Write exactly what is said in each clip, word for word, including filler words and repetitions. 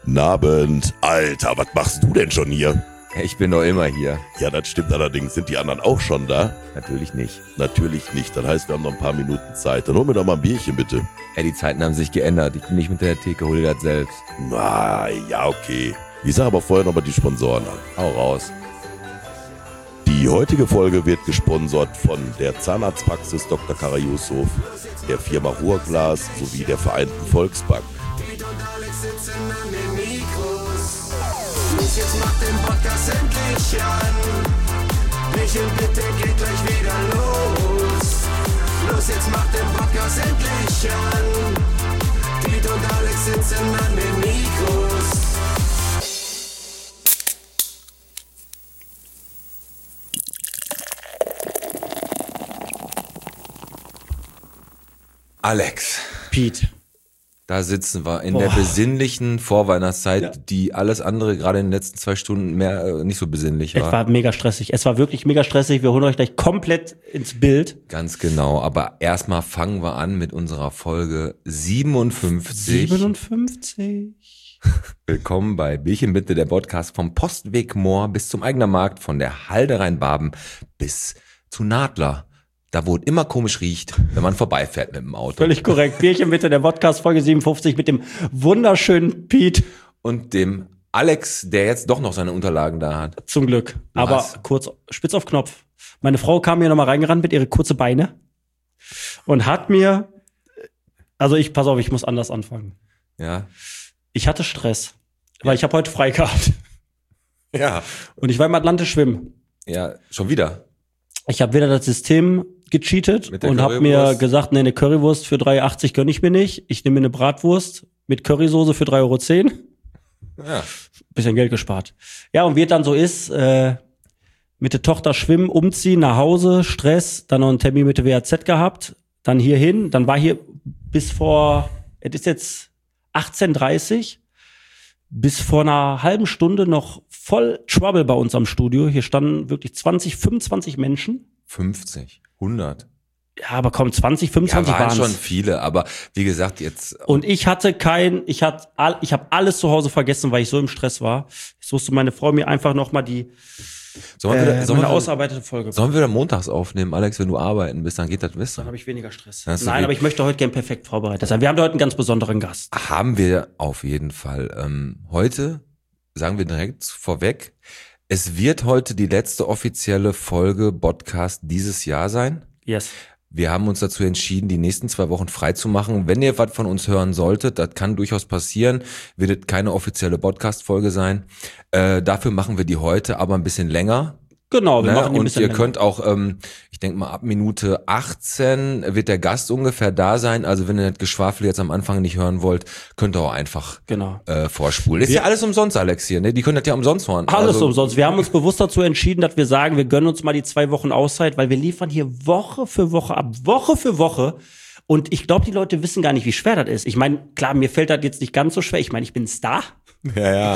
Nabend. Alter, was machst du denn schon hier? Ich bin doch immer hier. Ja, das stimmt allerdings. Sind die anderen auch schon da? Natürlich nicht. Natürlich nicht. Das heißt, wir haben noch ein paar Minuten Zeit. Dann hol mir doch mal ein Bierchen, bitte. Ja, die Zeiten haben sich geändert. Ich bin nicht mit der Theke, hol dir das selbst. Na, ja, okay. Ich sag aber vorher noch mal die Sponsoren an. Hau raus. Die heutige Folge wird gesponsert von der Zahnarztpraxis Doktor Kara Yusuf, der Firma Ruhrglas sowie der Vereinten Volksbank. Los, jetzt macht den Podcast endlich an. Michel, bitte geht gleich wieder los. Los, jetzt macht den Podcast endlich an. Piet und Alex sitzen an den Mikros. Alex. Piet. Da sitzen wir in Boah. der besinnlichen Vorweihnachtszeit, Ja. die alles andere gerade in den letzten zwei Stunden mehr äh, nicht so besinnlich Es war. war mega stressig. Es war wirklich mega stressig. Wir holen euch gleich komplett ins Bild. Ganz genau. Aber erstmal fangen wir an mit unserer Folge siebenundfünfzig. siebenundfünfzig. Willkommen bei Bierchen bitte, der Podcast vom Postweg Moor bis zum Eigener Markt, von der Halde Rheinbaben bis zu Nadler. Da, wo es immer komisch riecht, wenn man vorbeifährt mit dem Auto. Völlig korrekt. Bierchen bitte, der Podcast, Folge siebenundfünfzig mit dem wunderschönen Piet. Und dem Alex, der jetzt doch noch seine Unterlagen da hat. Zum Glück. Du Aber hast- kurz, spitz auf Knopf. Meine Frau kam hier nochmal reingerannt mit ihre kurze Beine und hat mir, also ich, pass auf, ich muss anders anfangen. Ja. Ich hatte Stress, weil ich habe heute frei gehabt. Ja. Und ich war im Atlantisch schwimmen. Ja, schon wieder. Ich habe wieder das System gecheatet Mit der und habe mir Currywurst? gesagt, nee, eine Currywurst für drei Euro achtzig gönn ich mir nicht. Ich nehme mir eine Bratwurst mit Currysoße für drei Euro zehn. Ja. Bisschen Geld gespart. Ja, und wie es dann so ist, äh, mit der Tochter schwimmen, umziehen, nach Hause, Stress, dann noch einen Termin mit der W A Z gehabt, dann hierhin, dann war hier bis vor, es ist jetzt achtzehn Uhr dreißig, bis vor einer halben Stunde noch voll Trouble bei uns am Studio. Hier standen wirklich zwanzig, fünfundzwanzig Menschen. fünfzig, hundert. Ja, aber komm, zwanzig, Ja, fünfundzwanzig waren waren schon es. viele, aber wie gesagt, jetzt. Und ich hatte kein, ich hatte, all, ich habe alles zu Hause vergessen, weil ich so im Stress war. Jetzt musste meine Frau mir einfach noch mal die Sollen wir, äh, wieder, sollen, meine wir, ausarbeitete Folge. sollen wir wieder montags aufnehmen, Alex, wenn du arbeiten bist, dann geht das Dann besser. habe ich weniger Stress. Hast du Nein, wie- aber ich möchte heute gern perfekt vorbereitet sein. Wir haben heute einen ganz besonderen Gast. Haben wir auf jeden Fall. Ähm, heute sagen wir direkt vorweg, es wird heute die letzte offizielle Folge Podcast dieses Jahr sein. Yes. Wir haben uns dazu entschieden, die nächsten zwei Wochen frei zu machen. Wenn ihr was von uns hören solltet, das kann durchaus passieren, wird es keine offizielle Podcast-Folge sein. Äh, dafür machen wir die heute aber ein bisschen länger. Genau, wir Ne? machen die ein Und bisschen ihr länger. könnt auch, ähm, ich denke mal, ab Minute achtzehn wird der Gast ungefähr da sein. Also wenn ihr das Geschwafel jetzt am Anfang nicht hören wollt, könnt ihr auch einfach Genau. äh, vorspulen. Ist Wir- ja alles umsonst, Alex, hier. Ne? Die können das ja umsonst hören. Alles also, umsonst. Wir haben uns bewusst dazu entschieden, dass wir sagen, wir gönnen uns mal die zwei Wochen Auszeit, weil wir liefern hier Woche für Woche ab, Woche für Woche. Und ich glaube, die Leute wissen gar nicht, wie schwer das ist. Ich meine, klar, mir fällt das jetzt nicht ganz so schwer. Ich meine, ich bin ein Star. Ja, ja.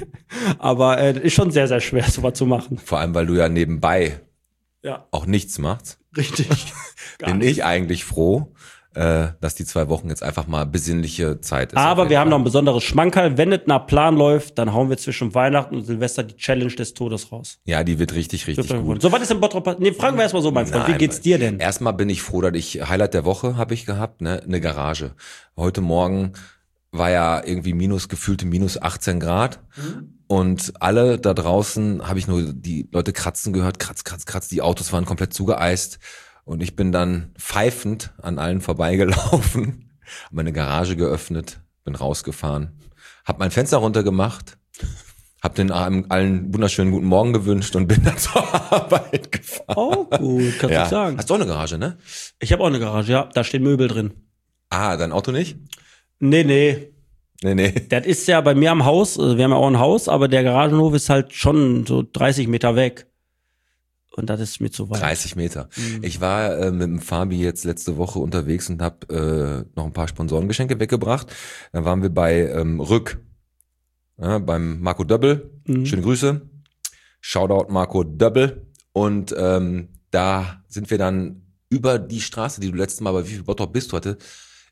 Aber äh, das ist schon sehr, sehr schwer, sowas zu machen. Vor allem, weil du ja nebenbei Ja, auch nichts machst. richtig. Gar Bin nicht. ich eigentlich froh, äh, dass die zwei Wochen jetzt einfach mal besinnliche Zeit ist. auf Aber jeden wir haben Fall. noch ein besonderes Schmankerl. Wenn es nach Plan läuft, dann hauen wir zwischen Weihnachten und Silvester die Challenge des Todes raus. Ja, die wird richtig, richtig gut. So, was ist im Bottrop passiert? Nee, fragen wir erstmal so, mein Freund. Wie Nein, geht's dir denn? Erstmal bin ich froh, dass ich, Highlight der Woche habe ich gehabt, ne, eine Garage. Heute Morgen war ja irgendwie minus, gefühlte minus achtzehn Grad. Und alle da draußen habe ich nur die Leute kratzen gehört, kratz, kratz, kratz. Die Autos waren komplett zugeeist. Und ich bin dann pfeifend an allen vorbeigelaufen, hab meine Garage geöffnet, bin rausgefahren, hab mein Fenster runtergemacht, hab den allen allen wunderschönen guten Morgen gewünscht und bin dann zur Arbeit gefahren. Oh, gut, kannst Ja. du sagen. Hast du auch eine Garage, ne? Ich habe auch eine Garage, ja. Da stehen Möbel drin. Ah, dein Auto nicht? Nee, nee. Nee, nee. Das ist ja bei mir am Haus, also wir haben ja auch ein Haus, aber der Garagenhof ist halt schon so dreißig Meter weg. Und das ist mir zu weit. dreißig Meter. Ich war äh, mit dem Fabi jetzt letzte Woche unterwegs und habe äh, noch ein paar Sponsorengeschenke weggebracht. Dann waren wir bei ähm, Rück, ja, beim Marco Döbbel. Mhm. Schöne Grüße. Shoutout Marco Döbbel. Und ähm, da sind wir dann über die Straße, die du letztes Mal bei Wie viel Bottrop bist du hatte,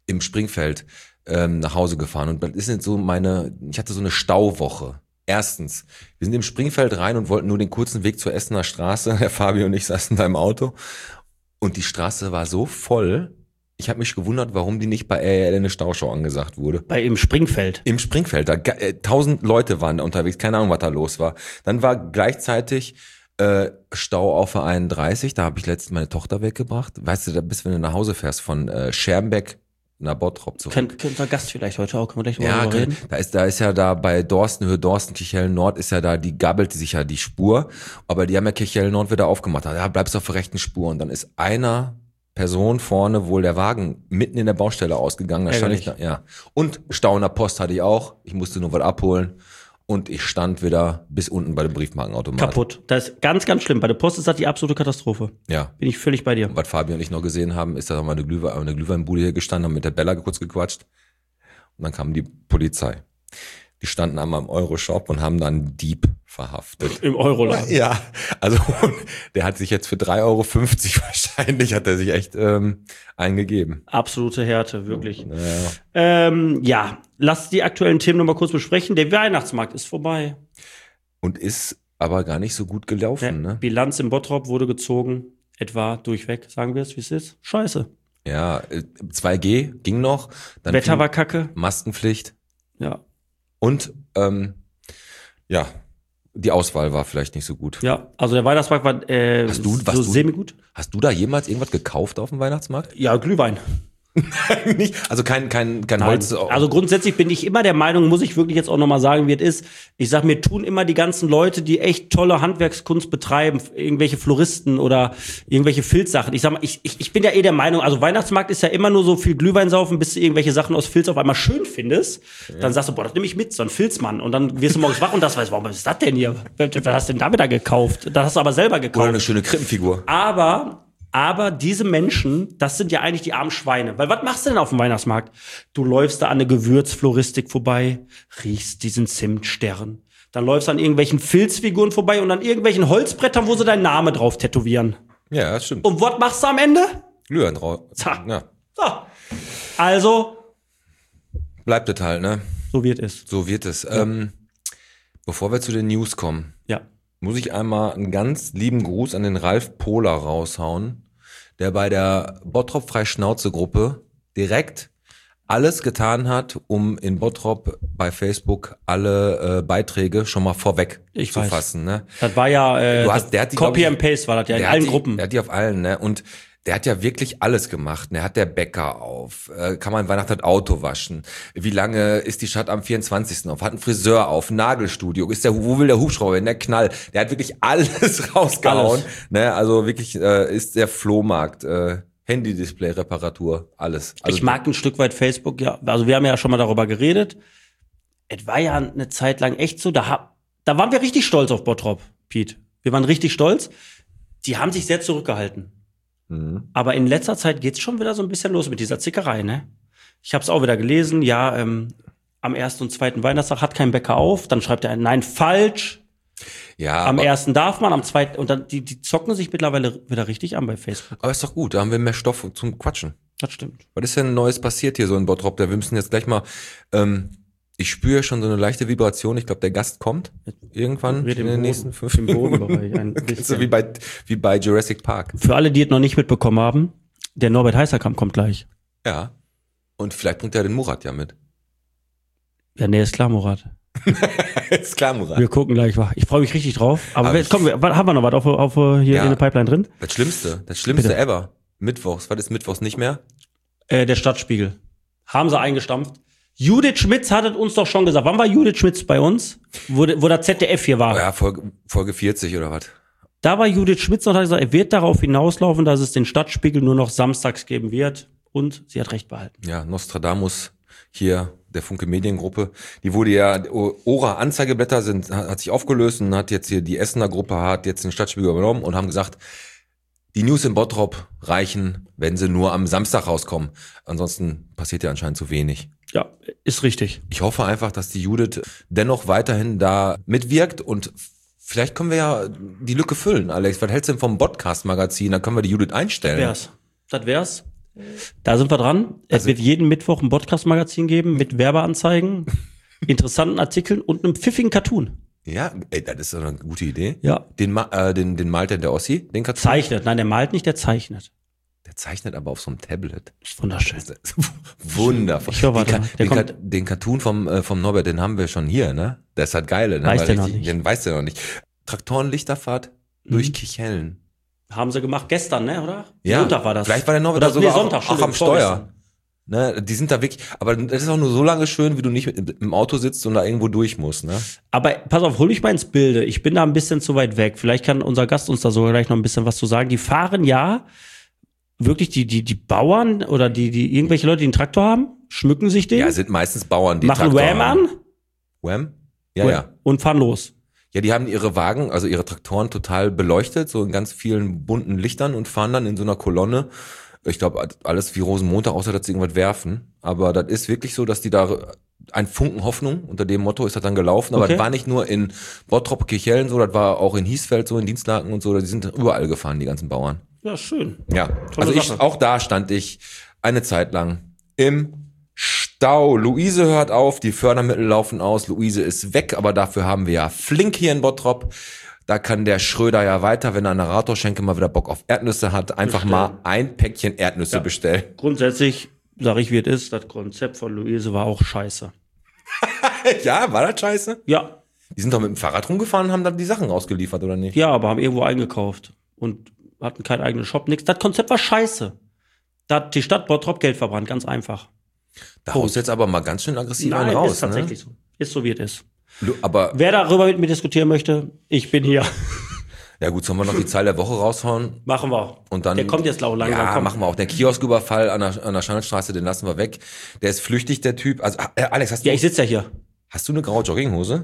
im Springfeld ähm, nach Hause gefahren und das ist jetzt so meine, ich hatte so eine Stauwoche. Erstens, wir sind im Springfeld rein und wollten nur den kurzen Weg zur Essener Straße. Herr Fabio und ich saßen da im Auto und die Straße war so voll. Ich habe mich gewundert, warum die nicht bei R L eine Stauschau angesagt wurde. Bei im Springfeld. Im Springfeld, da äh, tausend Leute waren da unterwegs, keine Ahnung, was da los war. Dann war gleichzeitig äh, Stau auf der einunddreißig, da habe ich letztens meine Tochter weggebracht. Weißt du, da bist, wenn du nach Hause fährst von äh, Schermbeck nach Bottrop zurück. Könnte unser Gast vielleicht heute auch, können wir gleich Ja, drüber reden. da ist, da ist ja da bei Dorsten, Höhe Dorsten, Kirchhellen Nord, ist ja da, die gabbelt sich ja die Spur, aber die haben ja Kirchhellen Nord wieder aufgemacht. Ja, bleibst auf der rechten Spur und dann ist einer Person vorne wohl der Wagen mitten in der Baustelle ausgegangen. Da stand ich da, ja. Und Stau in der Post hatte ich auch. Ich musste nur was abholen. Und ich stand wieder bis unten bei dem Briefmarkenautomat. Kaputt. Das ist ganz, ganz schlimm. Bei der Post ist das die absolute Katastrophe. Ja. Bin ich völlig bei dir. Und was Fabi und ich noch gesehen haben, ist, da haben wir eine, Glühwein, eine Glühweinbude hier gestanden, haben mit der Bella kurz gequatscht. Und dann kam die Polizei. Die standen einmal im Euroshop und haben dann einen Dieb verhaftet. Im Euroladen. Ja, also der hat sich jetzt für drei Euro fünfzig wahrscheinlich, hat er sich echt ähm, eingegeben. Absolute Härte, wirklich. Ja. Ähm, ja, lass die aktuellen Themen nochmal kurz besprechen. Der Weihnachtsmarkt ist vorbei. Und ist aber gar nicht so gut gelaufen, Ja, ne? Bilanz im Bottrop wurde gezogen, etwa durchweg, sagen wir es, wie es ist. Scheiße. Ja, äh, zwei G ging noch. Dann Wetter fing war kacke. Maskenpflicht. Ja, Und ähm, ja, die Auswahl war vielleicht nicht so gut. ja. Also der Weihnachtsmarkt war äh, Hast du- was so du- semi-gut. Hast du da jemals irgendwas gekauft auf dem Weihnachtsmarkt? Ja, Glühwein. Nicht? Also kein kein kein Nein. Holz. Also grundsätzlich bin ich immer der Meinung, muss ich wirklich jetzt auch nochmal sagen, wie es ist. Ich sag mir, tun immer die ganzen Leute, die echt tolle Handwerkskunst betreiben, irgendwelche Floristen oder irgendwelche Filzsachen. Ich sag mal, ich, ich, ich bin ja eh der Meinung, also Weihnachtsmarkt ist ja immer nur so viel Glühwein saufen, bis du irgendwelche Sachen aus Filz auf einmal schön findest. Dann sagst du, boah, das nehme ich mit, so ein Filzmann. Und dann wirst du morgens wach und das weißt, warum ist das denn hier? Was hast du denn da wieder gekauft? Das hast du aber selber gekauft. Oder eine schöne Krippenfigur. Aber, aber diese Menschen, das sind ja eigentlich die armen Schweine. Weil was machst du denn auf dem Weihnachtsmarkt? Du läufst da an eine Gewürzfloristik vorbei, riechst diesen Zimtstern. Dann läufst du an irgendwelchen Filzfiguren vorbei und an irgendwelchen Holzbrettern, wo sie deinen Namen drauf tätowieren. Ja, das stimmt. Und was machst du am Ende? Glühwein drauf. Za. Ja. So. Also, Bleibt es halt, ne? so wird es. So wird es. Ähm, bevor wir zu den News kommen, Ja. muss ich einmal einen ganz lieben Gruß an den Ralf Pohler raushauen, der bei der Bottrop Freischnauze-Gruppe direkt alles getan hat, um in Bottrop bei Facebook alle äh, Beiträge schon mal vorweg Ich zu weiß. fassen. Ne? Das war ja äh, Du hast- der hat die, Copy glaub ich- and Paste war das ja in Der hat allen die, Gruppen. Der hat die auf allen, ne? Und der hat ja wirklich alles gemacht. Der hat der Bäcker auf, äh, kann man Weihnachten das Auto waschen. Wie lange ist die Stadt am vierundzwanzigsten auf? Hat ein Friseur auf, ein Nagelstudio. Ist der, wo will der Hubschrauber hin? Der Knall. Der hat wirklich alles rausgehauen. Alles. Ne? Also wirklich äh, ist der Flohmarkt, äh, Handy-Display-Reparatur, alles. Also Ich mag ein Stück weit Facebook, ja. Also wir haben ja schon mal darüber geredet. Es war ja eine Zeit lang echt so, da, hab, da waren wir richtig stolz auf Bottrop, Pete. Wir waren richtig stolz. Die haben sich sehr zurückgehalten. Mhm. Aber in letzter Zeit geht's schon wieder so ein bisschen los mit dieser Zickerei, ne? Ich habe es auch wieder gelesen, ja, ähm, am ersten und zweiten Weihnachtstag hat kein Bäcker auf. Dann schreibt er, nein, falsch. Ja, Am aber, ersten darf man, am zweiten, und dann, die, die zocken sich mittlerweile wieder richtig an bei Facebook. aber ist doch gut, da haben wir mehr Stoff zum Quatschen. Das stimmt. Was ist denn Neues passiert hier so in Bottrop? Da wir müssen jetzt gleich mal, ähm, ich spüre schon so eine leichte Vibration. Ich glaube, der Gast kommt irgendwann Wird in im den Boden- nächsten fünf im Bodenbereich ein So bisschen. wie bei, wie bei Jurassic Park. Für alle, die es noch nicht mitbekommen haben, der Norbert Heißerkamp kommt gleich. Ja. Und vielleicht bringt er den Murat ja mit. Ja, nee, ist klar, Murat. Ist klar, Murat. Wir gucken gleich. Ich freue mich richtig drauf. Aber, Aber jetzt, komm, wir, haben wir noch was auf, auf hier Ja. in der Pipeline drin? Das Schlimmste, das Schlimmste Bitte. ever. Mittwochs. Was ist Mittwochs nicht mehr? Äh, der Stadtspiegel. Haben sie eingestampft. Judith Schmitz hat es uns doch schon gesagt. Wann war Judith Schmitz bei uns? Wo, wo der Z D F hier war. Oh ja, Folge, Folge vierzig oder was? Da war Judith Schmitz und hat gesagt, er wird darauf hinauslaufen, dass es den Stadtspiegel nur noch samstags geben wird. Und sie hat recht behalten. Ja, Nostradamus hier, der Funke Mediengruppe. Die wurde ja, Ora Anzeigeblätter sind, hat, hat sich aufgelöst und hat jetzt hier die Essener Gruppe hat jetzt den Stadtspiegel übernommen und haben gesagt, die News in Bottrop reichen, wenn sie nur am Samstag rauskommen. Ansonsten passiert ja anscheinend zu wenig. Ja, ist richtig. Ich hoffe einfach, dass die Judith dennoch weiterhin da mitwirkt und vielleicht können wir ja die Lücke füllen, Alex. Was hältst du denn vom Podcast-Magazin? Da können wir die Judith einstellen. Wär's. Das wär's. Da sind wir dran. Es Also- wird jeden Mittwoch ein Podcast-Magazin geben mit Werbeanzeigen, interessanten Artikeln und einem pfiffigen Cartoon. Ja, ey, das ist doch eine gute Idee. Ja. Den, ma- äh, den, den malt denn der Ossi, den Cartoon? Zeichnet. Nein, der malt nicht, der zeichnet. Der zeichnet aber auf so einem Tablet. Ist wunderschön. Das ist Wundervoll. Ich höre Den, weiter. Ka- Der den, Ka- kommt- den Cartoon vom, äh, vom Norbert, den haben wir schon hier, ne? Der ist halt geil. Den Weiß haben wir der noch nicht. Den weiß der noch nicht. Traktorenlichterfahrt Mhm. durch Kichellen. Haben sie gemacht gestern, ne, oder? Ja, Montag war das. Vielleicht war der Norbert Oder da sogar nee, Sonntag, auch, auch am Entschuldigung, Steuer. vorgestern. Ne, die sind da wirklich, aber das ist auch nur so lange schön, wie du nicht mit, im Auto sitzt und da irgendwo durch musst, ne? Aber pass auf, hol mich mal ins Bilde. Ich bin da ein bisschen zu weit weg. Vielleicht kann unser Gast uns da sogar gleich noch ein bisschen was zu sagen. Die fahren ja wirklich die, die, die Bauern oder die, die irgendwelche Leute, die einen Traktor haben, schmücken sich den, Ja, sind meistens Bauern, die machen Traktor Wham haben. an Wham? Ja, ja. und fahren los. Ja, die haben ihre Wagen, also ihre Traktoren total beleuchtet, so in ganz vielen bunten Lichtern und fahren dann in so einer Kolonne. Ich glaube, alles wie Rosenmontag, außer dass sie irgendwas werfen. Aber das ist wirklich so, dass die da ein Funken Hoffnung, unter dem Motto ist das dann gelaufen. Aber Okay. das war nicht nur in Bottrop, Kirchhellen so, das war auch in Hiesfeld so, in Dienstlaken und so. Die sind überall gefahren, die ganzen Bauern. Ja, schön. Ja, also ich, Sache. auch da stand ich eine Zeit lang im Stau. Luise hört auf, die Fördermittel laufen aus, Luise ist weg, aber dafür haben wir ja Flink hier in Bottrop. Da kann der Schröder ja weiter, wenn er eine Ratorschenke mal wieder Bock auf Erdnüsse hat, einfach Bestellen. mal ein Päckchen Erdnüsse Ja. bestellen. Grundsätzlich, sage ich wie es ist, das Konzept von Luise war auch scheiße. Ja, war das scheiße? Ja, Die sind doch mit dem Fahrrad rumgefahren und haben dann die Sachen ausgeliefert, oder nicht? ja, aber haben irgendwo eingekauft und hatten keinen eigenen Shop, nix. Das Konzept war scheiße. Da hat die Stadt Bottrop Geld verbrannt, ganz einfach. Da haust du jetzt aber mal ganz schön aggressiv einen Nein, raus. ist tatsächlich so. Ist so, wie es ist. Ne? Du, aber, Wer darüber mit mir diskutieren möchte, ich bin hier. ja gut, sollen wir noch die Zahl der Woche raushauen? Machen wir. Und dann, Der kommt jetzt lau langsam. Ja, komm. machen wir auch. Der Kiosküberfall an der, an der Schandelstraße, den lassen wir weg. Der ist flüchtig, der Typ. Also, äh, Alex, hast du, Ja, ich sitze ja hier. hast du eine graue Jogginghose?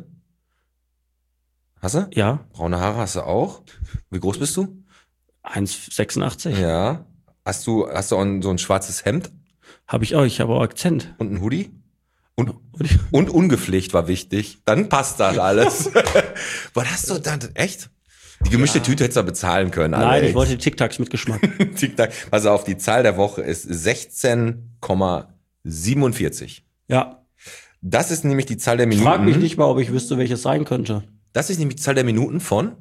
Hast du? Ja, Braune Haare hast du auch? Wie groß bist du? eins sechsundachtzig. Ja. Hast du, hast du auch ein, so ein schwarzes Hemd Habe ich auch, ich habe auch Akzent. und ein Hoodie? Und, und ungepflegt war wichtig. Dann passt das alles. Was hast du dann? Echt? Die gemischte Tüte hättest du bezahlen können, Alex. Nein, ich wollte Tic-Tacs mit Geschmack. Tic-Tac. Pass auf, die Zahl der Woche ist sechzehn Komma siebenundvierzig. Ja, Das ist nämlich die Zahl der Minuten. frag mich nicht mal, ob ich wüsste, welches sein könnte. Das ist nämlich die Zahl der Minuten von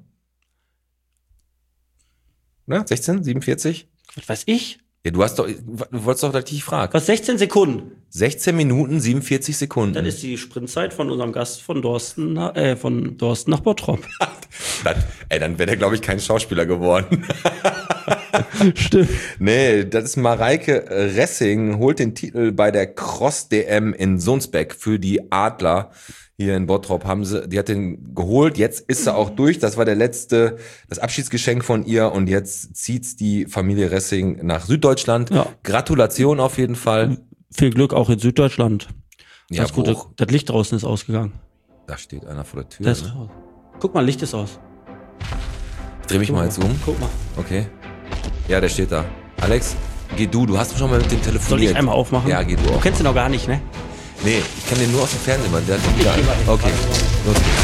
ne, sechzehn, siebenundvierzig. Was weiß ich? Ja, du hast doch, du wolltest doch, dass ich dich frage. Was, sechzehn Sekunden? sechzehn Minuten, siebenundvierzig Sekunden. Das ist die Sprintzeit von unserem Gast von Dorsten, nach- äh, von Dorsten nach Bottrop. Das, ey, dann wäre der, glaube ich, kein Schauspieler geworden. Stimmt. Nee, das ist Mareike Ressing, holt den Titel bei der Cross-D M in Sulzbek für die Adler. Hier in Bottrop haben sie, die hat den geholt, jetzt ist sie auch durch, das war der letzte, das Abschiedsgeschenk von ihr und jetzt zieht's die Familie Ressing nach Süddeutschland. Ja. Gratulation auf jeden Fall. Viel Glück auch in Süddeutschland. Ja, Alles Gute. hoch. Das Licht draußen ist ausgegangen. Da steht einer vor der Tür. Das ist Ne? raus. Guck mal, Licht ist aus. Ich dreh mich mal jetzt um. Guck mal. Okay. Ja, der steht da. Alex, geh du, du hast schon mal mit dem telefoniert. Soll ich einmal aufmachen? Ja, geh du Du auch. kennst ihn noch gar nicht, ne? Nee, ich kann den nur aus dem Fernsehen, Mann. Der hat den wieder. geh mal hin. Okay, los geht's.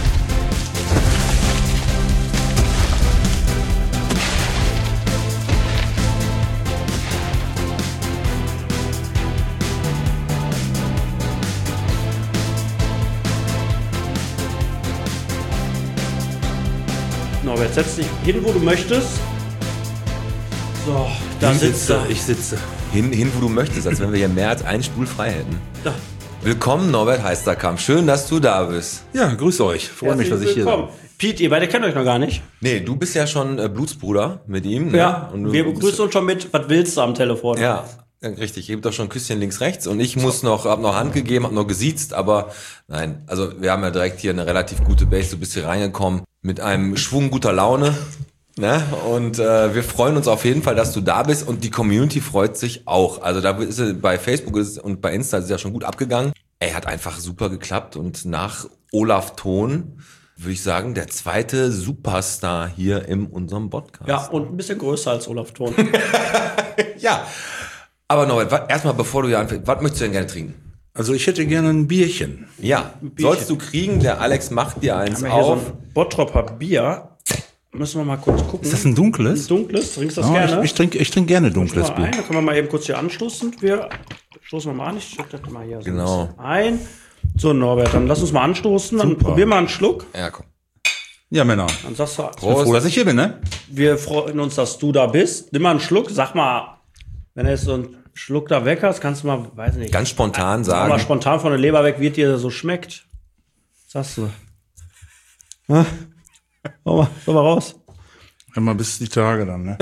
Norbert, setz dich hin, wo du möchtest. So, da Ich sitzt sitze, er. ich sitze. Hin, hin, wo du möchtest, als wenn wir hier mehr als einen Stuhl frei hätten. Da. Willkommen, Norbert Heisterkamp. Schön, dass du da bist. Ja, grüß euch. Freue mich, dass ich hier bin. Willkommen. Pete, ihr beide kennt euch noch gar nicht. Nee, du bist ja schon äh, Blutsbruder mit ihm. Ne? Ja, Und du wir bist- begrüßen uns schon mit, was willst du am Telefon? Ja, ja, richtig. Ich gebe doch schon ein Küsschen links, rechts und ich muss noch, hab noch Hand gegeben, hab noch gesiezt, aber nein, also wir haben ja direkt hier eine relativ gute Base. Du bist hier reingekommen mit einem Schwung guter Laune. Ne? Und äh, wir freuen uns auf jeden Fall, dass du da bist und die Community freut sich auch. Also da ist es bei Facebook ist, und bei Insta ist es ja schon gut abgegangen. Ey, hat einfach super geklappt und nach Olaf Thon würde ich sagen, der zweite Superstar hier in unserem Podcast. Ja, und ein bisschen größer als Olaf Thon. Ja. Aber Norbert, wa- erstmal bevor du hier anfängst, was möchtest du denn gerne trinken? Also ich hätte gerne ein Bierchen. Ja, sollst du kriegen, der Alex macht dir eins Haben wir hier so auf. ein Bottropper Bier. müssen wir mal kurz gucken. Ist das ein dunkles? Ein dunkles, trinkst du das Oh, gerne? ich, ich trinke ich trink gerne dunkles Mal Bier. ein, dann können wir mal eben kurz hier anstoßen. Wir stoßen wir mal an. Ich schütte das mal hier so Genau. ein bisschen ein. So, Norbert, dann lass uns mal anstoßen. Dann Super. probier mal einen Schluck. Ja, komm. Ja, Männer. Dann sagst du, Ich bin froh, dass ich hier bin, ne? wir freuen uns, dass du da bist. Nimm mal einen Schluck. Sag mal, wenn du jetzt so einen Schluck da weg hast, kannst du mal, weiß nicht. Ganz spontan Sag mal sagen. spontan von der Leber weg, wie es dir so schmeckt. Was sagst du? Ha? Hau mal, hau mal raus. Immer bis die Tage dann, ne?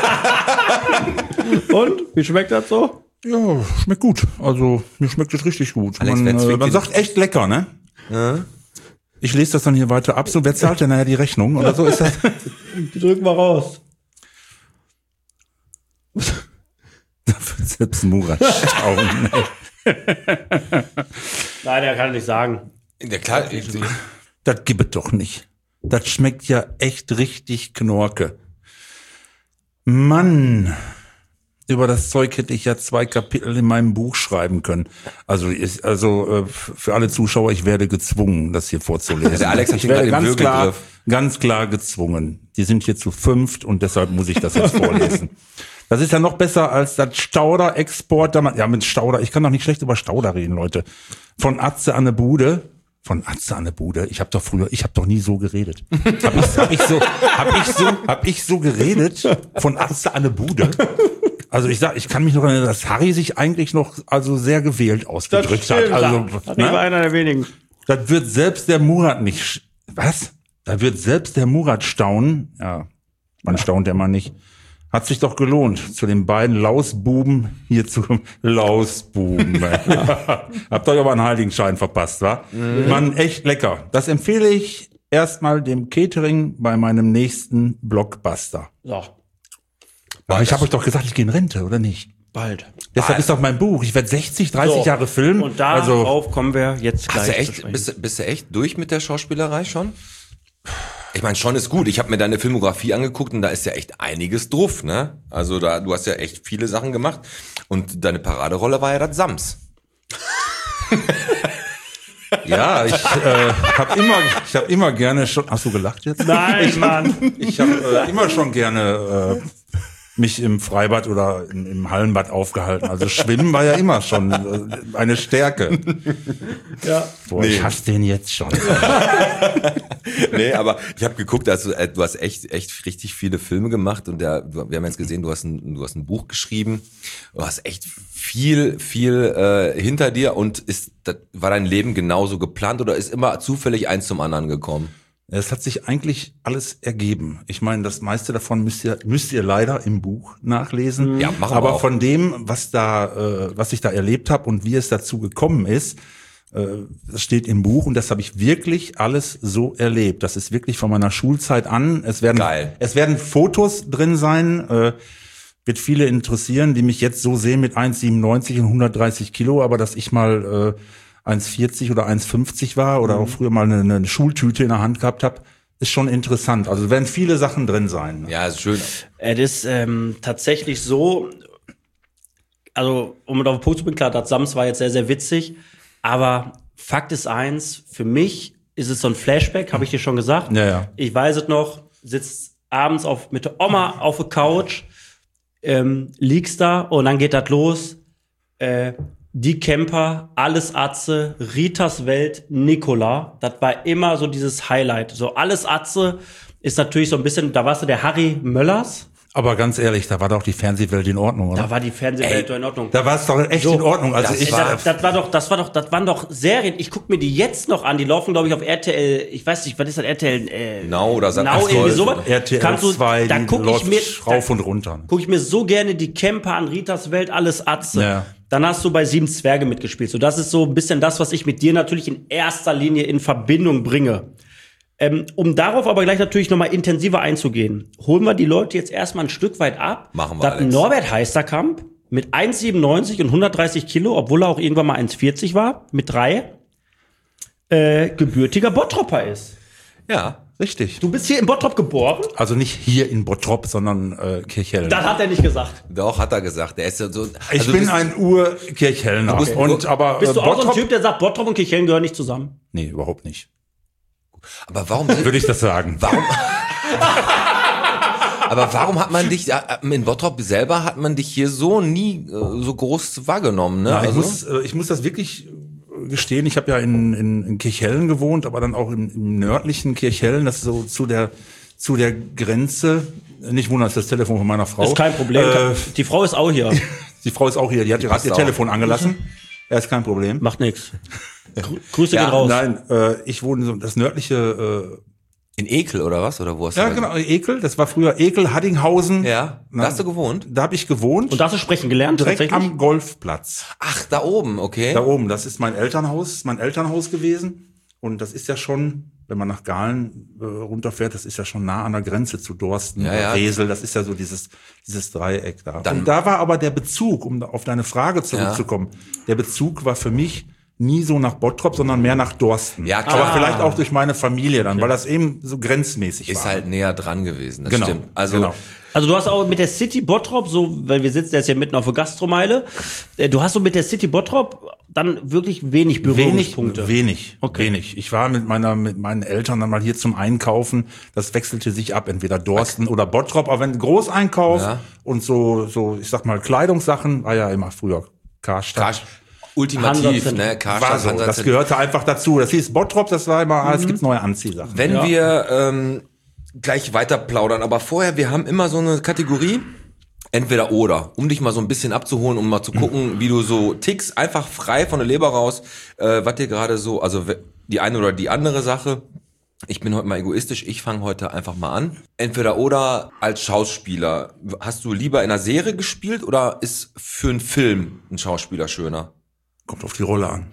Und? Wie schmeckt das so? Ja, schmeckt gut. Also, mir schmeckt es richtig gut. Alex, Man, wer äh, zwingt man dir- sagt echt lecker, ne? Ich lese das dann hier weiter ab. So, wer zahlt denn nachher die Rechnung? Oder so ist das. Die drücken wir raus. Da wird selbst Murat staunen. ey. Nein, er kann nicht sagen. Ja, klar. Das gibt es doch nicht. Das schmeckt ja echt richtig Knorke. Mann, über das Zeug hätte ich ja zwei Kapitel in meinem Buch schreiben können. Also, ist, also äh, für alle Zuschauer, ich werde gezwungen, das hier vorzulesen. Der Alex hat ich ihn gerade werde im ganz klar, Würgegriff. ganz klar gezwungen. Die sind hier zu fünft und deshalb muss ich das jetzt vorlesen. Das ist ja noch besser als das Stauder-Export. damals- Ja, mit Stauder. Ich kann doch nicht schlecht über Stauder reden, Leute. Von Atze an der Bude. Von Atze an der Bude. Ich habe doch früher, ich habe doch nie so geredet. Hab ich, hab ich so, hab ich so, hab ich so geredet? Von Atze an der Bude. Also ich sag, ich kann mich noch erinnern, dass Harry sich eigentlich noch also sehr gewählt ausgedrückt hat. Also, das war ne? einer der wenigen. Das wird selbst der Murat nicht. sch- Was? Da wird selbst der Murat staunen. Ja, man staunt ja mal nicht. Hat sich doch gelohnt, zu den beiden Lausbuben hier zu kommen. Lausbuben. Habt euch aber einen Heiligenschein verpasst, wa? Mhm. Mann, echt lecker. Das empfehle ich erstmal dem Catering bei meinem nächsten Blockbuster. So, Aber ich habe euch doch gesagt, ich gehe in Rente, oder nicht? bald. Deshalb ist doch mein Buch. Ich werde sechzig, dreißig So, Jahre filmen. Und darauf kommen wir jetzt gleich Hast du zu echt, sprechen. bist, du- bist du echt durch mit der Schauspielerei schon? Ich meine, schon ist gut. Ich habe mir deine Filmografie angeguckt und da ist ja echt einiges drauf, ne? Also da, du hast ja echt viele Sachen gemacht und deine Paraderolle war ja das Sams. Ja, ich äh, habe immer, ich habe immer gerne schon. Hast du gelacht jetzt? Nein, Mann. Ich habe äh, immer schon gerne äh, mich im Freibad oder im, im Hallenbad aufgehalten. Also Schwimmen war ja immer schon äh, eine Stärke. Ja. Boah, ich hasse den jetzt schon. Nee, aber ich habe geguckt, also äh, du hast echt echt richtig viele Filme gemacht und der, du- wir haben jetzt gesehen, du hast ein du hast ein Buch geschrieben, du hast echt viel viel äh, hinter dir und ist das, war dein Leben genauso geplant oder ist immer zufällig eins zum anderen gekommen? Es hat sich eigentlich alles ergeben. Ich meine, das meiste davon müsst ihr, müsst ihr leider im Buch nachlesen. Ja, machen wir Aber auch. von dem, was da, äh, was ich da erlebt habe und wie es dazu gekommen ist, äh, das steht im Buch und das habe ich wirklich alles so erlebt. Das ist wirklich von meiner Schulzeit an. Es werden, Geil. es werden Fotos drin sein. Äh, wird viele interessieren, die mich jetzt so sehen mit eins Komma siebenundneunzig und hundertdreißig Kilo, aber dass ich mal äh, eins Komma vierzig oder eins Komma fünfzig war oder auch früher mal eine, eine Schultüte in der Hand gehabt habe, ist schon interessant. Also werden viele Sachen drin sein. Ja, ist schön. Es ist ähm, tatsächlich so, also um auf den Punkt zu bringen, klar, das Sams war jetzt sehr, sehr witzig, aber Fakt ist eins, für mich ist es so ein Flashback, habe ich dir schon gesagt. Ja, ja. Ich weiß es noch, sitzt abends auf, mit der Oma auf der Couch, ähm, liegst da und dann geht das los. Äh, die Camper, alles Atze, Ritas Welt, Nicola. Das war immer so dieses Highlight. So alles Atze ist natürlich so ein bisschen, da warst du der Harry Möllers. Aber ganz ehrlich, da war doch die Fernsehwelt in Ordnung, oder? Da war die Fernsehwelt doch in Ordnung. Da war es doch echt So, in Ordnung. Also das ich, war- das, das war doch, das war doch, das waren doch Serien. Ich guck mir die jetzt noch an. Die laufen, glaube ich, auf R T L. Ich weiß nicht, was ist das R T L? Äh, Now oder Sat Now, acht irgendwie Gold. sowas. R T L Kannst du- zwei, da die guck ich läuft mir, rauf da und runter. guck ich mir so gerne die Camper an, Ritas Welt, alles Atze. Ja. Dann hast du bei Sieben Zwerge mitgespielt. So, das ist so ein bisschen das, was ich mit dir natürlich in erster Linie in Verbindung bringe. Ähm, um darauf aber gleich natürlich nochmal intensiver einzugehen, holen wir die Leute jetzt erstmal ein Stück weit ab. Machen wir, dass Alex. Norbert Heisterkamp mit eins Komma siebenundneunzig und hundertdreißig Kilo, obwohl er auch irgendwann mal eins Komma vierzig war, mit drei, äh, gebürtiger Bottropper ist. Ja. Richtig. Du bist hier in Bottrop geboren? Also nicht hier in Bottrop, sondern äh, Kirchhellen. Das hat er nicht gesagt. Doch, hat er gesagt. Der ist ja so. ich also bin bist- ein Ur-Kirchhellner. bist- Und aber Bist äh, du auch so ein Bottrop? Typ, der sagt, Bottrop und Kirchhellen gehören nicht zusammen? Nee, überhaupt nicht. Aber warum? Würde ich das sagen. Warum? Aber warum hat man dich, in Bottrop selber hat man dich hier so nie so groß wahrgenommen, ne? Ja, also? ich muss, ich muss das wirklich gestehen, ich habe ja in, in, in Kirchhellen gewohnt, aber dann auch im, im nördlichen Kirchhellen, das ist so zu der, zu der Grenze. Nicht wundern, das ist das Telefon von meiner Frau. Ist kein Problem. Äh, die Frau ist auch hier. Die Frau ist auch hier, die hat gerade ihr auch. Telefon angelassen. Ja, ist kein Problem. Macht nichts. Grüße Ja, gehen raus. Nein, äh, ich wohne so das nördliche, In Ekel oder was? Oder wo hast äh, du ja da- genau, Ekel, das war früher Ekel, Haddinghausen. Ja, da hast du gewohnt? Da habe ich gewohnt, Und da hast du sprechen gelernt, direkt tatsächlich? am Golfplatz. Ach, da oben, okay. Da oben, das ist mein Elternhaus, ist mein Elternhaus gewesen. Und das ist ja schon, wenn man nach Gahlen äh, runterfährt, das ist ja schon nah an der Grenze zu Dorsten, Ja, ja. Resel, das ist ja so dieses, dieses Dreieck da. Dann- Und da war aber der Bezug, um auf deine Frage zurückzukommen, der Bezug war für mich nie so nach Bottrop, sondern mehr nach Dorsten. Ja, klar. Aber vielleicht auch durch meine Familie dann, weil das eben so grenzmäßig Ist war. halt näher dran gewesen, das Genau, stimmt. Also, genau. Also du hast auch mit der City Bottrop, so, weil wir sitzen jetzt hier mitten auf der Gastromeile, äh, du hast so mit der City Bottrop dann wirklich wenig Wenig, Berührungspunkte. wenig, Okay. wenig. Ich war mit meiner, mit meinen Eltern dann mal hier zum Einkaufen. Das wechselte sich ab, entweder Dorsten oder Bottrop. Aber wenn Großeinkauf Ja. und so, so, ich sag mal, Kleidungssachen, war ja immer früher Karstadt. Karstadt, ultimativ, Hansa- ne? War Karstadt, so, Hansa- das gehörte einfach dazu. Das hieß Bottrop, das war immer, ah, es gibt neue Anziehsachen. Wenn Ja. wir ähm, gleich weiter plaudern, aber vorher, wir haben immer so eine Kategorie, entweder oder, um dich mal so ein bisschen abzuholen, um mal zu gucken, wie du so tickst, einfach frei von der Leber raus, äh, was dir gerade so, also we- die eine oder die andere Sache. Ich bin heute mal egoistisch, ich fange heute einfach mal an. Entweder oder als Schauspieler. Hast du lieber in einer Serie gespielt oder ist für einen Film ein Schauspieler schöner? Kommt auf die Rolle an.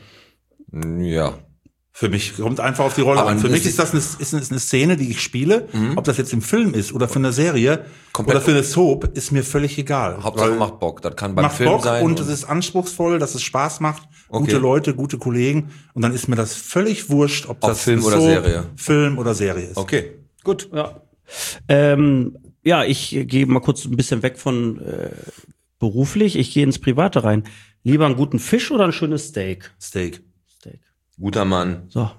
Ja. Für mich kommt einfach auf die Rolle Aber an. Für das mich ist das eine, ist eine, ist eine Szene, die ich spiele. Ob das jetzt im Film ist oder für eine Serie Komplett- oder für eine Soap, ist mir völlig egal. Hauptsache Weil- macht Bock. Das kann beim macht Film Bock sein. und es ist anspruchsvoll, dass es Spaß macht, Okay. gute Leute, gute Kollegen und dann ist mir das völlig wurscht, ob, Ob das Film oder so Serie. Film oder Serie ist. Okay, gut. Ja. Ähm, ja, ich äh, gehe mal kurz ein bisschen weg von äh, beruflich. Ich gehe ins Private rein. Lieber einen guten Fisch oder ein schönes Steak? Steak. Steak. Guter Mann. So.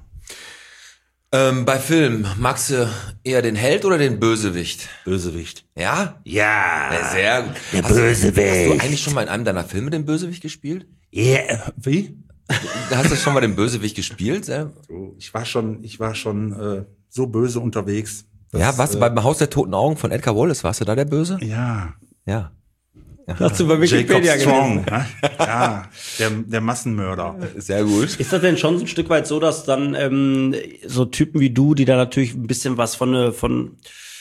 Ähm, bei Film, magst du eher den Held oder den Bösewicht? Bösewicht. Ja? Ja. Ja, sehr gut. Der hast, Bösewicht. Hast du eigentlich schon mal in einem deiner Filme den Bösewicht gespielt? Yeah. Wie? Hast du schon mal den Bösewicht gespielt? Ja, So, Ich war schon, ich war schon äh, so böse unterwegs. dass, ja warst du äh, beim Haus der toten Augen von Edgar Wallace? Warst du da der Böse? Ja. Ja. Hast du bei Jacob Wikipedia Strong. Ne? Ja. Der, der Massenmörder. Sehr gut. Ist das denn schon so ein Stück weit so, dass dann ähm, so Typen wie du, die da natürlich ein bisschen was von äh, von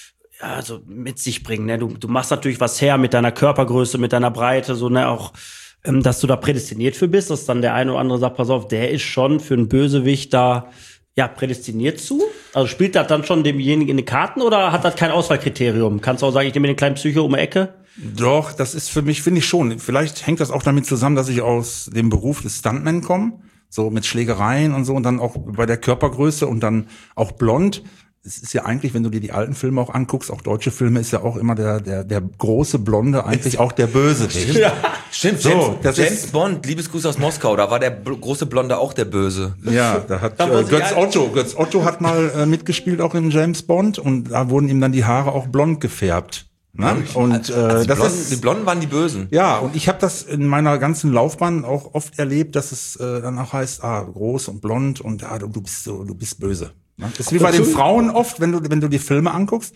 ja, so mit sich bringen, ne? Du, du machst natürlich was her mit deiner Körpergröße, mit deiner Breite, so, ne, auch, ähm, dass du da prädestiniert für bist, dass dann der eine oder andere sagt, pass auf, der ist schon für einen Bösewicht da, ja, prädestiniert zu? Also spielt das dann schon demjenigen in die Karten oder hat das kein Auswahlkriterium? Kannst du auch sagen, ich nehme den kleinen Psycho um die Ecke? Doch, das ist für mich, finde ich schon. Vielleicht hängt das auch damit zusammen, dass ich aus dem Beruf des Stuntman komme, so mit Schlägereien und so und dann auch bei der Körpergröße und dann auch blond. Es ist ja eigentlich, wenn du dir die alten Filme auch anguckst, auch deutsche Filme, ist ja auch immer der der der große Blonde eigentlich auch der Bösewicht. Ja. Stimmt, So, James, das James ist- Bond, Liebesgruß aus Moskau, da war der bl- große Blonde auch der Böse. Ja, da hat Da äh, muss ich Götz ein- Otto, Götz Otto hat mal äh, mitgespielt auch in James Bond und da wurden ihm dann die Haare auch blond gefärbt. Ne? Und äh, Also die, das Blonden, ist die Blonden waren die Bösen. ja, und ich habe das in meiner ganzen Laufbahn auch oft erlebt, dass es äh, dann auch heißt, ah, groß und blond und ja, du, du bist so, du bist böse. Ne? Das ist wie bei den Frauen oft, wenn du wenn du die Filme anguckst.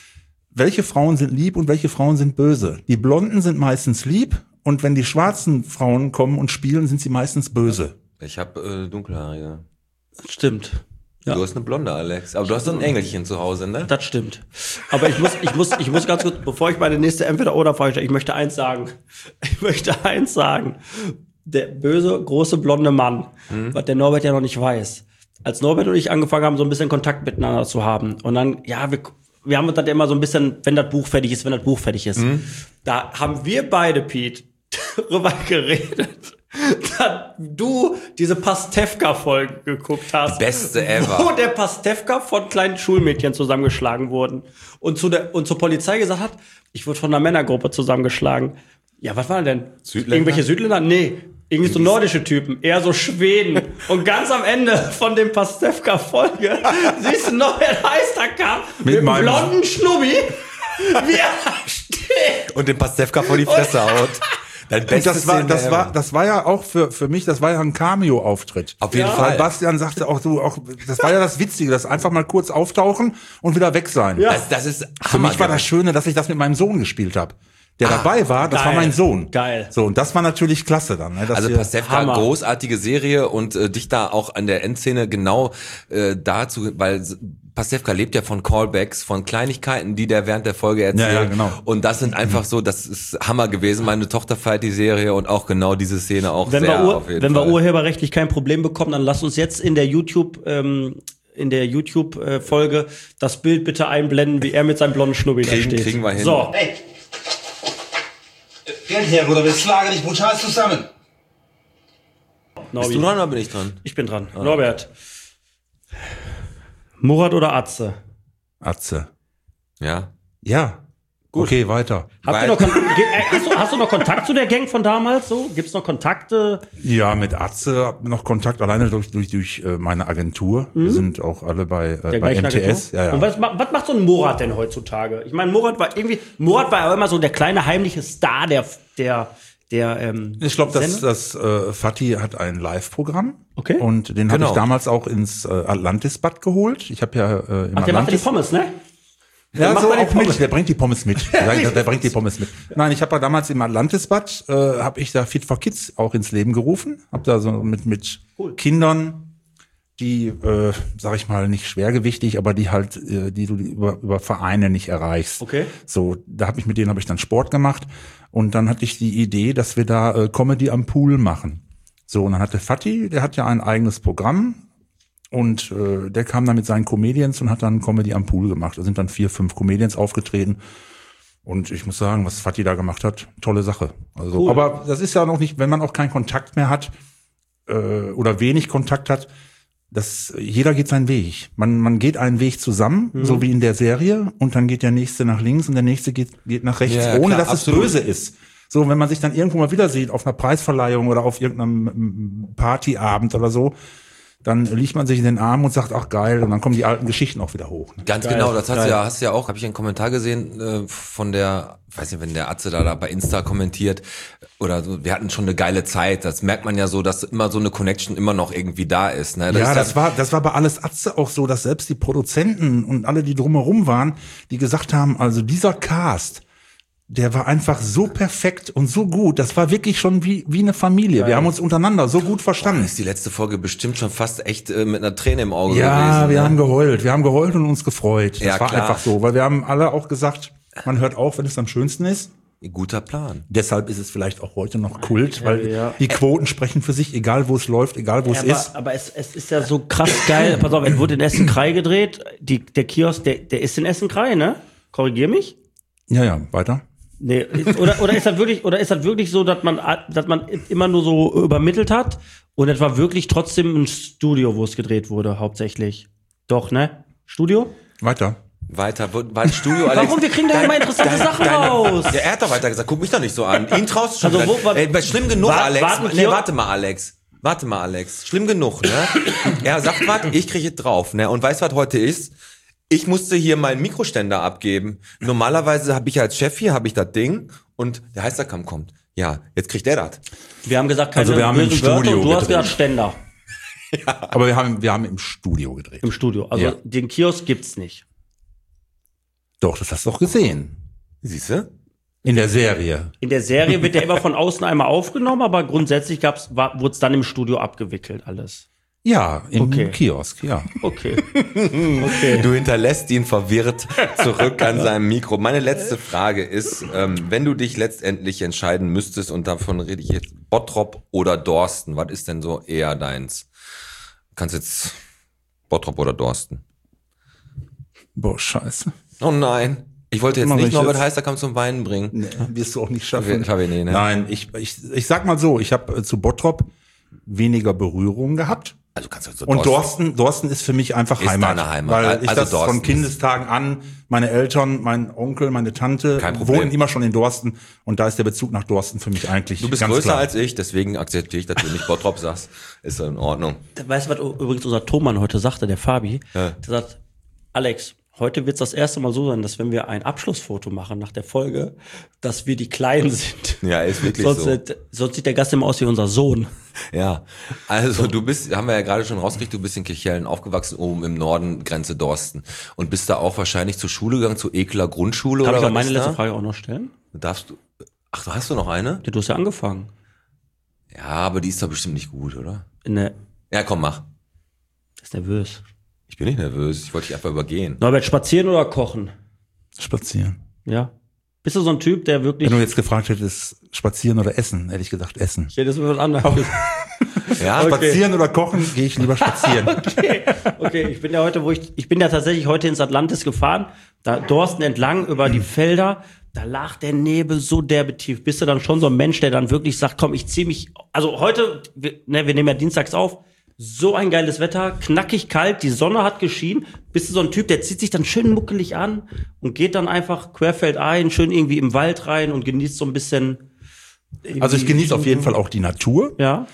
Welche Frauen sind lieb und welche Frauen sind böse? Die Blonden sind meistens lieb und wenn die schwarzen Frauen kommen und spielen, sind sie meistens böse. Ich habe äh, dunkelhaarige. Stimmt. Ja. Du hast eine Blonde, Alex. Aber du hast so ein Engelchen zu Hause, ne? Das stimmt. Aber ich muss, ich muss, ich muss ganz kurz, bevor ich meine nächste Entweder-Oder-Frage stelle, ich möchte eins sagen. Ich möchte eins sagen. Der böse, große, blonde Mann, was der Norbert ja noch nicht weiß. Als Norbert und ich angefangen haben, so ein bisschen Kontakt miteinander zu haben. Und dann, ja, wir, wir haben uns dann immer so ein bisschen, wenn das Buch fertig ist, wenn das Buch fertig ist. Da haben wir beide, Pete, darüber geredet, dass du diese Pastewka-Folge geguckt hast. Die beste ever. Wo der Pastewka von kleinen Schulmädchen zusammengeschlagen wurden. Und, zu der, und zur Polizei gesagt hat, ich wurde von einer Männergruppe zusammengeschlagen. Ja, was war denn? Südländer? Irgendwelche Südländer? Nee. Irgendwie so nordische Typen, eher so Schweden. Und ganz am Ende von dem Pastewka-Folge siehst du noch, wer heißt da kam, mit, Mit einem meinem- blonden Schnubbi. Wie er steht. Und den Pastewka vor die Fresse haut. Dein Und bestes das war, Szene das ever. war, das war ja auch für, für mich, das war ja ein Cameo-Auftritt. Auf jeden Weil Fall. Bastian sagte auch, du, auch, das war ja das Witzige, das einfach mal kurz auftauchen und wieder weg sein. Ja. Das, das ist Für mich war das Schöne, dass ich das mit meinem Sohn gespielt habe. Der dabei war, das geil. war mein Sohn. Geil. So, und das war natürlich klasse dann. Ne, dass Also wir- Pastewka, Hammer. großartige Serie und äh, dich da auch an der Endszene genau äh, dazu, weil s- Pastewka lebt ja von Callbacks, von Kleinigkeiten, die der während der Folge erzählt. Ja, ja, genau. Und das sind einfach so, das ist Hammer gewesen. Meine Tochter feiert die Serie und auch genau diese Szene auch Wenn, sehr wir, Ur auf jeden wenn Fall. wir urheberrechtlich kein Problem bekommen, dann lasst uns jetzt in der YouTube, ähm, in der YouTube-Folge das Bild bitte einblenden, wie er mit seinem blonden Schnubbi da Kriegen- steht. kriegen wir hin. So, Hey! Geld her, oder wir schlagen dich brutal zusammen. Bist du dran oder bin ich dran? Ich bin dran. Norbert. Murat oder Atze? Atze. Ja. Ja. Gut. Okay, weiter. Habt ihr Weil- noch Kon Ge- äh, hast, du, hast du noch Kontakt zu der Gang von damals? So? Gibt's noch Kontakte? Ja, mit Atze hab noch Kontakt, alleine durch, durch, durch äh, meine Agentur. Wir sind auch alle bei, äh, Der bei gleichen M T S. Agentur? Ja, ja. Und was, ma- was macht so ein Murat denn heutzutage? Ich meine, Murat war irgendwie, Murat war ja immer so der kleine heimliche Star der, der, der, ähm, Ich glaube, das, Sender? das äh, Fatih hat ein Live-Programm. Okay. Und den habe Genau. ich damals auch ins äh, Atlantis-Bad geholt. Ich habe ja äh, im Ach, der macht ja die Atlantis. Pommes, ne? Ja, macht so mal die auch mit. Pommes. Der bringt die Pommes mit. Der, der, der bringt die Pommes mit. Nein, ich habe ja damals im Atlantis-Bad, äh, habe ich da Fit for Kids auch ins Leben gerufen. Habe da so mit mit Kindern, die, äh, sag ich mal, nicht schwergewichtig, aber die halt, äh, die du über, über Vereine nicht erreichst. Okay. So, da habe ich mit denen habe ich dann Sport gemacht und dann hatte ich die Idee, dass wir da äh, Comedy am Pool machen. So, und dann hatte Fatih, der hat ja ein eigenes Programm. Und äh, der kam dann mit seinen Comedians und hat dann Comedy am Pool gemacht. Da sind dann vier, fünf Comedians aufgetreten. Und ich muss sagen, was Fatih da gemacht hat, tolle Sache. Also, Cool. aber das ist ja noch nicht, wenn man auch keinen Kontakt mehr hat äh, oder wenig Kontakt hat, das, jeder geht seinen Weg. Man, man geht einen Weg zusammen, Mhm. so wie in der Serie, und dann geht der nächste nach links und der nächste geht, geht nach rechts, Ja, ohne klar, dass absolut. es böse ist. So, wenn man sich dann irgendwo mal wieder sieht, auf einer Preisverleihung oder auf irgendeinem mm, Partyabend oder so, dann liegt man sich in den Arm und sagt, ach geil, und dann kommen die alten Geschichten auch wieder hoch. Ne? Ganz Geil, genau, das hast du geil. ja, hast du ja auch, habe ich einen Kommentar gesehen äh, von der, weiß nicht, wenn der Atze da, da bei Insta kommentiert oder so, wir hatten schon eine geile Zeit. Das merkt man ja so, dass immer so eine Connection immer noch irgendwie da ist. Ne? Ja, ist das war, das war bei alles Atze auch so, dass selbst die Produzenten und alle, die drumherum waren, die gesagt haben, also dieser Cast, der war einfach so perfekt und so gut. Das war wirklich schon wie, wie eine Familie. Wir haben uns untereinander so gut verstanden. ist die letzte Folge bestimmt schon fast echt äh, mit einer Träne im Auge Ja, gewesen. wir ne? haben geheult. Wir haben geheult und uns gefreut. Das Ja, war klar. einfach so, weil wir haben alle auch gesagt, man hört auf, wenn es am schönsten ist. Guter Plan. Deshalb ist es vielleicht auch heute noch Kult, weil Ja. die Quoten sprechen für sich, egal wo es läuft, egal wo es aber, ist. aber es, es ist ja so krass geil. Pass auf, es wurde in Essen-Krei gedreht. Die, der Kiosk, der, der ist in Essen-Krei, ne? Korrigier mich. Ja, ja, weiter. Nee, ist, oder, oder ist das wirklich, oder ist das wirklich so, dass man, dass man immer nur so übermittelt hat? Und es war wirklich trotzdem ein Studio, wo es gedreht wurde, hauptsächlich. Doch, ne? Studio? Weiter. Weiter, wo- war ein Studio, Alex. Warum? Wir kriegen da immer interessante Sachen raus. Ja, er hat doch weiter gesagt, guck mich doch nicht so an. Ihn traust du schon. Also, wo- wieder. wa- Ey, schlimm genug, Wa- Alex. warten Nee, hier- warte mal, Alex. Warte mal, Alex. Schlimm genug, ne? Er sagt was, ich kriege es drauf, ne? Und weißt du, was heute ist? Ich musste hier meinen Mikroständer abgeben. Normalerweise habe ich als Chef hier, habe ich das Ding und der Heisterkamm kommt. Ja, jetzt kriegt er das. Wir haben gesagt, keine Also wir haben im bösen Wörter Studio und du hast gedreht. gesagt Ständer Aber wir haben, wir haben im Studio gedreht. im Studio. Also Ja. den Kiosk gibt's nicht. Doch, das hast du doch gesehen. Siehst du? In der Serie. In der Serie wird der immer von außen einmal aufgenommen, aber grundsätzlich gab's, war, wurde es dann im Studio abgewickelt alles. Ja, im Okay. Kiosk, ja. Okay. Okay. Du hinterlässt ihn verwirrt zurück an seinem Mikro. Meine letzte Frage ist, ähm, wenn du dich letztendlich entscheiden müsstest, und davon rede ich jetzt, Bottrop oder Dorsten, was ist denn so eher deins? Du kannst jetzt Bottrop oder Dorsten. Boah, scheiße. Oh nein. Ich wollte jetzt Mach nicht ich Norbert jetzt. Heisterkamp zum Weinen bringen. Nee, wirst du auch nicht schaffen. Schaffe ich nicht, ne? Nein, ich, ich, ich sag mal so, ich habe zu Bottrop weniger Berührung gehabt. Also kannst du so Und Dorsten, Dorsten ist für mich einfach Ist Heimat. deine Heimat. Weil ich Also das Dorsten von ist- Kindestagen an, meine Eltern, mein Onkel, meine Tante Kein Problem. wohnen immer schon in Dorsten. Und da ist der Bezug nach Dorsten für mich eigentlich Du bist ganz größer klar. als ich, deswegen akzeptiere ich, dass du nicht Bottrop sagst. Ist in Ordnung. Weißt du, was übrigens unser Thomann heute sagte, der Fabi? Ja. Der sagt, Alex, Heute wird es das erste Mal so sein, dass wenn wir ein Abschlussfoto machen nach der Folge, dass wir die Kleinen sind. Ja, ist wirklich sonst, so. äh, sonst sieht der Gast immer aus wie unser Sohn. Ja, also du bist, haben wir ja gerade schon rausgekriegt, du bist in Kirchhellen aufgewachsen, oben im Norden, Grenze Dorsten. Und bist da auch wahrscheinlich zur Schule gegangen, zur Ekeler Grundschule Kann oder ich auch was meine ist letzte da? Frage auch noch stellen? Darfst du, ach, hast du noch eine? Ja, du hast ja angefangen. Ja, aber die ist doch bestimmt nicht gut, oder? Ne, Ja, komm, mach. ist nervös. Ich bin nicht nervös, ich wollte dich einfach übergehen. Norbert, spazieren oder kochen? Spazieren. Ja. Bist du so ein Typ, der wirklich... Wenn du jetzt gefragt hättest, spazieren oder essen, hätte ich gesagt essen. Ich hätte das mit was anderes. Ja, Okay. Spazieren oder kochen, gehe ich lieber spazieren. Okay. okay, ich bin ja heute, wo ich, ich bin ja tatsächlich heute ins Atlantis gefahren, da Dorsten entlang über die Felder, da lag der Nebel so derbe tief. Bist du dann schon so ein Mensch, der dann wirklich sagt, komm, ich zieh mich, also heute, wir, ne, wir nehmen ja dienstags auf, so ein geiles Wetter, knackig kalt, die Sonne hat geschienen. Bist du so ein Typ, der zieht sich dann schön muckelig an und geht dann einfach querfeldein, schön irgendwie im Wald rein und genießt so ein bisschen. Also ich genieße auf jeden Fall auch die Natur, Ja.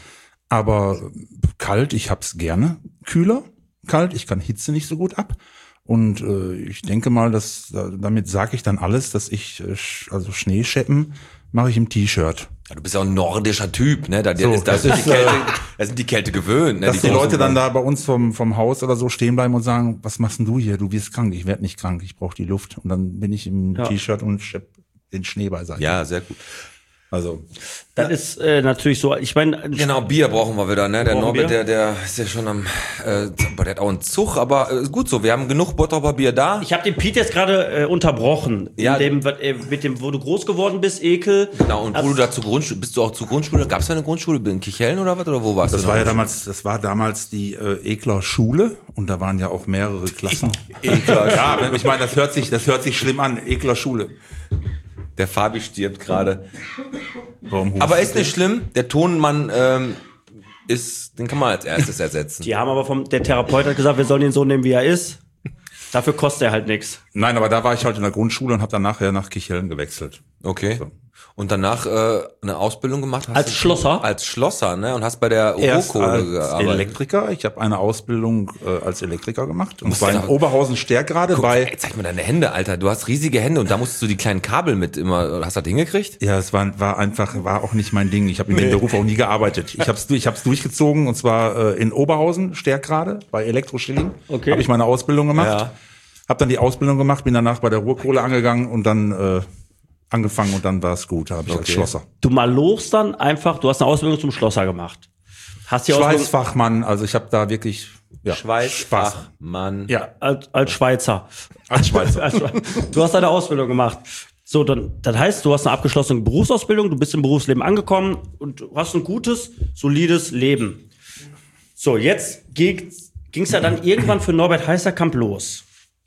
aber kalt, ich hab's gerne. Kühler, kalt, ich kann Hitze nicht so gut ab. Und äh, ich denke mal, dass äh, damit sage ich dann alles, dass ich, äh, sch- also Schneescheppen mache ich im T-Shirt. Ja, du bist ja auch ein nordischer Typ, ne? Da, So, ist, da, das sind die ist, Kälte, äh, da sind die Kälte gewöhnt. Ne? Dass die, großen Leute dann Mann. da bei uns vom, vom Haus oder so stehen bleiben und sagen, was machst denn du hier? Du wirst krank. Ich werde nicht krank, ich brauche die Luft. Und dann bin ich im Ja. T-Shirt und schepp den Schnee beiseite. Ja, sehr gut. Also Das ist äh, natürlich so, ich meine, Genau, Bier brauchen wir wieder, ne? Der Brauchen Norbert, wir? der, der ist ja schon am, äh, aber der hat auch einen Zug, aber äh, ist gut so, wir haben genug Bottroper Bier da. ich habe den Pete jetzt gerade äh, unterbrochen, Ja. in dem, wat- äh, mit dem, wo du groß geworden bist, Ekel. Genau, und wo Hast- du da zur Grundschule, bist du auch zur Grundschule, gab's da eine Grundschule in Kirchhellen oder was, oder wo warst das du? war noch? ja damals, das war damals die äh, Ekler Schule und da waren ja auch mehrere Klassen. Ekler. Ja, ich meine, das hört sich, das hört sich schlimm an. Ekler Schule. Der Fabi stirbt gerade. Warum hustest Aber ist du? nicht schlimm, der Tonmann, ähm, ist, den kann man als erstes ersetzen. Die haben aber vom, der Therapeut hat gesagt, wir sollen ihn so nehmen, wie er ist. Dafür kostet er halt nichts. Nein, aber da war ich halt in der Grundschule und habe dann nachher nach Kirchhellen gewechselt. Okay. So. Und danach äh, eine Ausbildung gemacht hast Als du- Schlosser? Als Schlosser, ne? Und hast bei der Erst Ruhrkohle als gearbeitet. Elektriker. Ich habe eine Ausbildung äh, als Elektriker gemacht. Und Musst zwar du in doch- Oberhausen Stärkrade Guck, bei. ey, zeig mir deine Hände, Alter. Du hast riesige Hände und da musstest du die kleinen Kabel mit immer. Hast du das hingekriegt? Ja, es war, war einfach, war auch nicht mein Ding. Ich habe in dem Beruf auch nie gearbeitet. Ich habe es ich hab's durchgezogen und zwar äh, in Oberhausen, Stärkrade, bei Elektroschilling. Okay. Habe ich meine Ausbildung gemacht. Ja. Habe dann die Ausbildung gemacht, bin danach bei der Ruhrkohle angegangen und dann äh, angefangen und dann war es gut. Da habe ich als Okay. Schlosser. Du malst dann einfach, du hast eine Ausbildung zum Schlosser gemacht. Hast die Ausbildung Schweißfachmann, also ich habe da wirklich ja, Spaß. Schweißfachmann. Ja, als, als Schweizer. als Schweizer. Als Schwe- Du hast deine Ausbildung gemacht. So, dann, das heißt, du hast eine abgeschlossene Berufsausbildung, du bist im Berufsleben angekommen und du hast ein gutes, solides Leben. So, jetzt ging es ja dann irgendwann für Norbert Heisterkamp los.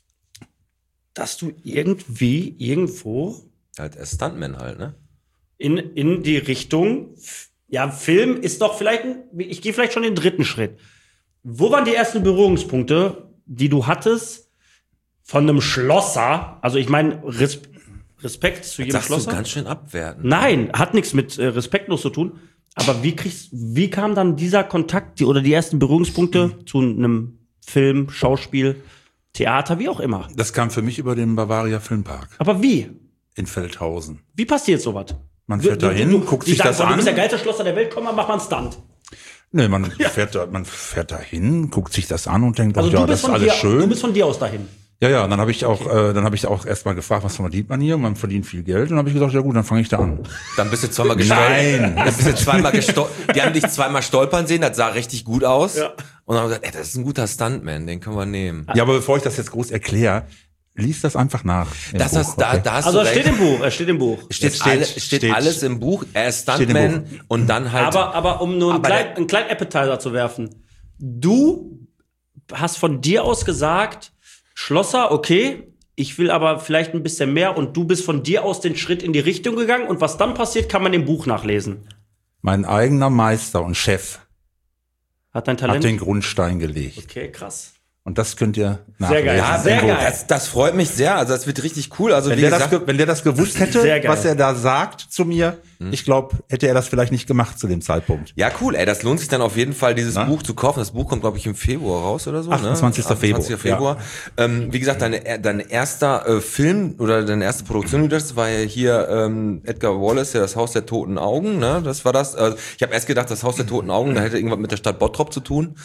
Dass du irgendwie, irgendwo Halt als Stuntman halt, ne? in, in die Richtung, ja, Film ist doch vielleicht, ein, ich gehe vielleicht schon den dritten Schritt. Wo waren die ersten Berührungspunkte, die du hattest von einem Schlosser? Also ich meine, Res Respekt zu jedem Sagst du Schlosser. ganz schön abwerten. Nein, hat nichts mit äh, respektlos zu tun. Aber wie kriegst, wie kam dann dieser Kontakt die, oder die ersten Berührungspunkte zu einem Film, Schauspiel, Theater, wie auch immer? Das kam für mich über den Bavaria Filmpark Aber wie? in Feldhausen. Wie passiert sowas? Man fährt da hin, guckt die sich sagen, das boah, Du an. bist der geilste Schlosser der Welt, komm mal, mach mal einen Stunt. Nee, man fährt da, man fährt da hin, guckt sich das an und denkt, Also oh, du ja, bist das ist von alles dir, schön. du bist von dir aus dahin. Ja, ja, und dann habe ich auch, äh, dann habe ich auch erstmal gefragt, was verdient man hier? Und man verdient viel Geld. Und dann habe ich gesagt, ja gut, dann fange ich da an. Dann bist du zweimal gestolpert. Nein. Dann bist du zweimal gestolpert. Die haben dich zweimal stolpern sehen, das sah richtig gut aus. Ja. Und dann haben wir gesagt, ey, das ist ein guter Stuntman, den können wir nehmen. Ja, aber bevor ich das jetzt groß erkläre, lies das einfach nach. im Das Buch, hast, da, okay? da hast Also du es steht recht. im Buch, es steht im Buch. Steht, Es steht- alle, steht, steht- alles im Buch. Er ist Steht im Stuntman und dann halt. Aber, aber um nur einen, Aber klein, der- einen kleinen Appetizer zu werfen. Du hast von dir aus gesagt, Schlosser, okay, ich will aber vielleicht ein bisschen mehr und du bist von dir aus den Schritt in die Richtung gegangen und was dann passiert, kann man im Buch nachlesen. Mein eigener Meister und Chef Hat dein hat Talent? den Grundstein gelegt. Okay, krass. Und das könnt ihr nachlesen. geil. Ja, Sehr sehr geil. geil. Das, das freut mich sehr. Also das wird richtig cool. Also Wenn wie der, gesagt, das, ge- wenn der das gewusst hätte, Sehr geil. was er da sagt zu mir, ich glaube, hätte er das vielleicht nicht gemacht zu dem Zeitpunkt. ja, cool, ey, das lohnt sich dann auf jeden Fall, dieses Na? Buch zu kaufen. Das Buch kommt, glaube ich, im Februar raus oder so. achtundzwanzigster Ne? achtundzwanzigster Februar. Ähm, wie gesagt, deine, dein erster äh, Film oder deine erste Produktion, die du das war ja hier ähm, Edgar Wallace, ja, das Haus der toten Augen. Ne? Das war das. Also, ich habe erst gedacht, das Haus der toten Augen, da hätte irgendwas mit der Stadt Bottrop zu tun.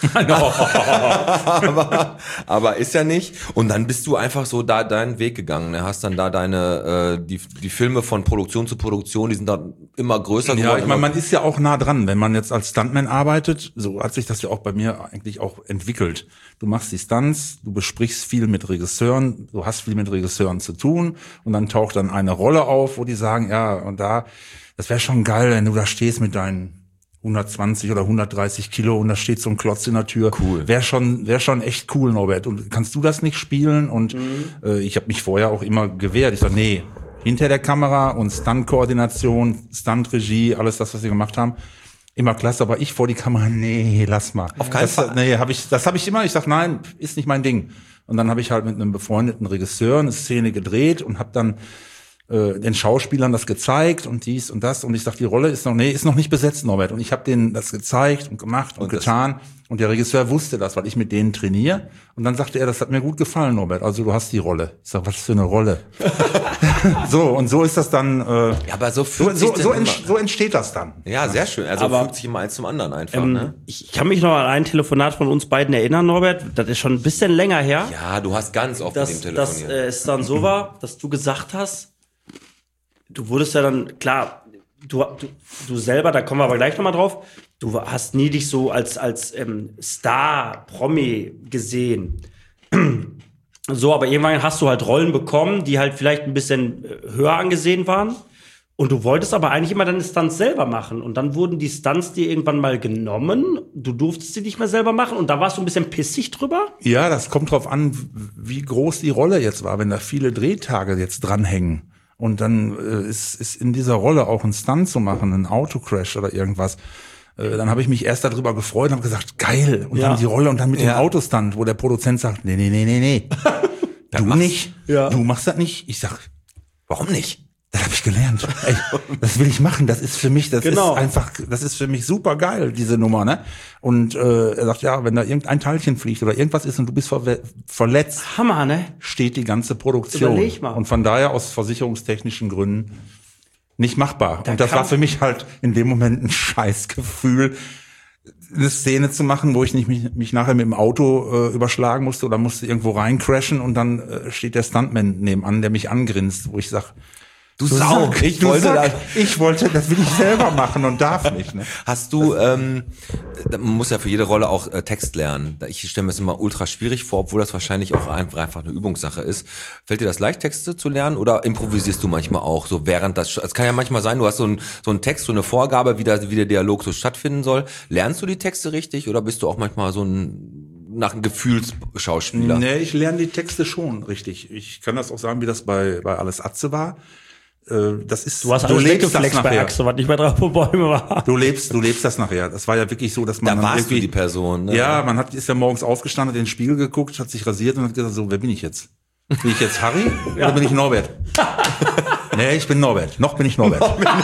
aber, aber ist ja nicht. Und dann bist du einfach so da deinen Weg gegangen. Ne? Hast dann da deine, äh, die, die Filme von Produktion zu Produktion, die sind dann immer größer geworden. Ja, ich meine, immer- man ist ja auch nah dran, wenn man jetzt als Stuntman arbeitet. So hat sich das ja auch bei mir eigentlich auch entwickelt. Du machst die Stunts, du besprichst viel mit Regisseuren, du hast viel mit Regisseuren zu tun und dann taucht dann eine Rolle auf, wo die sagen, ja, und da, das wäre schon geil, wenn du da stehst mit deinen hundertzwanzig oder hundertdreißig Kilo und da steht so ein Klotz in der Tür. Cool. Wäre schon, wäre schon echt cool, Norbert. Und kannst du das nicht spielen? Und äh, ich habe mich vorher auch immer gewehrt. Ich sag, nee, hinter der Kamera und Stunt-Koordination, Stunt-Regie, alles das, was wir gemacht haben, immer klasse. Aber ich vor die Kamera, nee, lass mal. Auf keinen das, Fall. Nee, hab ich, das habe ich immer. Ich sag, nein, ist nicht mein Ding. Und dann habe ich halt mit einem befreundeten Regisseur eine Szene gedreht und habe dann äh, den Schauspielern das gezeigt und dies und das. Und ich sag, die Rolle ist noch, nee, ist noch nicht besetzt, Norbert. Und ich habe denen das gezeigt und gemacht und, Und das- getan. Und der Regisseur wusste das, weil ich mit denen trainiere. Und dann sagte er, das hat mir gut gefallen, Norbert. Also du hast die Rolle. Ich sag, was für eine Rolle? So, und so ist das dann. Äh, Ja, aber so so, fühlt so, sich so, denn ent, immer- so entsteht das dann. Ja, sehr schön. Also Aber- fügt sich immer eins zum anderen einfach, Ähm, ne? ich, ich kann mich noch an ein Telefonat von uns beiden erinnern, Norbert. Das ist schon ein bisschen länger her. Ja, du hast ganz oft dass, mit dem dass telefoniert. äh, es dann so war, dass du gesagt hast, du wurdest ja dann, klar, du, du, du selber, da kommen wir aber gleich nochmal drauf, du hast nie dich so als, als ähm, Star, Promi gesehen. So, aber irgendwann hast du halt Rollen bekommen, die halt vielleicht ein bisschen äh, höher angesehen waren. Und du wolltest aber eigentlich immer deine Stunts selber machen. Und dann wurden die Stunts dir irgendwann mal genommen. Du durftest sie nicht mehr selber machen. Und da warst du ein bisschen pissig drüber. Ja, das kommt drauf an, wie groß die Rolle jetzt war, wenn da viele Drehtage jetzt dranhängen. Und dann äh, ist, ist in dieser Rolle auch ein Stunt zu machen, ein Autocrash oder irgendwas. Äh, dann habe ich mich erst darüber gefreut und habe gesagt, geil. Und Ja. dann die Rolle und dann mit Ja. dem Autostunt, wo der Produzent sagt, nee, nee, nee, nee, nee. Du mach's. nicht. Ja. Du machst das nicht. Ich sag, Warum nicht? das habe ich gelernt. Ey, das will ich machen. Das ist für mich, das Genau. ist einfach, das ist für mich super geil, diese Nummer, ne? Und äh, er sagt, ja, wenn da irgendein Teilchen fliegt oder irgendwas ist und du bist verwe- verletzt, Hammer, ne? steht die ganze Produktion. Überleg mal. Und von daher aus versicherungstechnischen Gründen nicht machbar. Da und das kann- war für mich halt in dem Moment ein Scheißgefühl, eine Szene zu machen, wo ich nicht mich, mich nachher mit dem Auto äh, überschlagen musste oder musste irgendwo reincrashen und dann äh, steht der Stuntman nebenan, der mich angrinst, wo ich sag, Du Sau, Sack, ich du wollte Sack, da- ich wollte, das will ich selber machen und darf nicht. Ne? Hast du, ähm, man muss ja für jede Rolle auch äh, Text lernen. Ich stelle mir das immer ultra schwierig vor, obwohl das wahrscheinlich auch einfach, einfach eine Übungssache ist. Fällt dir das leicht, Texte zu lernen oder improvisierst du manchmal auch so während das, es kann ja manchmal sein, du hast so einen so einen Text, so eine Vorgabe, wie, da, wie der Dialog so stattfinden soll. Lernst du die Texte richtig oder bist du auch manchmal so ein, nach einem Gefühlsschauspieler? Nee, ich lerne die Texte schon richtig. Ich kann das auch sagen, wie das bei, bei Alles Atze war. Äh, Das ist, Du hast alles lebst das weggeflext bei nachher. Axel, was nicht mehr drauf auf Bäume war. Du lebst, du lebst das nachher. Das war ja wirklich so, dass man Da dann warst du irgendwie, die Person, ne? Ja, man hat, ist ja morgens aufgestanden, hat in den Spiegel geguckt, hat sich rasiert und hat gesagt, so, wer bin ich jetzt? Bin ich jetzt Harry oder bin ich Norbert? Nee, ich bin Norbert. Noch bin ich Norbert.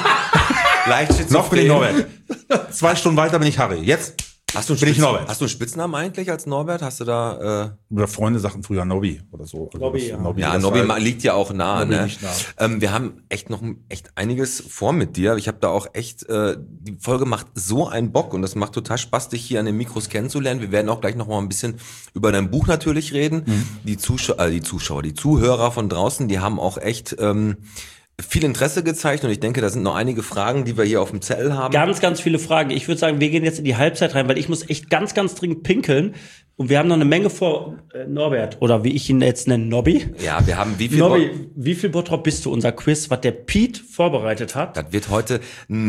Leicht schizophren. Noch bin ich Norbert. Zwei Stunden weiter bin ich Harry. Jetzt Hast du einen bin ich Spitz- Norbert. Hast du einen Spitznamen eigentlich als Norbert? Hast du da, äh, Oder Freunde sagten früher Nobby oder so. Also Nobby, das- ja. Nobby, ja, das Nobby war- liegt ja auch nah, Nobby ne? liegt nah. Ähm, wir haben echt noch echt einiges vor mit dir. Ich habe da auch echt, äh, die Folge macht so einen Bock und das macht total Spaß, dich hier an den Mikros kennenzulernen. Wir werden auch gleich noch mal ein bisschen über dein Buch natürlich reden. Mhm. Die Zuschauer, äh, die Zuschauer, die Zuhörer von draußen, die haben auch echt ähm, viel Interesse gezeigt und ich denke, da sind noch einige Fragen, die wir hier auf dem Zettel haben. Ganz, ganz viele Fragen. Ich würde sagen, wir gehen jetzt in die Halbzeit rein, weil ich muss echt ganz, ganz dringend pinkeln. Und wir haben noch eine Menge vor, äh, Norbert, oder wie ich ihn jetzt nenne, Nobby. Ja, wir haben wie viel Nobby, wie viel Bottrop bist du? Unser Quiz, was der Pete vorbereitet hat. Das wird heute ein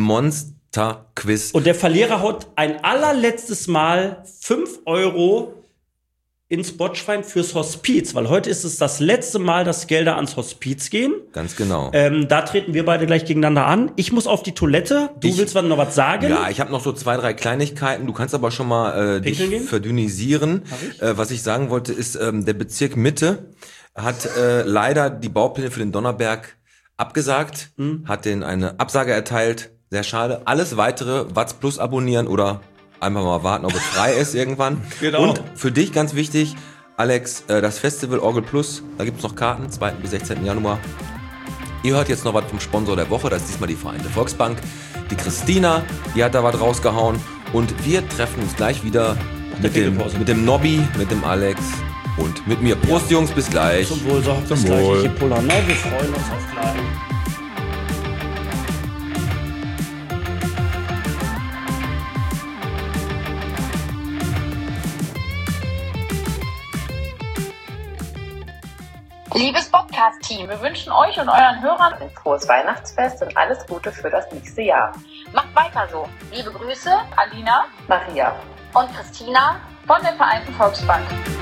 Monster-Quiz. Und der Verlierer haut ein allerletztes Mal fünf Euro ins Botschwein fürs Hospiz, weil heute ist es das letzte Mal, dass Gelder ans Hospiz gehen. Ganz genau. Ähm, da treten wir beide gleich gegeneinander an. Ich muss auf die Toilette. Du Ich- willst noch was sagen? Ja, ich habe noch so zwei, drei Kleinigkeiten. Du kannst aber schon mal äh, dich Pinkeln gehen? verdünnisieren. ich? Äh, was ich sagen wollte, ist, ähm, der Bezirk Mitte hat äh, leider die Baupläne für den Donnerberg abgesagt, Hm. hat denen eine Absage erteilt. Sehr schade. Alles weitere, Watz Plus abonnieren oder einfach mal warten, ob es frei ist irgendwann. Genau. Und für dich ganz wichtig, Alex, äh, das Festival Orgel Plus, da gibt's noch Karten, zweiten bis sechzehnten Januar. Ihr hört jetzt noch was vom Sponsor der Woche, das ist diesmal die Vereinte Volksbank. Die Christina, die hat da was rausgehauen. Und wir treffen uns gleich wieder mit dem, Pinkelpause. mit dem Nobby, mit dem Alex und mit mir. Prost, Jungs, bis gleich. Zum Wohl, so, bis Zum gleich. Wohl. Ich geb Puller. Ne? Wir freuen uns auf gleich. Liebes Podcast-Team, wir wünschen euch und euren Hörern ein frohes Weihnachtsfest und alles Gute für das nächste Jahr. Macht weiter so. Liebe Grüße, Alina, Maria und Christina von der Vereinten Volksbank.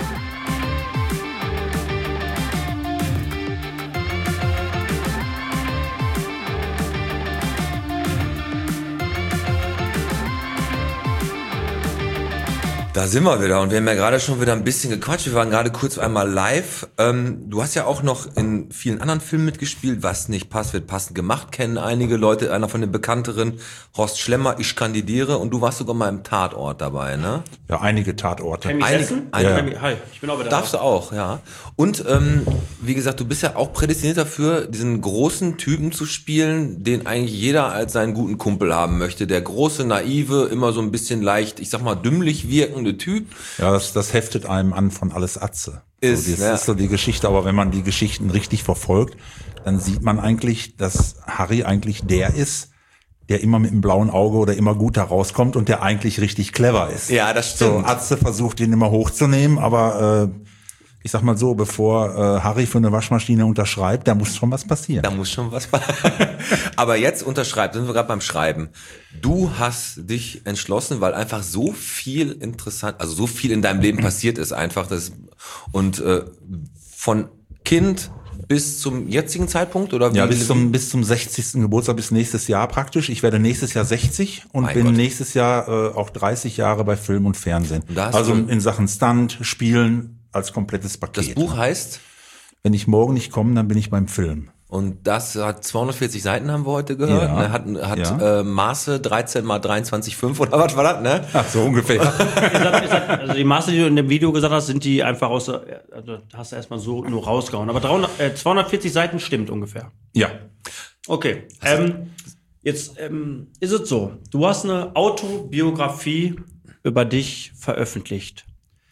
Da sind wir wieder und wir haben ja gerade schon wieder ein bisschen gequatscht. Wir waren gerade kurz einmal live. Ähm, du hast ja auch noch in vielen anderen Filmen mitgespielt. Was nicht passt, wird passend gemacht. Kennen einige Leute. Einer von den bekannteren, Horst Schlemmer, Ich kandidiere. Und du warst sogar mal im Tatort dabei, ne? Ja, einige Tatorte. Kann ich Einige- essen? einige- Hi, ich bin auch wieder Darfst da. du auch, ja. Und ähm, wie gesagt, du bist ja auch prädestiniert dafür, diesen großen Typen zu spielen, den eigentlich jeder als seinen guten Kumpel haben möchte. Der große, naive, immer so ein bisschen leicht, ich sag mal, dümmlich wirkende Typ. Ja, das, das heftet einem an von Alles Atze. Ist, so, das ja. ist so die Geschichte, aber wenn man die Geschichten richtig verfolgt, dann sieht man eigentlich, dass Harry eigentlich der ist, der immer mit einem blauen Auge oder immer gut da rauskommt und der eigentlich richtig clever ist. Ja, das So, stimmt. Atze versucht ihn immer hochzunehmen, aber äh, ich sag mal so, bevor äh, Harry für eine Waschmaschine unterschreibt, da muss schon was passieren. Da muss schon was. Aber jetzt unterschreibt, sind wir gerade beim Schreiben. Du hast dich entschlossen, weil einfach so viel interessant, also so viel in deinem Leben passiert ist einfach, das und äh, von Kind bis zum jetzigen Zeitpunkt oder wie? Ja, bis zum, bis zum sechzigsten Geburtstag, bis nächstes Jahr praktisch. Ich werde nächstes Jahr sechzig und Mein bin Gott. nächstes Jahr äh, auch dreißig Jahre bei Film und Fernsehen. Und da hast Also du- in Sachen Stunt, Spielen als komplettes Paket. Das Buch heißt, Wenn ich morgen nicht komme, dann bin ich beim Film. und das hat zweihundertvierzig Seiten, haben wir heute gehört, Ja. ne? hat, hat Ja. äh, Maße dreizehn mal dreiundzwanzig Komma fünf oder was war das, ne? Ach, so ungefähr. Ich sag, ich sag, also die Maße, die du in dem Video gesagt hast, sind die einfach aus der, also da hast du erstmal so nur rausgehauen. Aber dreihundert, äh, zweihundertvierzig Seiten stimmt ungefähr. Ja. Okay. Ähm, jetzt ähm, ist es so, du hast eine Autobiografie über dich veröffentlicht.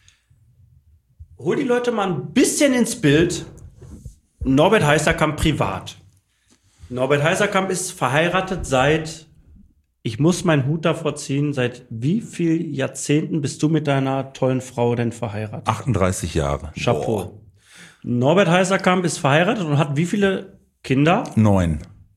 Hol die Leute mal ein bisschen ins Bild. Norbert Heißerkamp privat. Norbert Heißerkamp ist verheiratet seit, ich muss meinen Hut davor ziehen, seit wie viel Jahrzehnten bist du mit deiner tollen Frau denn verheiratet? achtunddreißig Jahre. Chapeau. Norbert Heißerkamp ist verheiratet und hat wie viele Kinder? Neun.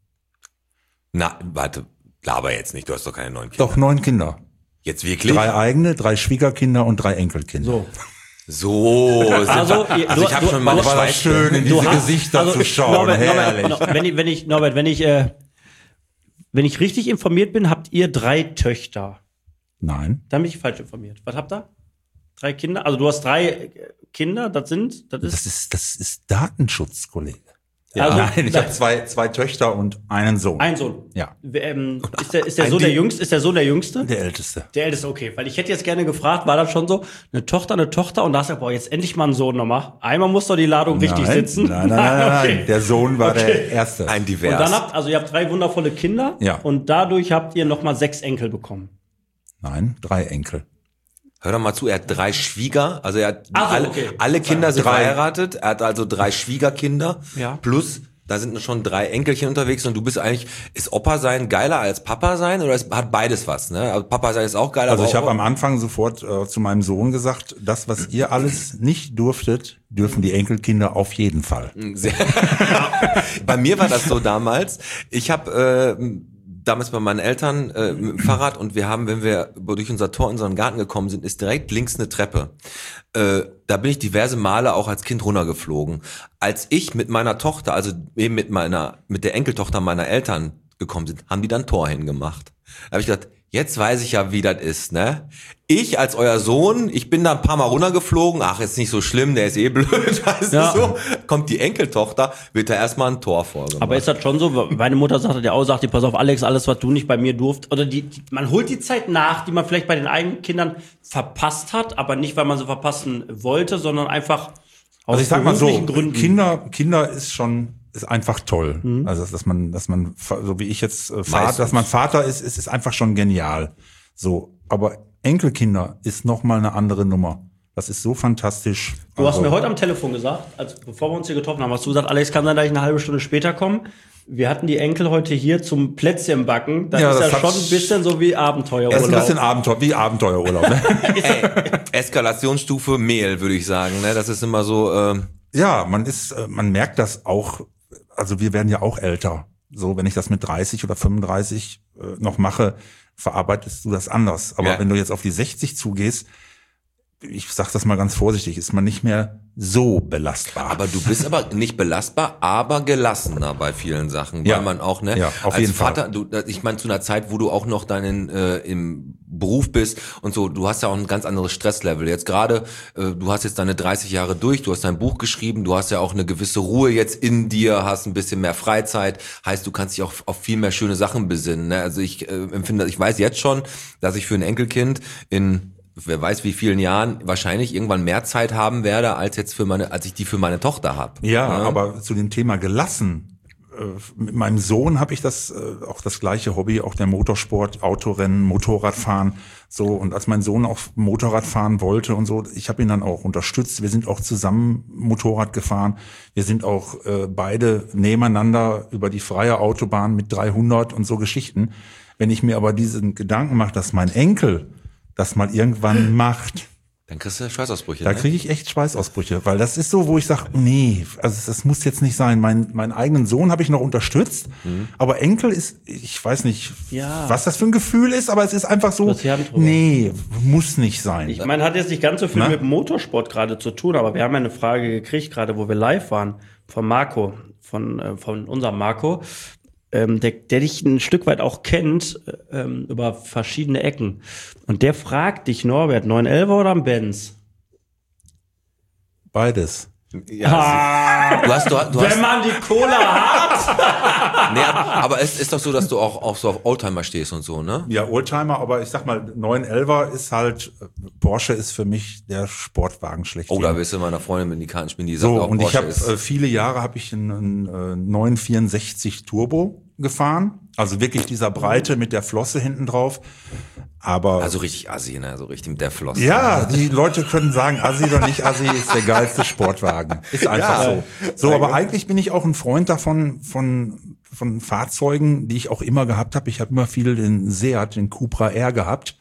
Na, warte, laber jetzt nicht, du hast doch keine neuen Kinder. Doch, neun Kinder. Jetzt wirklich? Drei eigene, drei Schwiegerkinder und drei Enkelkinder. So. So, sind Also, wir, ihr- also du- ich habe du- schon meine war das Schweiz. schön, in Du diese hast- Gesichter also, zu schauen. Norbert, Herrlich. Norbert, wenn ich, wenn ich, Norbert, wenn ich, äh, wenn ich richtig informiert bin, habt ihr drei Töchter. Nein. Da bin ich falsch informiert. Was habt ihr? Drei Kinder? Also du hast drei äh, Kinder, das sind, das ist, Das ist, das ist Datenschutz, Kollege. Also, Nein, ich nein. habe zwei, zwei Töchter und einen Sohn. ein Sohn. Ja. Ähm, ist der, ist der Ein Sohn der Di- Jüngste? Ist der Sohn der Jüngste? Der Älteste. Der Älteste, okay. Weil ich hätte jetzt gerne gefragt, war das schon so, eine Tochter, eine Tochter und da hast du, boah, jetzt endlich mal einen Sohn nochmal. Einmal muss doch die Ladung richtig nein, sitzen. Nein, nein, nein, nein, Okay. nein. Der Sohn war der Erste. Ein Und Divers. dann habt, also ihr habt drei wundervolle Kinder. Ja. Und dadurch habt ihr nochmal sechs Enkel bekommen. Nein, drei Enkel. Hör doch mal zu, er hat drei Schwieger, also er hat Ach so, alle, okay. alle Kinder sind Drei. verheiratet, er hat also drei Schwiegerkinder, Ja. plus da sind schon drei Enkelchen unterwegs und du bist eigentlich, ist Opa sein geiler als Papa sein oder ist, hat beides was, ne? Also Papa sein ist auch geil, Also aber ich habe auch, am Anfang sofort äh, zu meinem Sohn gesagt, das, was ihr alles nicht durftet, dürfen die Enkelkinder auf jeden Fall. Sehr. Bei mir war das so damals. Ich habe äh, damals bei meinen Eltern äh, mit dem Fahrrad und wir haben, wenn wir durch unser Tor in unseren Garten gekommen sind, ist direkt links eine Treppe. Äh, da bin ich diverse Male auch als Kind runtergeflogen. Als ich mit meiner Tochter, also eben mit meiner, mit der Enkeltochter meiner Eltern gekommen sind, haben die dann Tor hingemacht. Da habe ich gedacht, jetzt weiß ich ja, wie das ist, ne? Ich als euer Sohn, ich bin da ein paar Mal runtergeflogen, ach, ist nicht so schlimm, der ist eh blöd, weißt Ja. du so? Kommt die Enkeltochter, wird da erstmal ein Tor vorgemacht. Aber ist das schon so? Meine Mutter sagte ja auch, sagt die, pass auf, Alex, alles, was du nicht bei mir durft, oder die, die, man holt die Zeit nach, die man vielleicht bei den eigenen Kindern verpasst hat, aber nicht, weil man sie verpassen wollte, sondern einfach aus Also ich sag mal so, beruflichen Gründen. Kinder, Kinder ist schon, ist einfach toll. Also, dass man, dass man, so wie ich jetzt äh, Vater, Meistens. dass man Vater ist, ist, ist einfach schon genial. So. Aber Enkelkinder ist noch mal eine andere Nummer. Das ist so fantastisch. Du hast Also- mir heute am Telefon gesagt, als bevor wir uns hier getroffen haben, hast du gesagt, Alex, kann sein, dass ich eine halbe Stunde später komme. Wir hatten die Enkel heute hier zum Plätzchen backen. Das Ja, ist das ja hat- schon ein bisschen so wie Das ist ein Abenteuerurlaub. bisschen Abenteuer, wie Abenteuerurlaub. Ne? Ey, Eskalationsstufe Mehl, würde ich sagen, ne? Das ist immer so, ähm, Ja, man ist, äh, man merkt das auch, also wir werden ja auch älter. So, wenn ich das mit dreißig oder fünfunddreißig äh, noch mache, verarbeitest du das anders. Aber Ja. wenn du jetzt auf die sechzig zugehst, ich sag das mal ganz vorsichtig, ist man nicht mehr so belastbar. aber du bist aber nicht belastbar, aber gelassener bei vielen Sachen, weil Ja. man auch, ne, Ja, auf als jeden Vater, Fall. du, ich meine, zu einer Zeit, wo du auch noch deinen äh, im Beruf bist und so, du hast ja auch ein ganz anderes Stresslevel. Jetzt gerade, äh, du hast jetzt deine dreißig Jahre durch, du hast dein Buch geschrieben, du hast ja auch eine gewisse Ruhe jetzt in dir, hast ein bisschen mehr Freizeit, heißt, du kannst dich auch auf viel mehr schöne Sachen besinnen. Ne? Also ich äh, empfinde, ich weiß jetzt schon, dass ich für ein Enkelkind in wer weiß wie vielen Jahren wahrscheinlich irgendwann mehr Zeit haben werde, als jetzt für meine, als ich die für meine Tochter habe. Ja, aber zu dem Thema gelassen. Äh, mit meinem Sohn habe ich das äh, auch das gleiche Hobby, auch der Motorsport, Autorennen, Motorradfahren. So, und als mein Sohn auch Motorrad fahren wollte und so, ich habe ihn dann auch unterstützt. Wir sind auch zusammen Motorrad gefahren. Wir sind auch äh, beide nebeneinander über die freie Autobahn mit dreihundert und so Geschichten. Wenn ich mir aber diesen Gedanken mache, dass mein Enkel das mal irgendwann macht, Dann kriegst du Schweißausbrüche. da ne? kriege ich echt Schweißausbrüche, weil das ist so, wo ich sage, nee, also das muss jetzt nicht sein. Mein meinen eigenen Sohn habe ich noch unterstützt, Mhm. aber Enkel ist, ich weiß nicht, Ja. was das für ein Gefühl ist, aber es ist einfach so, Das haben drüber. nee, muss nicht sein. Ich meine, hat jetzt nicht ganz so viel Na? mit dem Motorsport gerade zu tun, aber wir haben ja eine Frage gekriegt, gerade wo wir live waren, von Marco, von, äh, von unserem Marco, ähm, der, der dich ein Stück weit auch kennt, äh, ähm, über verschiedene Ecken. Und der fragt dich, Norbert, neun elfer oder ein Benz? Beides. Ja, du hast, du, du hast, Wenn man die Cola hat! nee, aber es ist doch so, dass du auch, auch so auf Oldtimer stehst und so, ne? Ja, Oldtimer, aber ich sag mal, neun elfer ist halt, Porsche ist für mich der Sportwagen schlechthin. Oh, da wirst du meiner Freundin mit die Karten spielen, die sagt So, auch, und ich Porsche habe ist. äh, viele Jahre habe ich einen, einen äh, neun vierundsechzig Turbo gefahren, also wirklich dieser Breite mit der Flosse hinten drauf. Aber Also richtig assi, ne? So richtig mit der Flosse. ja, die Leute können sagen, Assi oder nicht Assi ist der geilste Sportwagen. Ist einfach Ja. so. So, aber eigentlich bin ich auch ein Freund davon, von, von Fahrzeugen, die ich auch immer gehabt habe. Ich habe immer viel den Seat, den Cupra R gehabt.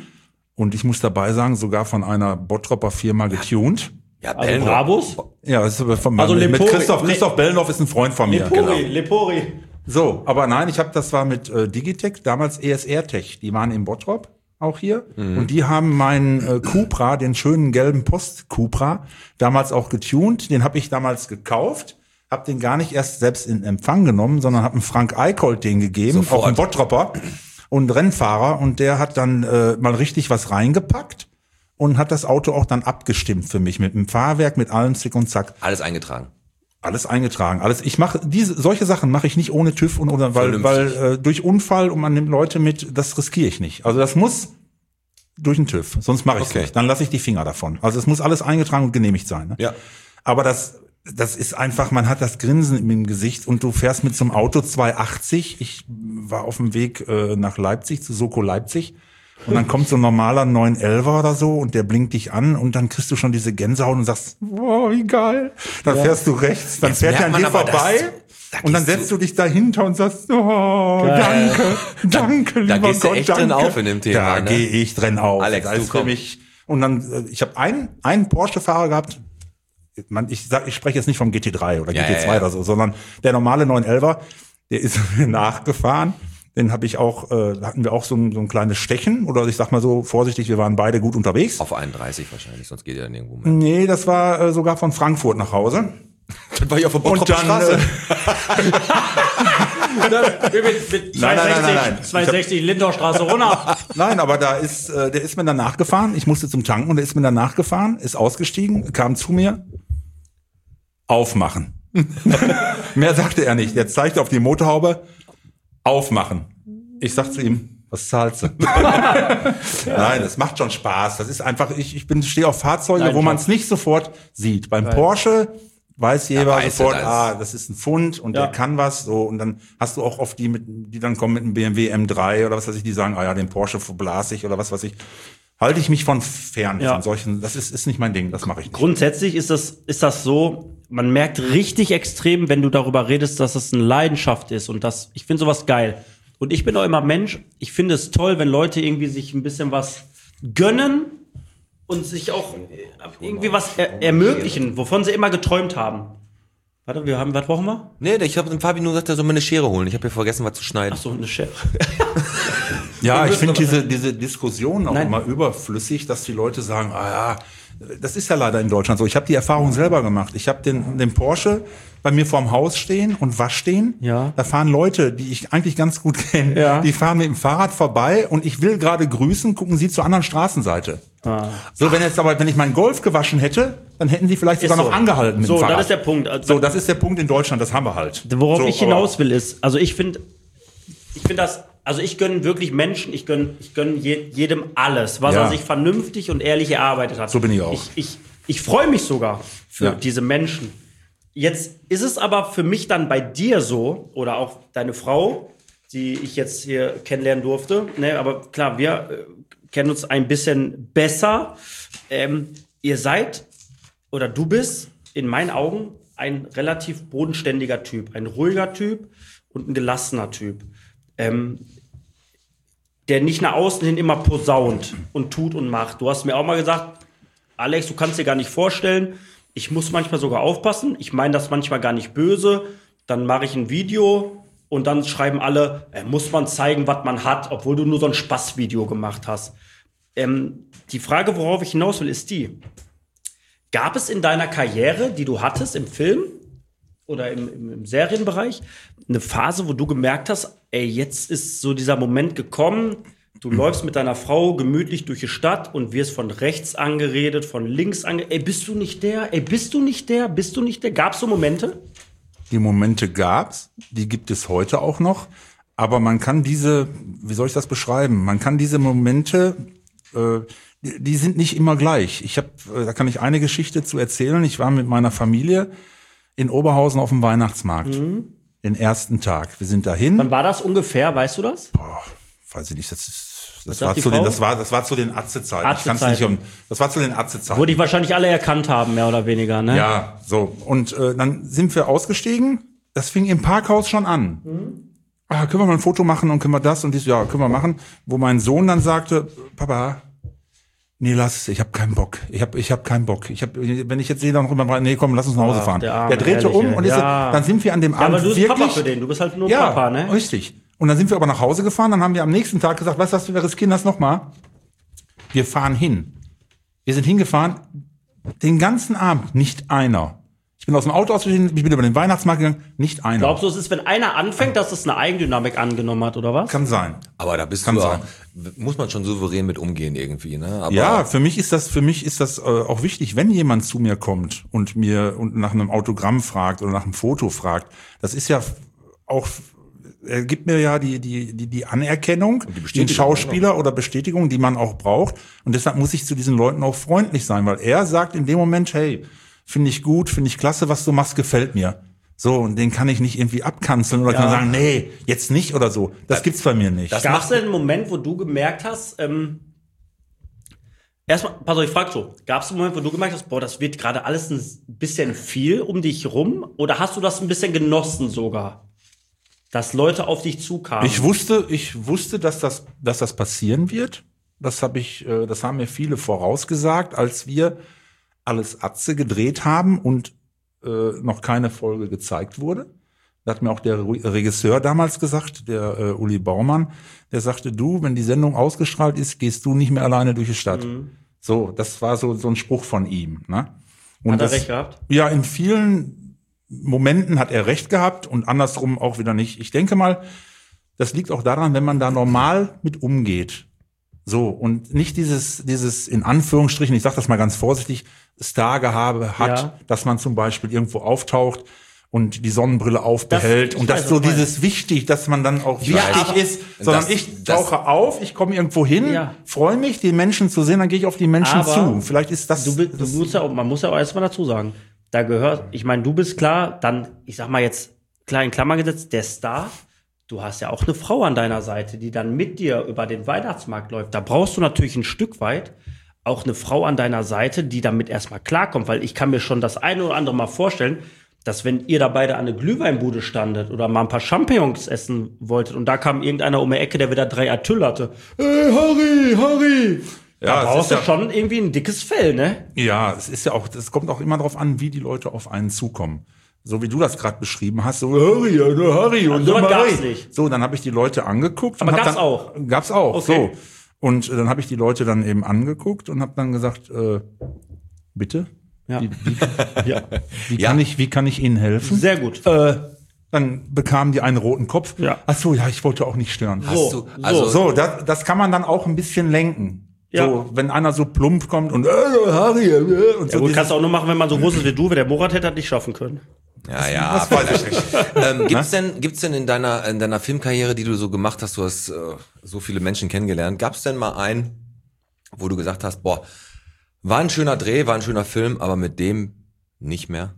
Und ich muss dabei sagen, sogar von einer Bottropper Firma getuned. Ja, Also Bellendorf. Bravos? Ja, das ist von Also mit Lepori- Christoph, Le- Christoph Bellendorf ist ein Freund von mir. Lepori, Genau. Lepori. So, aber nein, ich habe das war mit äh, Digitec, damals E S R Tech, die waren in Bottrop auch hier und die haben meinen äh, Cupra, den schönen gelben Post Cupra, damals auch getuned, den habe ich damals gekauft, habe den gar nicht erst selbst in Empfang genommen, sondern habe einen Frank Eickholt den gegeben, Sofort. auch einen Bottropper und Rennfahrer und der hat dann äh, mal richtig was reingepackt und hat das Auto auch dann abgestimmt für mich mit dem Fahrwerk, mit allem Zick und Zack. Alles eingetragen. Alles eingetragen, alles. Ich mache diese solche Sachen mache ich nicht ohne TÜV und oder weil weil Vernünftig. äh, durch Unfall und man nimmt Leute mit, das riskiere ich nicht. Also das muss durch den TÜV, sonst mache ich es Okay. nicht. Dann lasse ich die Finger davon. Also es muss alles eingetragen und genehmigt sein. Ne? Ja. Aber das das ist einfach, man hat das Grinsen im Gesicht und du fährst mit so einem Auto zweihundertachtzig. Ich war auf dem Weg äh, nach Leipzig zu Soko Leipzig. Und dann kommt so ein normaler neun elfer oder so und der blinkt dich an und dann kriegst du schon diese Gänsehaut und sagst, wow, wie geil. Dann fährst du rechts, dann Jetzt fährt er merkt an man dir aber, vorbei dass- da und dann gehst setzt du dich dahinter und sagst, oh, danke, danke, da lieber gehst du Gott, echt danke. drin auf in dem Thema, Da ne? gehe ich drin auf. Alex, das du ist für komm. mich. Und dann, äh, ich habe einen, einen Porsche-Fahrer gehabt, man, ich sag, ich spreche jetzt nicht vom G T drei oder Ja, G T zwei ja, ja. oder so, sondern der normale neun elfer, der ist mir nachgefahren. Den habe ich auch, äh, hatten wir auch so ein, so ein kleines Stechen. Oder ich sag mal so vorsichtig, wir waren beide gut unterwegs. Auf einunddreißig wahrscheinlich, sonst geht er nirgendwo mehr. Nee, das war äh, sogar von Frankfurt nach Hause. Dann war ich auf der Und dann, Straße. äh, mit, mit Nein, nein, nein, nein, nein. zweihundertsechzig Lindaustraße runter. Nein, aber da ist, äh, der ist mir dann nachgefahren. Ich musste zum Tanken und der ist mir dann nachgefahren, ist ausgestiegen, kam zu mir. Aufmachen. Mehr sagte er nicht. Er zeigte auf die Motorhaube. Aufmachen. Ich sag zu ihm, was zahlst du? Nein, das macht schon Spaß. Das ist einfach, ich, ich bin, stehe auf Fahrzeuge, Nein, wo man schon. es nicht sofort sieht. Beim Porsche weiß jeder weiß er sofort, das. ah, das ist ein Pfund und Ja. der kann was, so. Und dann hast du auch oft die mit, die dann kommen mit einem B M W M drei oder was weiß ich, die sagen, ah ja, den Porsche verblase ich oder was weiß ich. Halte ich mich von fern, Ja. von solchen, das ist, ist nicht mein Ding, das mache ich nicht. Grundsätzlich ist das, ist das so, man merkt richtig extrem, wenn du darüber redest, dass es eine Leidenschaft ist und das, ich finde sowas geil. Und ich bin auch immer Mensch, ich finde es toll, wenn Leute irgendwie sich ein bisschen was gönnen und sich auch äh, irgendwie was er ermöglichen, wovon sie immer geträumt haben. Warte, wir haben, was brauchen wir? Nee, ich habe dem Fabi nur gesagt, er soll mir eine Schere holen. Ich habe ja vergessen, was zu schneiden. Ach so, eine Schere. Ja, ich finde diese, diese Diskussion auch Nein. immer überflüssig, dass die Leute sagen, ah ja, das ist ja leider in Deutschland so. Ich habe die Erfahrung selber gemacht. Ich habe den, den Porsche bei mir vorm Haus stehen und wasch stehen. Ja. Da fahren Leute, die ich eigentlich ganz gut kenne, Ja. die fahren mit dem Fahrrad vorbei und ich will gerade grüßen, gucken sie zur anderen Straßenseite. Ah. So, wenn jetzt aber, wenn ich meinen Golf gewaschen hätte, dann hätten sie vielleicht sogar Ist noch so. angehalten mit So, dem Fahrrad. das ist der Punkt. Also, So, das ist der Punkt in Deutschland, das haben wir halt. Worauf so, ich hinaus will ist, also ich finde, ich finde das, also ich gönne wirklich Menschen, ich gönne ich gönn je, jedem alles, was Ja. er sich vernünftig und ehrlich erarbeitet hat. So bin ich auch. Ich, ich, ich freue mich sogar für Ja. diese Menschen. Jetzt ist es aber für mich dann bei dir so, oder auch deine Frau, die ich jetzt hier kennenlernen durfte, ne, aber klar, wir äh, kennen uns ein bisschen besser. Ähm, ihr seid, oder du bist, in meinen Augen, ein relativ bodenständiger Typ, ein ruhiger Typ und ein gelassener Typ. Ähm, der nicht nach außen hin immer posaunt und tut und macht. Du hast mir auch mal gesagt, Alex, du kannst dir gar nicht vorstellen, ich muss manchmal sogar aufpassen, ich meine das manchmal gar nicht böse, dann mache ich ein Video und dann schreiben alle, äh, muss man zeigen, was man hat, obwohl du nur so ein Spaßvideo gemacht hast. Ähm, die Frage, worauf ich hinaus will, ist die, gab es in deiner Karriere, die du hattest im Film oder im, im, im Serienbereich, eine Phase, wo du gemerkt hast, ey, jetzt ist so dieser Moment gekommen, du läufst mit deiner Frau gemütlich durch die Stadt und wirst von rechts angeredet, von links angeredet. Ey, bist du nicht der? Ey, bist du nicht der? Bist du nicht der? Gab es so Momente? Die Momente gab's, die gibt es heute auch noch. Aber man kann diese, wie soll ich das beschreiben? Man kann diese Momente, äh, die, die sind nicht immer gleich. Ich habe, äh, da kann ich eine Geschichte zu erzählen. Ich war mit meiner Familie in Oberhausen auf dem Weihnachtsmarkt. Mhm. Den ersten Tag. Wir sind dahin. Wann war das ungefähr? Weißt du das? Boah, weiß ich nicht, das ist, das Was war sagt die zu den, Frau? das war, das war zu den Atze-Zeiten. Ich kann's Atze-Zeiten. nicht um, das war zu den Atze-Zeiten. Wo dich wahrscheinlich alle erkannt haben, mehr oder weniger, ne? Ja, so. Und äh, dann sind wir ausgestiegen. Das fing im Parkhaus schon an. Ah, können wir mal ein Foto machen und können wir das und dies? Ja, können wir machen. Wo mein Sohn dann sagte, Papa, nee, lass es, ich habe keinen Bock. Ich habe ich hab keinen Bock. Ich hab, wenn ich jetzt sehe, dann rüber, nee, komm, lass uns nach Hause Ach, fahren. der Arme, Der drehte ehrlich, um ey. und ist, Ja. dann sind wir an dem Ja, Abend aber du bist wirklich, Papa für den, du bist halt nur ja, Papa, ne? richtig. Und dann sind wir aber nach Hause gefahren, dann haben wir am nächsten Tag gesagt, weißt du was, wir riskieren das nochmal. Wir fahren hin. Wir sind hingefahren, den ganzen Abend, nicht einer. Ich bin aus dem Auto ausgestiegen, ich bin über den Weihnachtsmarkt gegangen, nicht einer. Glaubst du, es ist, wenn einer anfängt, dass es eine Eigendynamik angenommen hat, oder was? Kann sein. Aber da bist Kann du sein. auch, muss man schon souverän mit umgehen irgendwie, ne? Aber Ja, für mich ist das, für mich ist das äh, auch wichtig, wenn jemand zu mir kommt und mir und nach einem Autogramm fragt oder nach einem Foto fragt. Das ist ja auch, er gibt mir ja die die die die Anerkennung, die den Bestätigung, Schauspieler oder Bestätigung, die man auch braucht. Und deshalb muss ich zu diesen Leuten auch freundlich sein, weil er sagt in dem Moment, hey, finde ich gut, finde ich klasse, was du machst, gefällt mir. So, und den kann ich nicht irgendwie abkanzeln oder Ja. kann sagen, nee, jetzt nicht oder so. Das gibt's bei mir nicht. Das Gab es macht- denn einen Moment, wo du gemerkt hast, ähm, erstmal, pass auf, ich frag so, gab es einen Moment, wo du gemerkt hast, boah, das wird gerade alles ein bisschen viel um dich rum? Oder hast du das ein bisschen genossen sogar? Dass Leute auf dich zukamen? Ich wusste, ich wusste, dass das, dass das passieren wird. Das habe ich, äh, das haben mir viele vorausgesagt, als wir alles Atze gedreht haben und äh, noch keine Folge gezeigt wurde. Das hat mir auch der Regisseur damals gesagt, der äh, Uli Baumann, der sagte, du, wenn die Sendung ausgestrahlt ist, gehst du nicht mehr alleine durch die Stadt. Mhm. So, das war so so ein Spruch von ihm. Ne? Und hat er das, recht gehabt? Ja, in vielen Momenten hat er recht gehabt und andersrum auch wieder nicht. Ich denke mal, das liegt auch daran, wenn man da normal mit umgeht. So, und nicht dieses, dieses in Anführungsstrichen, ich sage das mal ganz vorsichtig, Stargehabe hat, ja. dass man zum Beispiel irgendwo auftaucht und die Sonnenbrille aufbehält das, und das so dieses wichtig, dass man dann auch wichtig ja, ist, sondern das, ich tauche das, auf, ich komme irgendwo hin, ja. freue mich, die Menschen zu sehen, dann gehe ich auf die Menschen aber zu. Vielleicht ist das, du, du das musst ja auch, man muss ja auch erstmal dazu sagen, da gehört, ich meine, du bist klar, dann, ich sag mal jetzt, klar in Klammern gesetzt, der Star, du hast ja auch eine Frau an deiner Seite, die dann mit dir über den Weihnachtsmarkt läuft. Da brauchst du natürlich ein Stück weit auch eine Frau an deiner Seite, die damit erstmal klarkommt, weil ich kann mir schon das eine oder andere mal vorstellen, dass wenn ihr da beide an eine Glühweinbude standet oder mal ein paar Champignons essen wolltet und da kam irgendeiner um die Ecke, der wieder drei Atyll hatte. Hey, Harry, Harry! Ja, da brauchst du ja schon irgendwie ein dickes Fell, ne? Ja, es ist ja auch, es kommt auch immer darauf an, wie die Leute auf einen zukommen. So wie du das gerade beschrieben hast, so Harry, der Harry und also, der gab's nicht. So, dann habe ich die Leute angeguckt. Aber und gab's dann, auch? Gab's auch, okay. so. Und äh, dann habe ich die Leute dann eben angeguckt und habe dann gesagt, äh, bitte? Ja. Wie, wie, ja. wie, kann ja. ich, wie kann ich Ihnen helfen? Sehr gut. Äh, dann bekamen die einen roten Kopf. Ja. Ach so, ja, ich wollte auch nicht stören. Hast so, du, also so, das, das kann man dann auch ein bisschen lenken. Ja. So, wenn einer so plump kommt und äh, Harry äh, und ja, so. Gut, kannst du auch nur machen, wenn man so groß ist wie du, wenn der Morat hätte, hat nicht schaffen können. Ja, ja. Das weiß ich nicht. ähm, gibt's denn, gibt's denn in deiner, in deiner Filmkarriere, die du so gemacht hast, du hast äh, so viele Menschen kennengelernt, gab's denn mal einen, wo du gesagt hast, boah, war ein schöner Dreh, war ein schöner Film, aber mit dem nicht mehr?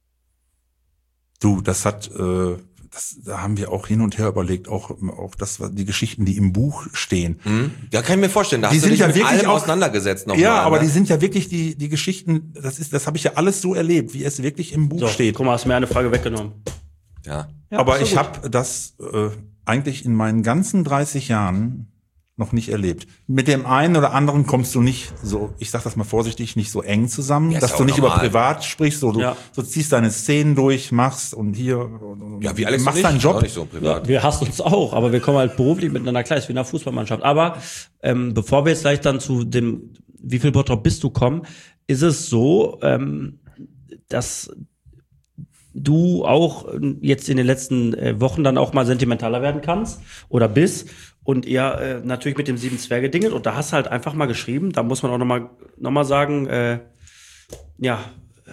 Du, das hat, äh, das, da haben wir auch hin und her überlegt, auch, auch das, die Geschichten, die im Buch stehen. Mhm. Ja, kann ich mir vorstellen, da die hast du sind dich ja mit wirklich allem auch, auseinandergesetzt noch Ja, mal, aber ne? die sind ja wirklich die, die Geschichten, das ist, das habe ich ja alles so erlebt, wie es wirklich im Buch so, steht. Guck mal, hast mir eine Frage weggenommen. Ja. ja aber ich gut. habe das äh, eigentlich in meinen ganzen dreißig Jahren noch nicht erlebt. Mit dem einen oder anderen kommst du nicht so, ich sag das mal vorsichtig, nicht so eng zusammen, ja, dass du nicht normal. über privat sprichst, so du ja. so ziehst deine Szenen durch, machst und hier und ja, wie Alex machst nicht, deinen Job. Auch nicht so privat. Ja, wir hassen uns auch, aber wir kommen halt beruflich miteinander klar, ist wie in einer Fußballmannschaft. Aber ähm, bevor wir jetzt gleich dann zu dem, wie viel Bottrop bist du kommen, ist es so, ähm, dass du auch jetzt in den letzten äh, Wochen dann auch mal sentimentaler werden kannst oder bist und ihr äh, natürlich mit dem Sieben Zwerge dingelt und da hast du halt einfach mal geschrieben, da muss man auch nochmal noch mal sagen, äh, ja, äh,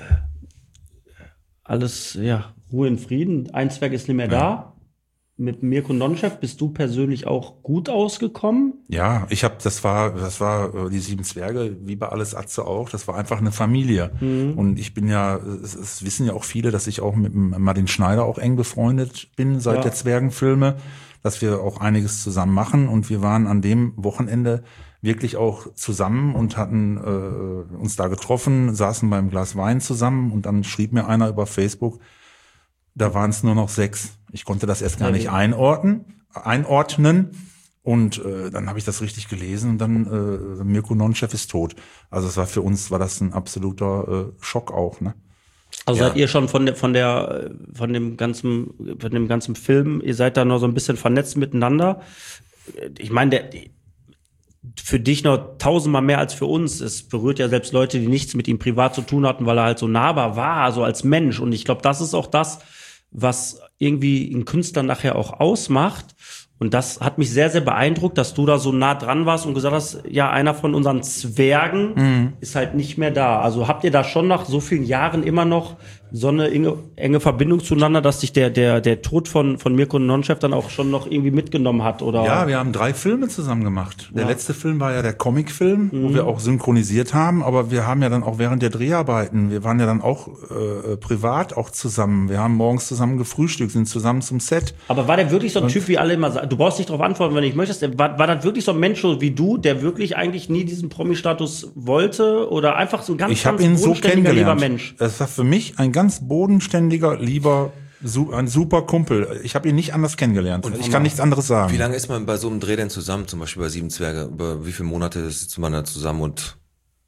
alles, ja, Ruhe in Frieden, ein Zwerg ist nicht mehr ja. da. Mit Mirko Nonchev bist du persönlich auch gut ausgekommen? Ja, ich habe, das war, das war die Sieben Zwerge, wie bei Alles Atze auch. Das war einfach eine Familie. Mhm. Und ich bin ja, es, es wissen ja auch viele, dass ich auch mit Martin Schneider auch eng befreundet bin seit ja. der Zwergenfilme, dass wir auch einiges zusammen machen. Und wir waren an dem Wochenende wirklich auch zusammen und hatten äh, uns da getroffen, saßen beim Glas Wein zusammen und dann schrieb mir einer über Facebook, da waren es nur noch sechs. Ich konnte das erst gar nicht einordnen, einordnen. Und äh, dann habe ich das richtig gelesen und dann äh, Mirko Nonchev ist tot. Also es war für uns war das ein absoluter äh, Schock auch, ne? Also ja. seid ihr schon von der von der von dem ganzen von dem ganzen Film, ihr seid da noch so ein bisschen vernetzt miteinander. Ich meine, der für dich noch tausendmal mehr als für uns. Es berührt ja selbst Leute, die nichts mit ihm privat zu tun hatten, weil er halt so nahbar war, so als Mensch. Und ich glaube, das ist auch das, was irgendwie einen Künstler nachher auch ausmacht. Und das hat mich sehr, sehr beeindruckt, dass du da so nah dran warst und gesagt hast, ja, einer von unseren Zwergen mhm. ist halt nicht mehr da. Also habt ihr da schon nach so vielen Jahren immer noch so eine enge, enge Verbindung zueinander, dass dich der, der, der Tod von, von Mirko Nonchev dann auch schon noch irgendwie mitgenommen hat, oder? Ja, wir haben drei Filme zusammen gemacht. Der ja. letzte Film war ja der Comicfilm, mhm. wo wir auch synchronisiert haben, aber wir haben ja dann auch während der Dreharbeiten, wir waren ja dann auch äh, privat auch zusammen. Wir haben morgens zusammen gefrühstückt, sind zusammen zum Set. Aber war der wirklich so ein Und Typ, wie alle immer sagen? Du brauchst nicht darauf antworten, wenn ich möchtest. War, war das wirklich so ein Mensch so wie du, der wirklich eigentlich nie diesen Promi-Status wollte? Oder einfach so ein ganz, ich ganz ihn bodenständiger, so lieber Mensch? Das war für mich ein ganz bodenständiger, lieber, ein super Kumpel. Ich habe ihn nicht anders kennengelernt. Und ich kann nichts anderes sagen. Wie lange ist man bei so einem Dreh denn zusammen, zum Beispiel bei Sieben Zwerge? Über wie viele Monate sitzt man da zusammen und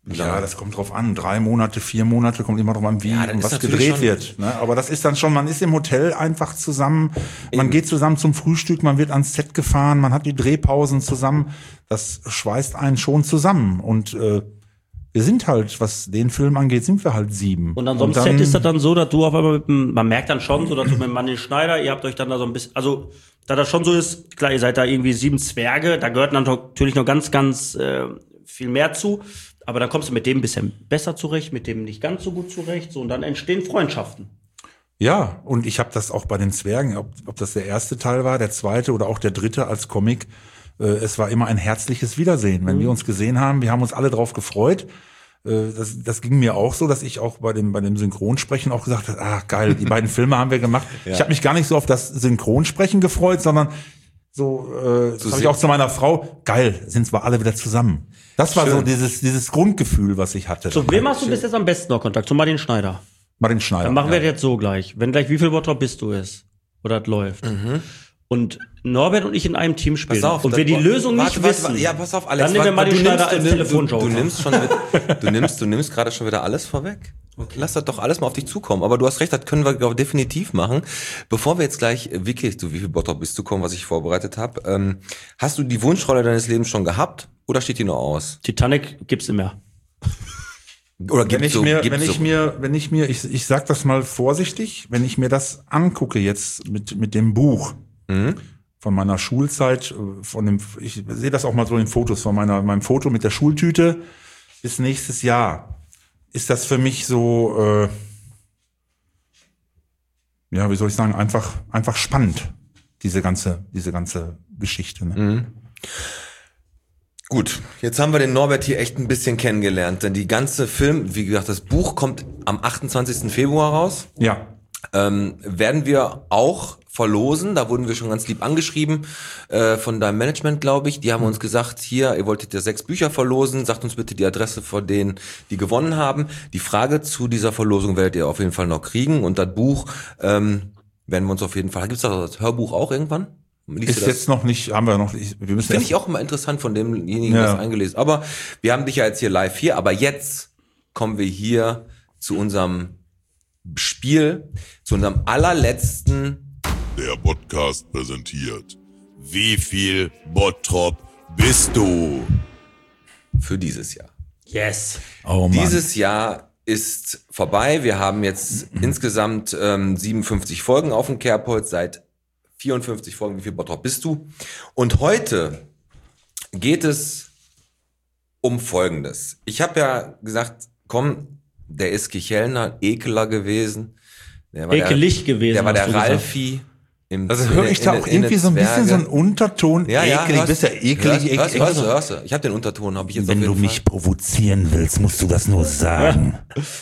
Ja, das kommt drauf an. Drei Monate, vier Monate, kommt immer drauf an, wie Ja, dann und ist was natürlich gedreht schon- wird. Ne? Aber das ist dann schon, man ist im Hotel einfach zusammen, man geht zusammen zum Frühstück, man wird ans Set gefahren, man hat die Drehpausen zusammen. Das schweißt einen schon zusammen. Und äh, wir sind halt, was den Film angeht, sind wir halt sieben. Und an so einem dann- Set ist das dann so, dass du auf einmal mit dem, man merkt dann schon so, dass du mit Manni Schneider, ihr habt euch dann da so ein bisschen, also da das schon so ist, klar, ihr seid da irgendwie sieben Zwerge, da gehört dann natürlich noch ganz, ganz äh, viel mehr zu. Aber dann kommst du mit dem ein bisschen besser zurecht, mit dem nicht ganz so gut zurecht. So, und dann entstehen Freundschaften. Ja, und ich habe das auch bei den Zwergen, ob, ob das der erste Teil war, der zweite oder auch der dritte als Comic, äh, es war immer ein herzliches Wiedersehen. Wenn mhm. wir uns gesehen haben, wir haben uns alle drauf gefreut. Äh, das, das ging mir auch so, dass ich auch bei dem bei dem Synchronsprechen auch gesagt habe, ah geil, die beiden Filme haben wir gemacht. Ja. Ich habe mich gar nicht so auf das Synchronsprechen gefreut, sondern so, äh, das habe ich auch zu meiner Frau, geil, sind wir alle wieder zusammen. Das war Schön. so dieses dieses Grundgefühl, was ich hatte. Zu wem hast du bis jetzt am besten noch Kontakt? Zu Martin Schneider. Martin Schneider. Dann machen wir ja. das jetzt so gleich. Wenn gleich wie viel Bottrop bist du ist oder das läuft. Mhm. Und Norbert und ich in einem Team spielen. Pass auf, und wir die Lösung warte, nicht warte, wissen. Warte, ja, pass auf, Alex. Dann nehmen wir Martin Schneider als du, Telefonjoker. Du, du nimmst schon mit, du nimmst, du nimmst gerade schon wieder alles vorweg. Okay. Lass das doch alles mal auf dich zukommen. Aber du hast recht, das können wir glaub, definitiv machen. Bevor wir jetzt gleich wirklich zu wie viel Bottrop bist du kommen, was ich vorbereitet habe, ähm, hast du die Wunschrolle deines Lebens schon gehabt oder steht die noch aus? Titanic gibt's nicht mehr. Oder wenn ich so, mir, wenn so. ich mir, wenn ich mir, ich, ich sag das mal vorsichtig, wenn ich mir das angucke jetzt mit mit dem Buch Mhm. von meiner Schulzeit, von dem, ich sehe das auch mal so in Fotos von meiner meinem Foto mit der Schultüte bis nächstes Jahr, ist das für mich so, äh, ja, wie soll ich sagen, einfach einfach spannend diese ganze diese ganze Geschichte. Ne? Mhm. Gut, jetzt haben wir den Norbert hier echt ein bisschen kennengelernt, denn die ganze Film, wie gesagt, das Buch kommt am achtundzwanzigsten Februar raus. Ja. Ähm, werden wir auch verlosen, da wurden wir schon ganz lieb angeschrieben äh, von deinem Management, glaube ich. Die haben uns gesagt, hier, ihr wolltet ja sechs Bücher verlosen, sagt uns bitte die Adresse von denen, die gewonnen haben. Die Frage zu dieser Verlosung werdet ihr auf jeden Fall noch kriegen und das Buch ähm, werden wir uns auf jeden Fall, gibt es das Hörbuch auch irgendwann? Liest Ist du das? jetzt noch nicht, haben wir noch nicht, wir müssen Finde erst- ich auch immer interessant von demjenigen, Ja. das eingelesen. Aber wir haben dich ja jetzt hier live hier, aber jetzt kommen wir hier zu unserem Spiel, zu unserem allerletzten. Der Podcast präsentiert. Wie viel Bottrop bist du? Für dieses Jahr. Yes. Oh Mann. Dieses Jahr ist vorbei. Wir haben jetzt insgesamt ähm, siebenundfünfzig Folgen auf dem Kerbholz, seit vierundfünfzig Folgen. Wie viel Bottrop bist du? Und heute geht es um Folgendes. Ich habe ja gesagt, komm, der ist Kichelner, Ekeler gewesen. Der war Ekelig der, gewesen, Der war hast der du gesagt. Ralfi. Im, Also in höre der- ich da in auch der- in der irgendwie so ein bisschen Zwerge. so einen Unterton. Ja, ja, ekelig, hörst- bist ja ekelig. Hörst, eklig, hörst, eklig. hörst, du, hörst du. Ich habe den Unterton, habe ich jetzt Wenn auf du jeden mich Fall. provozieren willst, musst du das nur sagen.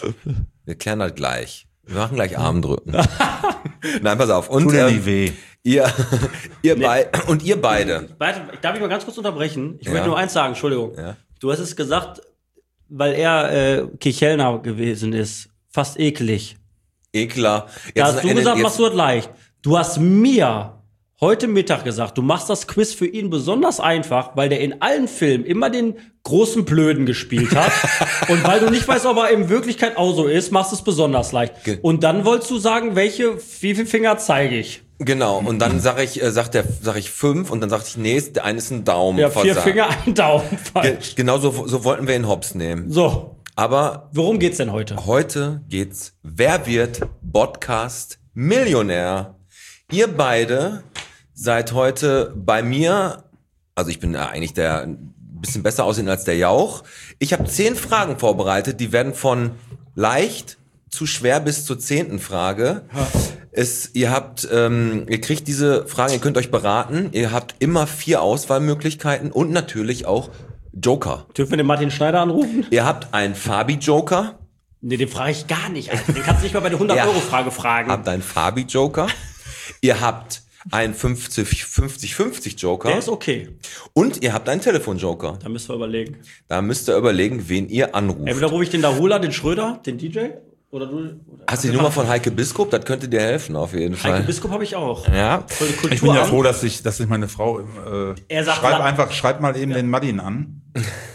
Wir klären das gleich. Wir machen gleich Armdrücken. Nein, pass auf. Und Tut dir ähm, nicht weh. ihr, ihr bei und ihr beide. Warte, darf ich mal ganz kurz unterbrechen? Ich Ja. möchte nur eins sagen, Entschuldigung. Ja. Du hast es gesagt, weil er äh, Kichelner gewesen ist. Fast eklig. Ekler. Da hast du Ende- gesagt, jetzt- machst du das leicht. Du hast mir heute Mittag gesagt, du machst das Quiz für ihn besonders einfach, weil der in allen Filmen immer den großen Blöden gespielt hat. Und weil du nicht weißt, ob er in Wirklichkeit auch so ist, machst du es besonders leicht. Ge- Und dann wolltest du sagen, welche, wie viele Finger zeige ich? Genau. Und dann sage ich, äh, sagt der, sag ich fünf und dann sagte ich, nee, der eine ist ein Daumen. Ja, vier versagt. Finger, ein Daumen. Ge Falsch. genau so, so wollten wir ihn hops nehmen. So, Aber worum geht's denn heute? heute geht's, wer wird Podcast Millionär? Ihr beide seid heute bei mir, also ich bin ja eigentlich der ein bisschen besser aussehen als der Jauch. Ich habe zehn Fragen vorbereitet, die werden von leicht zu schwer bis zur zehnten Frage. Es, ihr habt, ähm, ihr kriegt diese Fragen, ihr könnt euch beraten. Ihr habt immer vier Auswahlmöglichkeiten und natürlich auch Joker. Dürfen wir den Martin Schneider anrufen? Ihr habt einen Fabi-Joker, Nee, den frage ich gar nicht. Alter. Den kannst du nicht mal bei der hundert-Euro-Frage fragen. habt einen Fabi-Joker, ihr habt einen fünfzig fünfzig Joker Der ist okay. und ihr habt einen Telefon-Joker. Da müssen wir überlegen. Da müsst ihr überlegen, wen ihr anruft. Entweder rufe ich den Dahula, den Schröder, den D J, oder du. Oder Hast du die Nummer von Heike Biskup? Das könnte dir helfen, auf jeden Fall. Heike Biskup habe ich auch. Ja. Voll die Kultur Ich bin ja an. froh, dass ich, dass ich meine Frau, äh, Er sagt schreib la- einfach, schreib mal eben den Madin an.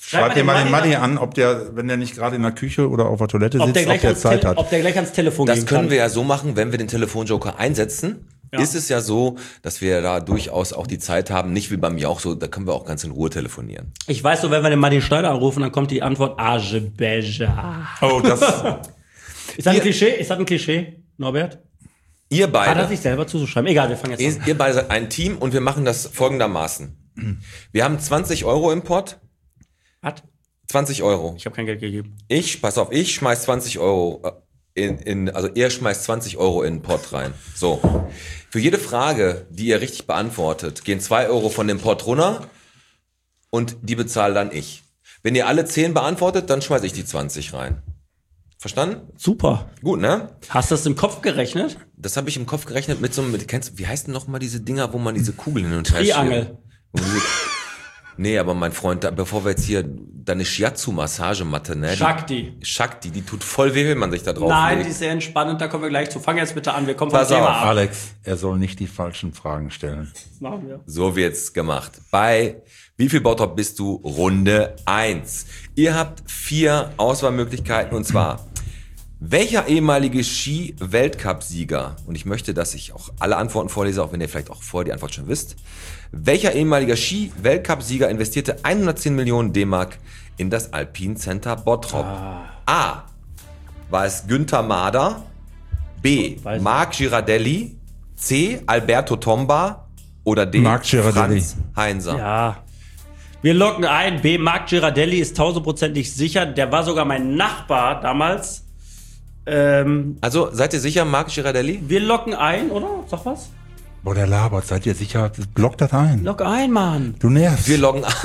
Schreib dir mal den Manni an, ob der, wenn der nicht gerade in der Küche oder auf der Toilette sitzt, ob der, ob der Zeit Tele- hat. Ob der gleich ans Telefon Das gehen können kann. wir ja so machen, wenn wir den Telefonjoker einsetzen. Ja. Ist es ja so, dass wir da durchaus auch die Zeit haben, nicht wie bei mir auch so, da können wir auch ganz in Ruhe telefonieren. Ich weiß so, wenn wir den Martin Schneider anrufen, dann kommt die Antwort Azebeja. Oh, das. Ist das ein Klischee? Ist das ein Klischee, Norbert? Ihr Hat er beide, sich selber zuzuschreiben? Egal, wir fangen jetzt ihr, an. ihr beide seid ein Team und wir machen das folgendermaßen. Wir haben zwanzig Euro im Pott. Was? zwanzig Euro. Ich habe kein Geld gegeben. Ich, pass auf, ich schmeiß zwanzig Euro in, in, also ihr schmeißt zwanzig Euro in den Pott rein. So. Für jede Frage, die ihr richtig beantwortet, gehen zwei Euro von dem Pott runter und die bezahle dann ich. Wenn ihr alle zehn beantwortet, dann schmeiß ich die zwanzig rein. Verstanden? Super. Gut, ne? Hast du das im Kopf gerechnet? Das habe ich im Kopf gerechnet mit so einem, mit, kennst, wie heißt denn noch mal diese Dinger, wo man diese Kugeln hin und her schiebt? Triangel. Wo diese- Nee, aber mein Freund, da, bevor wir jetzt hier deine Shiatsu-Massagematte, ne? Shakti. Die, Shakti, die tut voll weh, wenn man sich da drauf Nein, legt. die ist sehr entspannend, da kommen wir gleich zu. Fang jetzt bitte an, wir kommen vom Pass Thema auf. ab. Alex, er soll nicht die falschen Fragen stellen. Das machen wir. So wird's gemacht. Bei Wie viel Bottrop bist du? Runde eins. Ihr habt vier Auswahlmöglichkeiten und zwar welcher ehemalige Ski-Weltcup-Sieger, und ich möchte, dass ich auch alle Antworten vorlese, auch wenn ihr vielleicht auch vorher die Antwort schon wisst, welcher ehemaliger Ski-Weltcup-Sieger investierte hundertzehn Millionen D-Mark in das Alpine Center Bottrop? Ah. A. War es Günther Mader? B. Weiß Marc Girardelli? C. Alberto Tomba? Oder D. Marc Girardelli. Franz Heinzer? Ja. Wir locken ein. B. Marc Girardelli ist tausendprozentig sicher. Der war sogar mein Nachbar damals. Ähm, Also, seid ihr sicher, Marc Girardelli? wir locken ein, oder? Sag was? Boah, der labert, seid ihr sicher? Block das ein. Lock ein, Mann. Du nervst. Wir loggen an.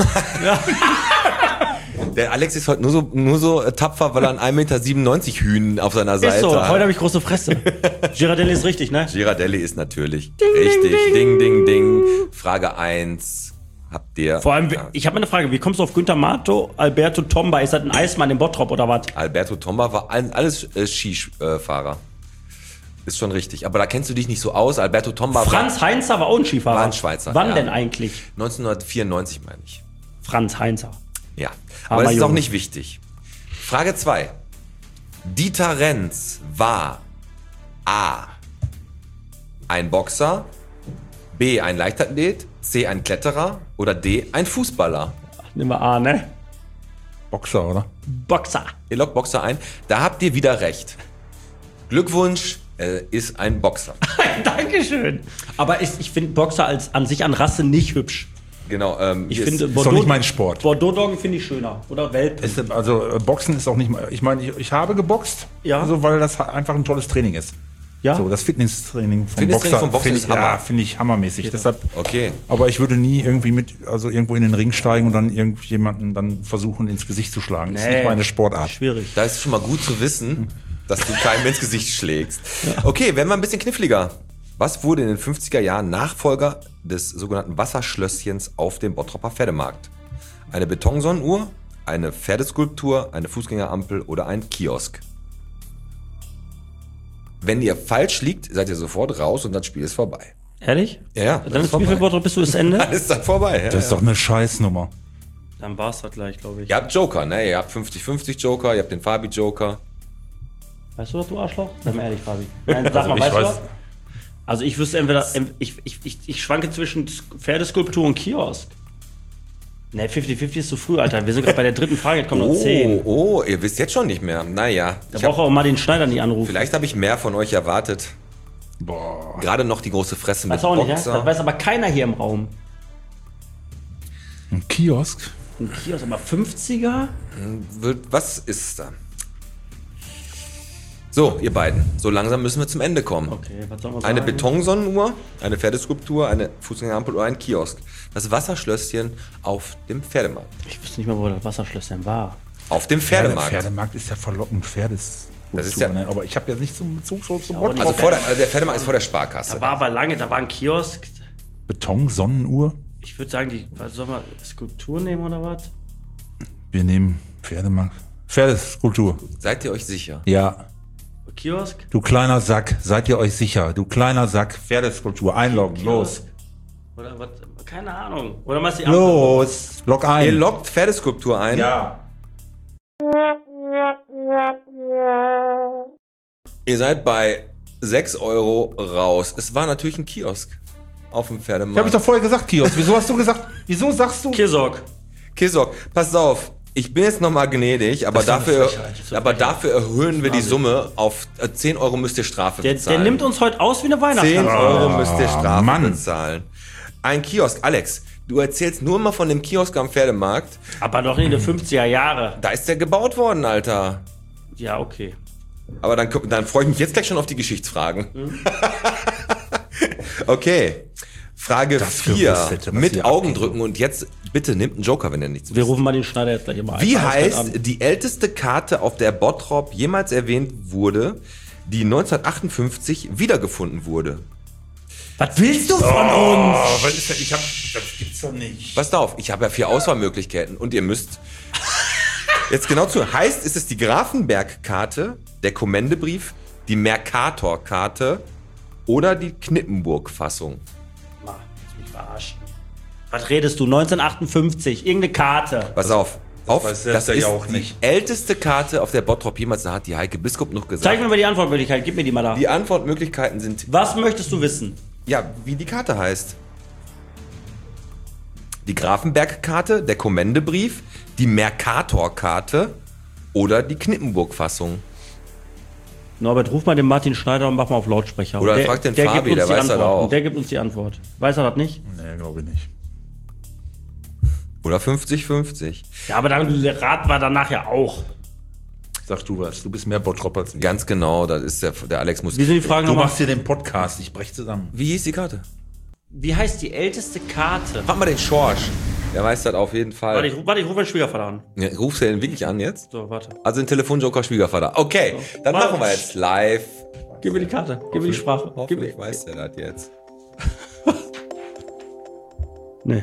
Der Alex ist heute nur so, nur so äh, tapfer, weil er ein eins Komma siebenundneunzig Meter Hühn auf seiner Seite Ist so, hat. heute habe ich große Fresse. Girardelli ist richtig, ne? Girardelli ist natürlich richtig. Ding, ding, ding. Frage eins. Habt ihr... Vor allem, Ja. ich habe eine Frage. Wie kommst du auf Günther Mato, Alberto Tomba? Ist das ein Eismann im Bottrop oder was? Alberto Tomba war all, alles äh, Skifahrer. Ist schon richtig. Aber da kennst du dich nicht so aus. Alberto Tomba Franz Heinzer war auch ein Skifahrer. War ein Schweizer, Wann ja. denn eigentlich? war neunzehnhundertvierundneunzig, meine ich. Franz Heinzer. Ja, Aber aber das ist auch Junge. nicht wichtig. Frage zwei. Dieter Renz war A. ein Boxer, B. ein Leichtathlet, C. ein Kletterer oder D. ein Fußballer. Nehmen wir A, ne? Boxer, oder? Boxer. Ihr lockt Boxer ein. Da habt ihr wieder recht. Glückwunsch, er ist ein Boxer. Dankeschön. Aber ich, ich finde Boxer als an sich an Rasse nicht hübsch. Genau. Ähm, Ich hier finde ist, doch nicht mein Sport. Bordeaux-Doggen finde ich schöner. Oder Welpen. Ist, also äh, Boxen ist auch nicht mal. Ich meine, ich, ich habe geboxt, Ja. also, weil das ha- einfach ein tolles Training ist. ja? So, das Fitnesstraining vom Fitnesstraining Boxer, vom Boxer finde ist ich, Hammer. ja, finde ich hammermäßig. Deshalb, okay. aber ich würde nie irgendwie mit, also irgendwo in den Ring steigen und dann irgendjemanden dann versuchen ins Gesicht zu schlagen. Das ist Nee. nicht meine Sportart. Schwierig. Da ist schon mal gut zu wissen, dass du keinem ins Gesicht schlägst. Okay, werden wir ein bisschen kniffliger. Was wurde in den fünfziger Jahren Nachfolger des sogenannten Wasserschlösschens auf dem Bottroper Pferdemarkt? Eine Betonsonnenuhr, eine Pferdeskulptur, eine Fußgängerampel oder ein Kiosk? Wenn ihr falsch liegt, seid ihr sofort raus und das Spiel ist vorbei. Ehrlich? Ja, Dann ist wie viel Bottrop bist du das Ende? Dann ist das vorbei. Ja, Das ist doch eine Scheißnummer. Dann war's das gleich, glaube ich. Ihr habt Joker, ne? Ihr habt fünfzig fünfzig Joker, ihr habt den Fabi-Joker. Weißt du das, du Arschloch? Sag mal ehrlich, Fabi. Nein, sag mal, ich weißt du weiß- das? Also ich wüsste entweder, ich, ich, ich, ich schwanke zwischen Pferdeskulptur und Kiosk. Ne, fünfzig fünfzig ist zu früh, Alter. Wir sind gerade bei der dritten Frage, jetzt kommen noch Oh, zehn. oh, ihr wisst jetzt schon nicht mehr. Naja, Da ich braucht hab, auch mal den Schneider nicht anrufen. vielleicht habe ich mehr von euch erwartet. Boah. Gerade noch die große Fresse mit Weiß auch nicht, ja? Boxer. Das weiß aber keiner hier im Raum. Ein Kiosk? Ein Kiosk, aber fünfziger? Wird- Was ist da? So, ihr beiden, so langsam müssen wir zum Ende kommen. Okay, was soll man sagen? Eine Betonsonnenuhr, eine Pferdeskulptur, eine Fußgängerampel oder ein Kiosk. Das Wasserschlösschen auf dem Pferdemarkt. Ich wüsste nicht mal, wo das Wasserschlösschen war. Auf dem Pferde, Pferdemarkt. Pferdemarkt ist ja verlockend. Pferdes. Das ist ja- ne? Aber ich habe ja nicht zum Bezug so zum auch nicht. Also Bottrop. vor der, also der Pferdemarkt ist vor der Sparkasse. Da war aber lange, da war ein Kiosk. Beton, Sonnenuhr. Ich würde sagen, die, was soll man, Skulptur nehmen oder was? Wir nehmen Pferdemarkt. Pferdeskulptur. Seid ihr euch sicher? Ja. Kiosk? Du kleiner Sack, seid ihr euch sicher? Du kleiner Sack, Pferdeskulptur. Einloggen, los. Kiosk? Oder was? keine Ahnung. Oder machst du die Antwort? Los, log Ihr ein. loggt Pferdeskulptur ein. Ja. Ihr seid bei sechs Euro raus. Es war natürlich ein Kiosk auf dem Pferdemarkt. Ich hab ich doch vorher gesagt, Kiosk. Wieso hast du gesagt, wieso sagst du? Kisok. Kisok, pass auf. Ich bin jetzt nochmal gnädig, aber Das ist eine dafür, Frechheit, das ist eine aber dafür erhöhen wir die Summe auf äh, zehn Euro müsst ihr Strafe Der, bezahlen. der nimmt uns heute aus wie eine zehn Weihnachtsgans. Euro müsst ihr Strafe Mann. bezahlen. Ein Kiosk, Alex, du erzählst nur immer von dem Kiosk am Pferdemarkt. Aber doch in den fünfziger Jahre. Da ist der gebaut worden, Alter. Ja, okay. Aber dann, dann freue ich mich jetzt gleich schon auf die Geschichtsfragen. Mhm. Okay. Frage Das vier. gewusst hätte, was Mit hier Augen abgeht. drücken und jetzt bitte nimmt einen Joker, wenn er nichts Wir wisst. rufen mal den Schneider jetzt gleich immer ein. Wie Alles heißt an. die älteste Karte, auf der Bottrop jemals erwähnt wurde, die neunzehnhundertachtundfünfzig wiedergefunden wurde? Was willst du von uns? Oh, was ist das? Ich hab, das gibt's doch nicht. Passt auf, ich habe ja vier Auswahlmöglichkeiten und ihr müsst jetzt genau zu. Heißt, ist es die Grafenberg-Karte, der Kommendebrief, die Mercator-Karte oder die Knippenburg-Fassung? Mann, lass mich verarschen. Was redest du? neunzehnhundertachtundfünfzig, irgendeine Karte. Pass auf. Auf, weiß das der ist ja auch die nicht. älteste Karte, auf der Bottrop jemals, da hat die Heike Biskup noch gesagt. Zeig mir mal die Antwortmöglichkeit, gib mir die mal da. Die Antwortmöglichkeiten sind, Was möchtest du wissen? ja, wie die Karte heißt. Die Grafenberg-Karte, der Kommendebrief, die Mercator-Karte oder die Knippenburg-Fassung. Norbert, ruf mal den Martin Schneider und mach mal auf Lautsprecher. Oder der, frag den der Fabi, gibt uns der die weiß das Antworten. auch. Der gibt uns die Antwort. Weiß er das nicht? Nee, glaube ich nicht. Oder fünfzig fünfzig. Ja, aber dann raten wir danach ja auch. Sag du was, du bist mehr Bottrop als ich. Ganz genau, das ist der, der Alex muss. Wie sind die Fragen Du nochmal? machst hier den Podcast, ich brech zusammen. Wie hieß die Karte? Wie heißt die älteste Karte? Frag mal den Schorsch. Der weiß das auf jeden Fall. Warte, ich, ruf- warte, ich rufe meinen Schwiegervater an. Ja, rufst du den wirklich an jetzt? So, warte. Also ein Telefonjoker Schwiegervater. Okay, dann Warte. machen wir jetzt live. Gib mir die Karte, gib mir die Sprache. Gib Hoffentlich mir. weiß der das jetzt. Nee.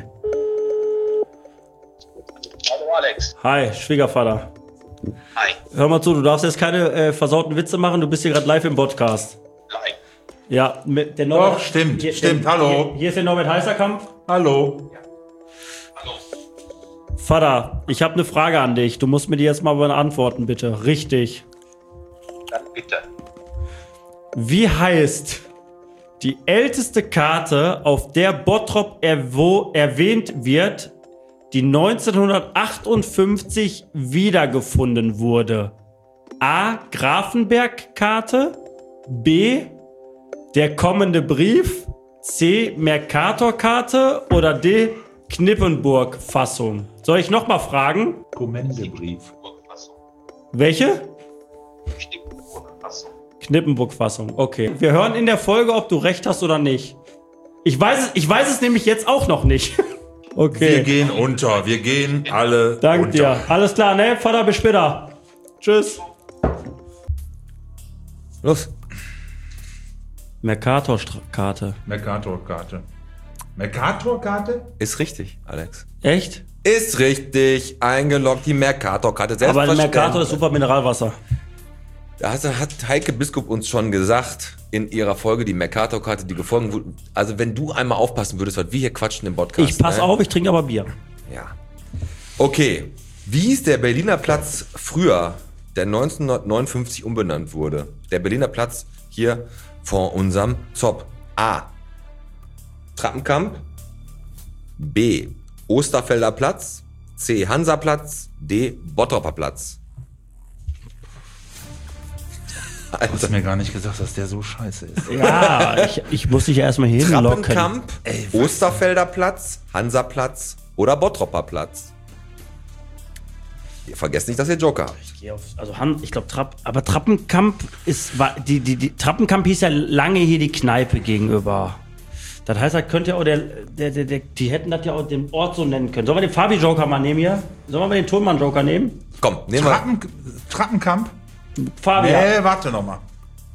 Hallo Alex. Hi, Schwiegervater. Hi. Hör mal zu, du darfst jetzt keine äh, versauten Witze machen, du bist hier gerade live im Podcast. Nein. Ja, mit der Norbert. Doch, stimmt, stimmt, hallo. Hier, hier ist der Norbert Heißerkamp. Hallo. Hallo. Vater, ich habe eine Frage an dich. Du musst mir die jetzt mal beantworten, bitte. Richtig. Dann bitte. Wie heißt die älteste Karte, auf der Bottrop erwo erwähnt wird, die neunzehnhundertachtundfünfzig wiedergefunden wurde? A. Grafenberg-Karte. B. Der kommende Brief. C. Mercator-Karte. Oder D. Knippenburg-Fassung. Soll ich nochmal fragen? Kommendebrief. Knippenburg-Fassung. Welche? Knippenburg-Fassung. Knippenburg-Fassung. Okay. Wir hören in der Folge, ob du recht hast oder nicht. Ich weiß es, ich weiß es nämlich jetzt auch noch nicht. Okay. Wir gehen unter, wir gehen alle Danke unter. dir. Alles klar, ne? Vater, bis später. Tschüss. Los. Mercator-Karte. Mercator-Karte. Mercator-Karte? Ist richtig, Alex. Echt? Ist richtig. Eingeloggt die Mercator-Karte. Aber ein Selbstverständlich. Mercator ist super Mineralwasser. Da hat, hat Heike Biskup uns schon gesagt in ihrer Folge, die Mercator-Karte, die gefolgt wurde. Also wenn du einmal aufpassen würdest, was wir hier quatschen im Podcast. Ich pass ne? auf, ich trinke aber Bier. Ja. Okay. Wie ist der Berliner Platz früher, der neunzehnhundertneunundfünfzig umbenannt wurde? Der Berliner Platz hier vor unserem Zopp. A. Trappenkamp. B. Osterfelder Platz. C. Hansaplatz. D. Bottroper Platz. Du hast mir gar nicht gesagt, dass der so scheiße ist. Ja, ich, ich muss dich ja erstmal hier hinlocken. Trappenkamp, Osterfelder Platz, Hansaplatz oder Bottroper Platz. Ihr vergesst nicht, dass ihr Joker habt. Ich gehe auf, also Han, ich glaube Trapp, aber Trappenkamp ist, war, die, die, die, Trappenkamp hieß ja lange hier die Kneipe gegenüber. Das heißt, das könnte ja auch der, der, der, der, die hätten das ja auch den Ort so nennen können. Sollen wir den Fabi-Joker mal nehmen hier? Sollen wir mal den Tonmann-Joker nehmen? Komm, nehmen wir. Trappen, Trappenkamp? Fabi. Nee, warte noch mal.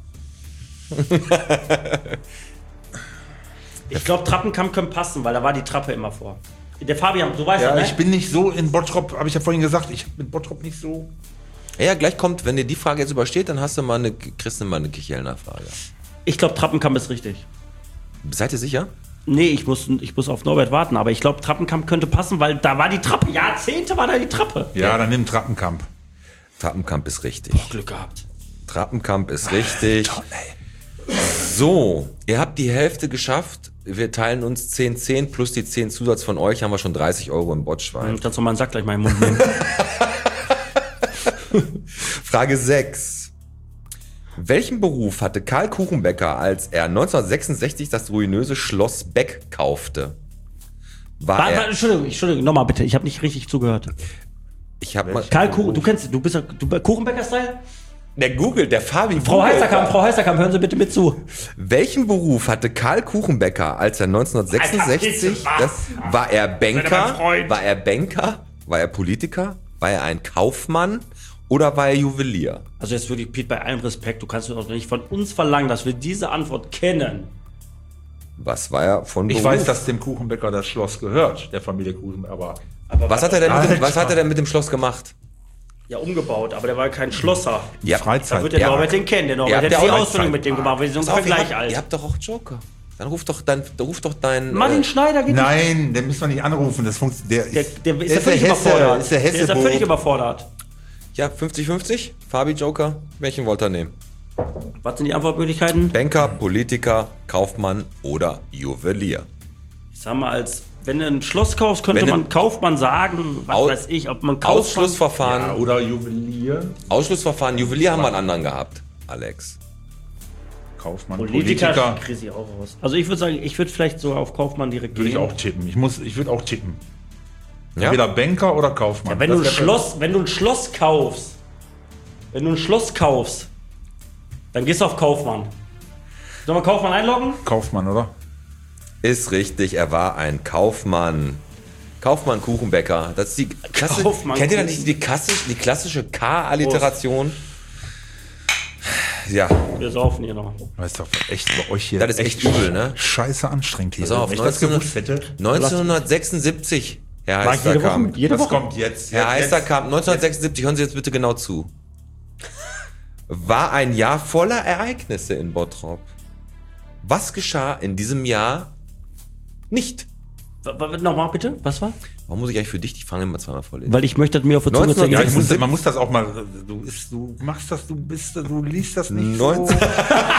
Ich glaube, Trappenkamp könnte passen, weil da war die Trappe immer vor. Der Fabian, du weißt ja, Ja, ne? ich bin nicht so in Bottrop, habe ich ja vorhin gesagt, ich bin Bottrop nicht so. Ja, gleich kommt, wenn dir die Frage jetzt übersteht, dann hast du mal eine, kriegst du mal eine Kichelner Frage. Ich glaube, Trappenkamp ist richtig. Seid ihr sicher? Nee, ich muss, ich muss auf Norbert warten, aber ich glaube, Trappenkamp könnte passen, weil da war die Trappe. Jahrzehnte war da die Trappe. Ja, dann nimm Trappenkamp. Trappenkamp ist richtig. Boah, Glück gehabt. Trappenkamp ist richtig. So, ihr habt die Hälfte geschafft. Wir teilen uns zehn zehn plus die zehn Zusatz von euch, haben wir schon dreißig Euro im Botschwein. Ich kann doch mal einen Sack gleich mal im Mund nehmen. Frage sechs. Welchen Beruf hatte Karl Kuchenbecker, als er neunzehnhundertsechsundsechzig das ruinöse Schloss Beck kaufte? War Warte, er, warte, Entschuldigung, Entschuldigung, nochmal bitte, ich habe nicht richtig zugehört. ich hab mal, Karl Kuchen, du kennst, du bist ja, du Kuchenbäcker-Style? der Google, der Fabi. Frau googelt Heisterkamp, da. Frau Heisterkamp, hören Sie bitte mit zu. Welchen Beruf hatte Karl Kuchenbecker, als er neunzehnhundertsechsundsechzig, Alter, das, war er mein Banker, Freund. war er Banker, war er Politiker, war er ein Kaufmann oder war er Juwelier? Also jetzt wirklich, Pete, bei allem Respekt, du kannst doch nicht von uns verlangen, dass wir diese Antwort kennen. Was war er von Ich Beruf? weiß, dass dem Kuchenbäcker das Schloss gehört, der Familie Kuchenbäcker, aber Aber Was hat er denn mit dem, Alter. was hat er denn mit dem Schloss gemacht? Ja, umgebaut, aber der war kein Schlosser. Ja, Da Freizeit. wird der Ja. Norbert den kennen, der Ihr Norbert habt hätte ja die auch Ausbildung Zeit. mit dem gemacht, wir sind Pass auf, ungefähr ihr, gleich habt, alt. ihr habt doch auch Joker. Dann ruf doch dein, ruf doch dein. Martin äh, Schneider geht nein, den müssen wir nicht anrufen. Das funktioniert. Der, Der, der ist ja völlig Hesse, überfordert. Ist der der ist ja Hesse völlig überfordert. ja, fünfzig fünfzig. Fabi Joker. Welchen wollt ihr nehmen? Was sind die Antwortmöglichkeiten? Banker, Politiker, Kaufmann oder Juwelier? Ich sag mal, als wenn du ein Schloss kaufst, könnte Wenn du- man Kaufmann sagen, was Au- weiß ich, ob man Kaufmann... Ausschlussverfahren. ja, oder Juwelier. Ausschlussverfahren. Juwelier haben wir einen anderen gehabt. Alex. Kaufmann, Politiker, Politiker. kriege ich auch raus. Also ich würde sagen, ich würde vielleicht sogar auf Kaufmann direkt Würde ich gehen. auch tippen. Ich muss, ich würde auch tippen. Ja? Entweder Banker oder Kaufmann. Ja, wenn, Das du ein wär- Schloss, wenn du ein Schloss kaufst, wenn du ein Schloss kaufst, dann gehst du auf Kaufmann. Sollen wir Kaufmann einloggen? Kaufmann, oder? Ist richtig, er war ein Kaufmann. Kaufmann Kuchenbäcker. Das ist die Klasse, Kaufmann kennt ihr da Kuchen- nicht die klassische, die klassische K-Alliteration? Ja, Wir saufen hier noch. Das ist doch echt bei euch hier. das ist echt übel, ne? Scheiße anstrengend hier. Pass auf, Wenn ich das neunzehn- gewusst hätte. neunzehnhundertsechsundsiebzig, Herr War ich jede Woche? Heisterkamp. Jede Was Woche? kommt jetzt? Herr Jetzt- Heisterkamp, neunzehnhundertsechsundsiebzig, hören Sie jetzt bitte genau zu. War ein Jahr voller Ereignisse in Bottrop. Was geschah in diesem Jahr nicht? W- w- Nochmal bitte, was war? Warum muss ich eigentlich für dich die Frage immer zweimal vorlesen? Weil ich möchte das mir auf der Zunge neunzehnhundertsechsundsiebzig Ja, ich zergehen. muss, man muss das auch mal. Du, ist, du machst das, du bist, du liest das nicht neunzehn so.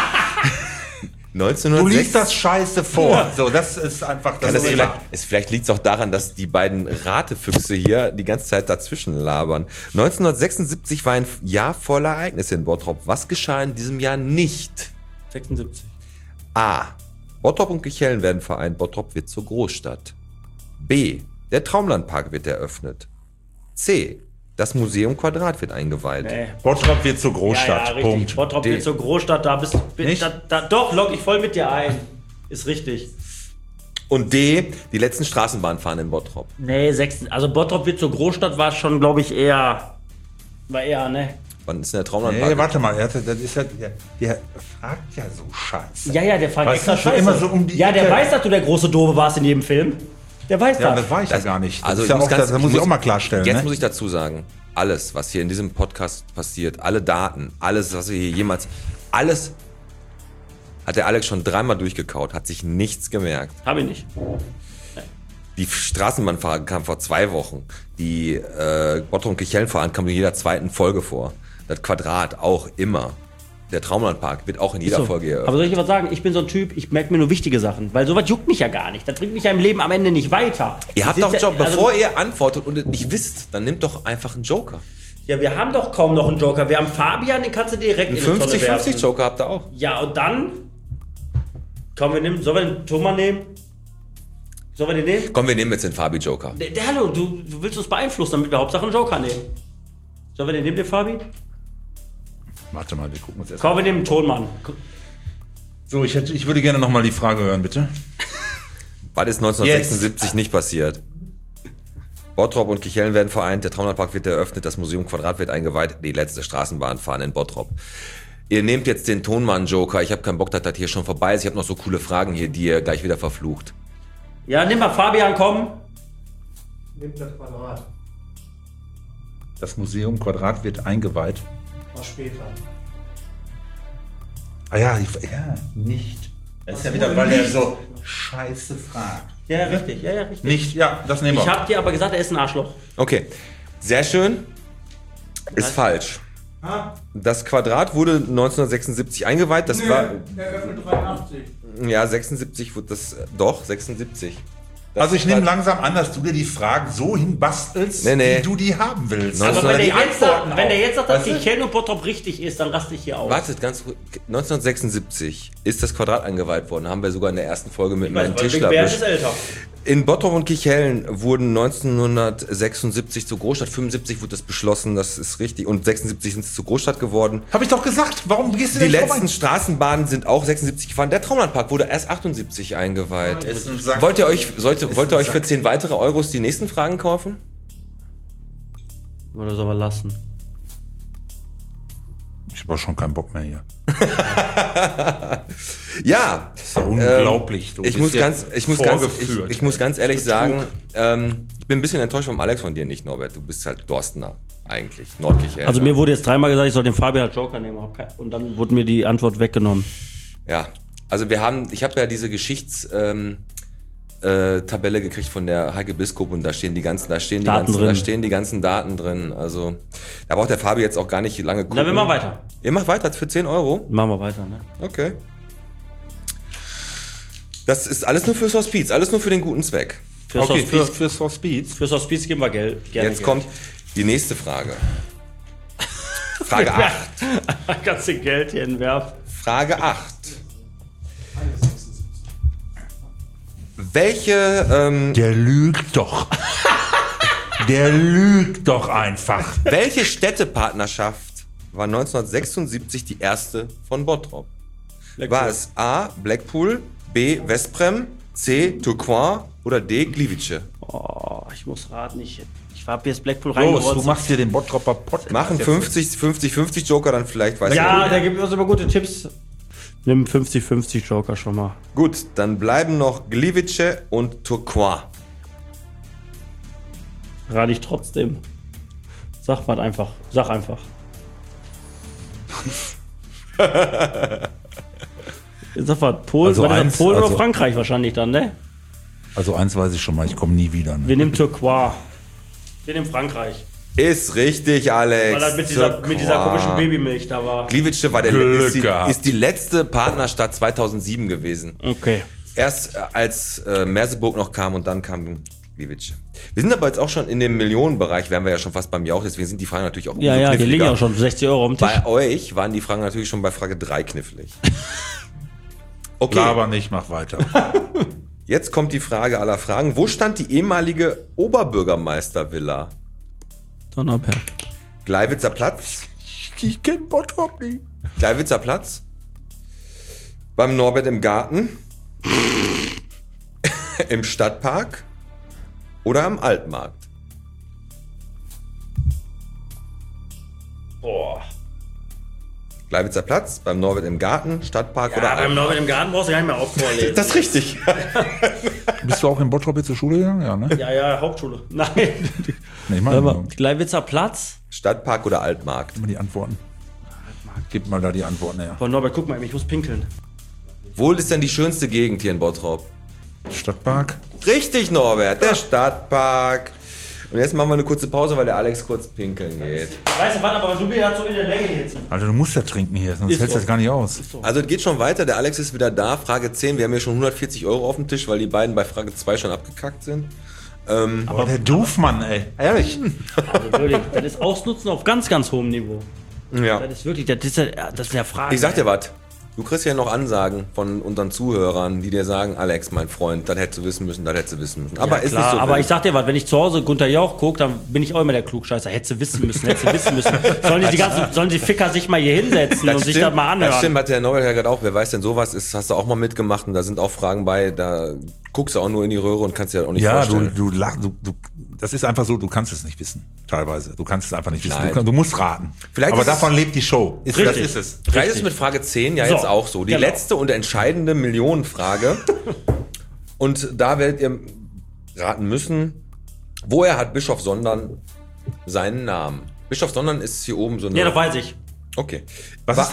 Du liest das neunzehnhundertsechs scheiße vor. So, das ist einfach das. Ja, das ist vielleicht, es, vielleicht liegt es auch daran, dass die beiden Ratefüchse hier die ganze Zeit dazwischen labern. neunzehnhundertsechsundsiebzig war ein Jahr voller Ereignisse in Bottrop. Was geschah in diesem Jahr nicht? sechsundsiebzig. A. Bottrop und Kichellen werden vereint. Bottrop wird zur Großstadt. B. Der Traumlandpark wird eröffnet. C. Das Museum Quadrat wird eingeweiht. Nee. Bottrop wird zur Großstadt. Ja, ja, richtig. Punkt. Bottrop D. wird zur Großstadt, da bist du. Nicht? Da, da, doch, log ich voll mit dir ein. Ist richtig. Und D. Die letzten Straßenbahnen fahren in Bottrop. Nee, sechs, also Bottrop wird zur Großstadt war schon, glaube ich, eher. War eher, ne? Wann ist denn der Traumlandpark? Nee, warte mal, er hat- das ist ja, der, der fragt ja so scheiße. Ja, ja, der fragt Weißt extra du, so Scheiße. immer so um die ja, der Ecke. weiß, dass du der große Doofe warst in jedem Film. Der weiß Ja, das. das war ich Das- ja gar nicht. Das Also ist ich ja muss auch, ganz- das, das muss ich auch mal klarstellen. Jetzt Ne? muss ich dazu sagen, alles, was hier in diesem Podcast passiert, alle Daten, alles, was wir hier jemals, alles hat der Alex schon dreimal durchgekaut, hat sich nichts gemerkt. Hab ich nicht. Die Straßenbahnfahrer kamen vor zwei Wochen. Die äh, Bottrop und Kichellen-Fahrer kamen in jeder zweiten Folge vor. Das Quadrat auch immer. Der Traumlandpark wird auch in jeder So. Folge eröffnet. Aber soll ich dir was sagen? Ich bin so ein Typ, ich merke mir nur wichtige Sachen. Weil sowas juckt mich ja gar nicht. Das bringt mich ja im Leben am Ende nicht weiter. Ihr habt Ich doch einen sitz ja- Job, also- bevor ihr antwortet und es nicht wisst, dann nehmt doch einfach einen Joker. Ja, wir haben doch kaum noch einen Joker. Wir haben Fabian, den kannst du direkt Einen in die Tonne fünfzig fünfzig werfen. Joker habt ihr auch. Ja, und dann? Komm, wir nehmen, sollen wir den Thomas nehmen? Sollen wir den nehmen? Komm, wir nehmen jetzt den Fabi-Joker. Der, der, hallo, du, du willst uns beeinflussen, damit wir Hauptsache einen Joker nehmen. Sollen wir den nehmen, den Fabi? Warte mal, wir gucken uns erst Komm, wir nehmen den Tonmann. So, ich, hätte, ich würde gerne noch mal die Frage hören, bitte. Was ist neunzehnhundertsechsundsiebzig nicht passiert? Bottrop und Kichellen werden vereint, der Traumlandpark wird eröffnet, das Museum Quadrat wird eingeweiht, die letzte Straßenbahn fahren in Bottrop. Ihr nehmt jetzt den Tonmann-Joker, ich habe keinen Bock, dass das hier schon vorbei ist. Ich habe noch so coole Fragen hier, die ihr gleich wieder verflucht. Ja, nimm mal Fabian, komm. Nimmt das Quadrat. Das Museum Quadrat wird eingeweiht. Mal später. Ah ja, ich, ja, nicht Das ist ja wieder, weil er so scheiße fragt. Ja, richtig, ja, ja, richtig. Nicht, ja, das nehmen wir. Ich hab dir aber gesagt, er ist ein Arschloch. Okay, sehr schön. Ist falsch. Das Quadrat wurde neunzehnhundertsechsundsiebzig eingeweiht. Das war Eröffnet dreiundachtzig. ja sechsundsiebzig wurde das doch sechsundsiebzig. Das Also ich war- nehme langsam an, dass du dir die Fragen so hinbastelst, Nee, nee. wie du die haben willst. Aber Aber wenn der, die jetzt sagt, Antworten wenn der auch. jetzt sagt, dass Weißt du? Kichellen und Bottrop richtig ist, dann raste ich hier auf. Wartet ganz ruhig. neunzehnhundertsechsundsiebzig ist das Quadrat eingeweiht worden. Haben wir sogar in der ersten Folge mit meinem Tischler Wer ist besch- älter? In Bottrop und Kichellen wurden neunzehnhundertsechsundsiebzig zur Großstadt. fünfundsiebzig wurde das beschlossen, das ist richtig. Und sechsundsiebzig sind sie zur Großstadt geworden. Hab ich doch gesagt, warum gehst du Die denn letzten vorbei? Straßenbahnen sind auch sechsundsiebzig gefahren. Der Traumlandpark wurde erst achtundsiebzig eingeweiht. Ist ein Sack. Wollt ihr euch, sollte, wollt ihr ein euch für Sack. zehn weitere Euros die nächsten Fragen kaufen? Oder soll man lassen? Ich habe schon keinen Bock mehr hier. Ja. Das ist doch unglaublich. Du Ich bist muss hier ganz, ich muss ganz, ich, vorgeführt. ich muss ganz ehrlich sagen, ähm, ich bin ein bisschen enttäuscht vom Alex von dir, nicht Norbert. Du bist halt Dorstener eigentlich, Nordkichellen. Also mir wurde jetzt dreimal gesagt, ich soll den Fabian als Joker nehmen. hab kein- Und dann wurde mir die Antwort weggenommen. Ja, also wir haben, ich habe ja diese Geschichts ähm, äh, Tabelle gekriegt von der Heike Biskup und da stehen die ganzen, da stehen die Daten ganzen, drin. da stehen die ganzen Daten drin. Also da braucht der Fabi jetzt auch gar nicht lange gucken. Na, wir machen weiter. Ihr macht weiter für zehn Euro? Machen wir weiter, ne? Okay. Das ist alles nur fürs Hospiz, alles nur für den guten Zweck. Fürs Okay, Hospiz, für, fürs Hospiz. fürs Hospiz geben wir Geld. Gerne Jetzt Geld. kommt die nächste Frage. Frage acht. Kannst du Geld hier entwerfen? Frage acht. Welche, ähm, Der lügt doch. Der lügt doch einfach. welche Städtepartnerschaft war neunzehnhundertsechsundsiebzig die erste von Bottrop? War es A. Blackpool, B. Westprem, C. Tourcoing oder D. Gliwice? Oh, ich muss raten. Ich, ich habe jetzt Blackpool Los, du reingerotzt. machst hier den Bottropper Podcast. Machen fünfzig, fünfzig, fünfzig Joker dann vielleicht, weiß Ja, ich der gibt uns immer gute Tipps. Nimm fünfzig fünfzig Joker schon mal. Gut, dann bleiben noch Gliwice und Tourcoing. Rate ich trotzdem. Sag mal einfach. Sag einfach. Sag mal, Polen, Also was ist das, eins, Polen also- oder Frankreich wahrscheinlich dann, ne? Also eins weiß ich schon mal, ich komme nie wieder. Ne? Wir nehmen Turquoise. Wir nehmen Frankreich. Ist richtig, Alex. Weil das mit dieser, mit dieser Tourcoing. komischen Babymilch da war. Gliwice war der Glück ist die, gehabt. ist die letzte Partnerstadt zweitausendsieben gewesen. Okay. Erst äh, als äh, Merseburg noch kam und dann kam Gliwice. Wir sind aber jetzt auch schon in dem Millionenbereich, wären wir ja schon fast beim Jauch, deswegen sind die Fragen natürlich auch Ja, umso ja, die kniffliger. liegen ja auch schon sechzig Euro am Tisch. Bei euch waren die Fragen natürlich schon bei Frage drei knifflig. Okay, Laber nicht, mach weiter. jetzt kommt die Frage aller Fragen. Wo stand die ehemalige Oberbürgermeistervilla? Donnerberg. Gleiwitzer Platz? Ich kenn Bottrop nicht. Gleiwitzer Platz? Beim Norbert im Garten? Im Stadtpark? Oder am Altmarkt? Boah. Gleiwitzer Platz, beim Norbert im Garten, Stadtpark Ja, oder beim Altmarkt? Norbert im Garten brauchst du gar nicht mehr aufvorlesen. Das ist richtig. Bist du auch in Bottrop jetzt zur Schule gegangen? Ja, ne? Ja, ja, Hauptschule. Nein. Nee, ich Warte meine mal, Gleiwitzer Platz. Stadtpark oder Altmarkt? mal die Antworten. Gib mal da die Antworten her. Boah, Norbert, guck mal, ich muss pinkeln. Wo ist denn die schönste Gegend hier in Bottrop? Stadtpark. Richtig, Norbert, der Stadtpark. Und jetzt machen wir eine kurze Pause, weil der Alex kurz pinkeln geht. Weißt du, warte, aber du bist halt so in der Länge jetzt. Also du musst ja trinken hier, sonst Ist hältst du so. das gar nicht aus. Also es geht schon weiter, der Alex ist wieder da. Frage zehn, wir haben hier schon hundertvierzig Euro auf dem Tisch, weil die beiden bei Frage zwei schon abgekackt sind. Ähm, Aber der Doofmann, ey. Ehrlich. Also wirklich, das ist Ausnutzen auf ganz, ganz hohem Niveau. ja. Das ist wirklich, das ist ja, das ist ja Frage. Ich sag dir was. Du kriegst ja noch Ansagen von unseren Zuhörern, die dir sagen, Alex, mein Freund, das hättest du wissen müssen, das hättest du wissen müssen. Aber Ja, ist klar, nicht so aber wild. ich sag dir was, wenn ich zu Hause Gunter Jauch gucke, dann bin ich auch immer der Klugscheißer. Hättest du wissen müssen, hättest du wissen müssen. Sollen die, die ganzen, sollen die Ficker sich mal hier hinsetzen und sich das mal anhören? Das stimmt, hat der Norbert ja gerade auch. Wer weiß denn sowas ist, hast du auch mal mitgemacht und da sind auch Fragen bei, da guckst du auch nur in die Röhre und kannst dir das auch nicht Ja, du, vorstellen. du lachst, du, du, das ist einfach so, du kannst es nicht wissen, teilweise. Du kannst es einfach nicht wissen. Nein. Du, du musst raten. Vielleicht Aber ist es- davon lebt die Show. Ist, das Richtig. ist es. Vielleicht ist Richtig. es mit Frage zehn ja So, jetzt auch so. Die genau. letzte und entscheidende Millionenfrage. Und da werdet ihr raten müssen, woher hat Bischof Sondern seinen Namen? Bischof Sondern ist hier oben so eine... Ja, das weiß ich. Okay. Was Wa- ist das?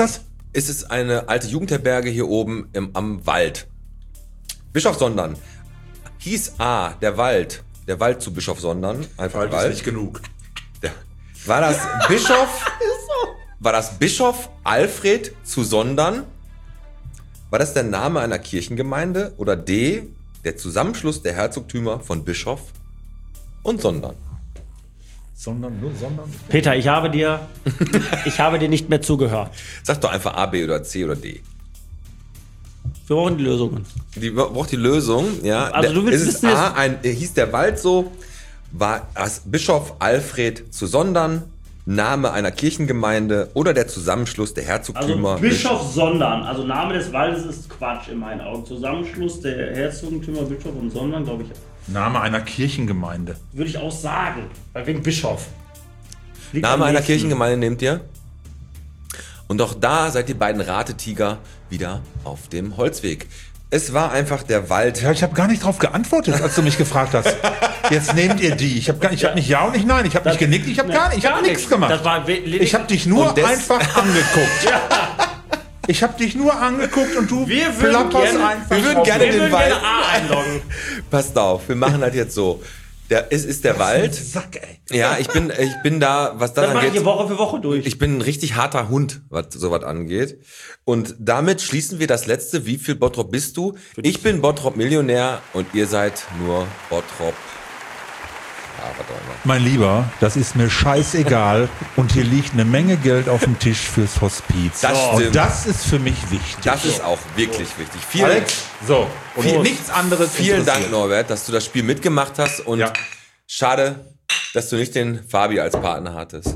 ist es eine alte Jugendherberge hier oben im, am Wald. Bischofsondern. Hieß A, der Wald, der Wald zu Bischofsondern, einfach Wald Wald. ist nicht genug. Der, war das Bischof, war das Bischof Alfred zu Sondern? War das der Name einer Kirchengemeinde? Oder D, der Zusammenschluss der Herzogtümer von Bischof und Sondern? Sondern, nur sondern. Peter, ich habe dir, ich habe dir nicht mehr zugehört. Sag doch einfach A, B oder C oder D. Wir brauchen die Lösungen. Die braucht die Lösung, ja. Also du willst ist wissen, es A, ein, hieß der Wald so, war das Bischof Alfred zu Sondern, Name einer Kirchengemeinde oder der Zusammenschluss der Herzogtümer? Also Bischof Sondern, also Name des Waldes ist Quatsch in meinen Augen. Zusammenschluss der Herzogtümer Bischof und Sondern, glaube ich, Name einer Kirchengemeinde. würde ich auch sagen, weil wegen Bischof. Liegt Name am einer nächsten. Kirchengemeinde nehmt ihr? Und auch da seid ihr beiden Ratetiger wieder auf dem Holzweg. Es war einfach der Wald. Ja, ich habe gar nicht drauf geantwortet, als du mich gefragt hast. Jetzt nehmt ihr die. Ich habe gar, ich hab nicht ja und nicht nein. Ich habe nicht genickt. Ich habe Nee, gar nicht. Ich habe nichts gemacht. Das war Ich habe dich nur Und des- einfach angeguckt. Ich habe dich nur angeguckt und du Wir würden plapperst gerne- einfach wir würden drauf. gerne Wir den würden Wald- gerne A einloggen. Passt auf, wir machen das jetzt so. Der, es ist der Wald. Sack, ey. Ja, ich bin, ich bin da, was das Das mache ich angeht. hier Woche für Woche durch. Ich bin ein richtig harter Hund, was sowas angeht. Und damit schließen wir das letzte. Wie viel Bottrop bist du? Ich bin Bottrop Millionär und ihr seid nur Bottrop. Ja, was auch immer. Mein Lieber, das ist mir scheißegal und hier liegt eine Menge Geld auf dem Tisch fürs Hospiz. Das und stimmt. das ist für mich wichtig. Das ist auch wirklich wichtig. Vielen, Alex, so, und Viel- nichts anderes. vielen Dank, interessiert. Norbert, dass du das Spiel mitgemacht hast. Und Ja. schade, dass du nicht den Fabi als Partner hattest.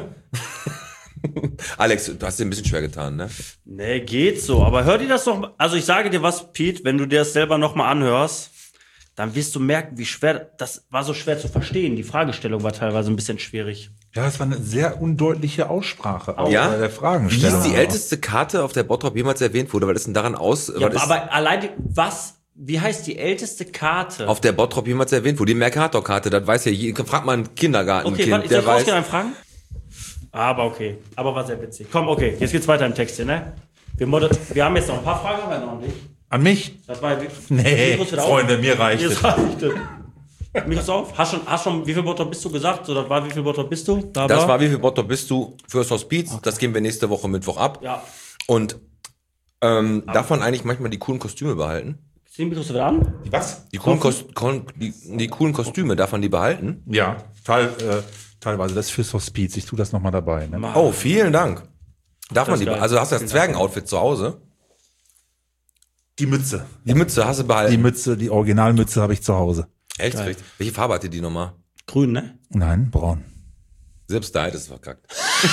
Alex, du hast dir ein bisschen schwer getan, ne? Nee, geht so. Aber hör dir das doch. Also ich sage dir was, Pete, wenn du dir das selber nochmal anhörst, dann wirst du merken, wie schwer, das war so schwer zu verstehen. Die Fragestellung war teilweise ein bisschen schwierig. Ja, es war eine sehr undeutliche Aussprache auch Ja? bei der Wie Fragestellung. ist die älteste Karte, auf der Bottrop jemals erwähnt wurde? Weil das denn daran aus... Ja, was ist aber allein, die, was, wie heißt die älteste Karte? auf der Bottrop jemals erwähnt wurde? Die Mercator-Karte, das weiß ja je, fragt mal ein Kindergartenkind, okay, warte, ich der soll rausgehen weiß... und fragen? Aber okay, aber war sehr witzig. Komm, okay, jetzt geht's weiter im Text hier, ne? Wir, moder- wir haben jetzt noch ein paar Fragen, aber noch nicht. An mich? Das war Nee, Mikros wieder auf. Freunde, mir reicht Mir es. reicht es. Mikros auf. Hast schon, hast schon, wie viel Bottrop bist du gesagt? So, das war, wie viel Bottrop bist du? Da Das war, wie viel Bottrop bist du fürs Hospiz? Das geben wir nächste Woche Mittwoch ab. Ja. Und ähm, darf man eigentlich manchmal die coolen Kostüme behalten? Zieh Mikros wieder an. Was? Die coolen, Kos kon die, die coolen Kostüme, darf man die behalten? Ja, teil, äh, teilweise. Das ist fürs Hospiz. Ich tue das nochmal dabei. Ne? Oh, vielen Dank. Darf man ist die geil. be- Also hast du das Zwergen-Outfit zu Hause? Die Mütze. Die Mütze hast du Die behalten? Mütze, die Originalmütze habe ich zu Hause. Echt? Richtig? Welche Farbe hatte die nochmal? Grün, ne? Nein, braun. Selbst da hättest du verkackt.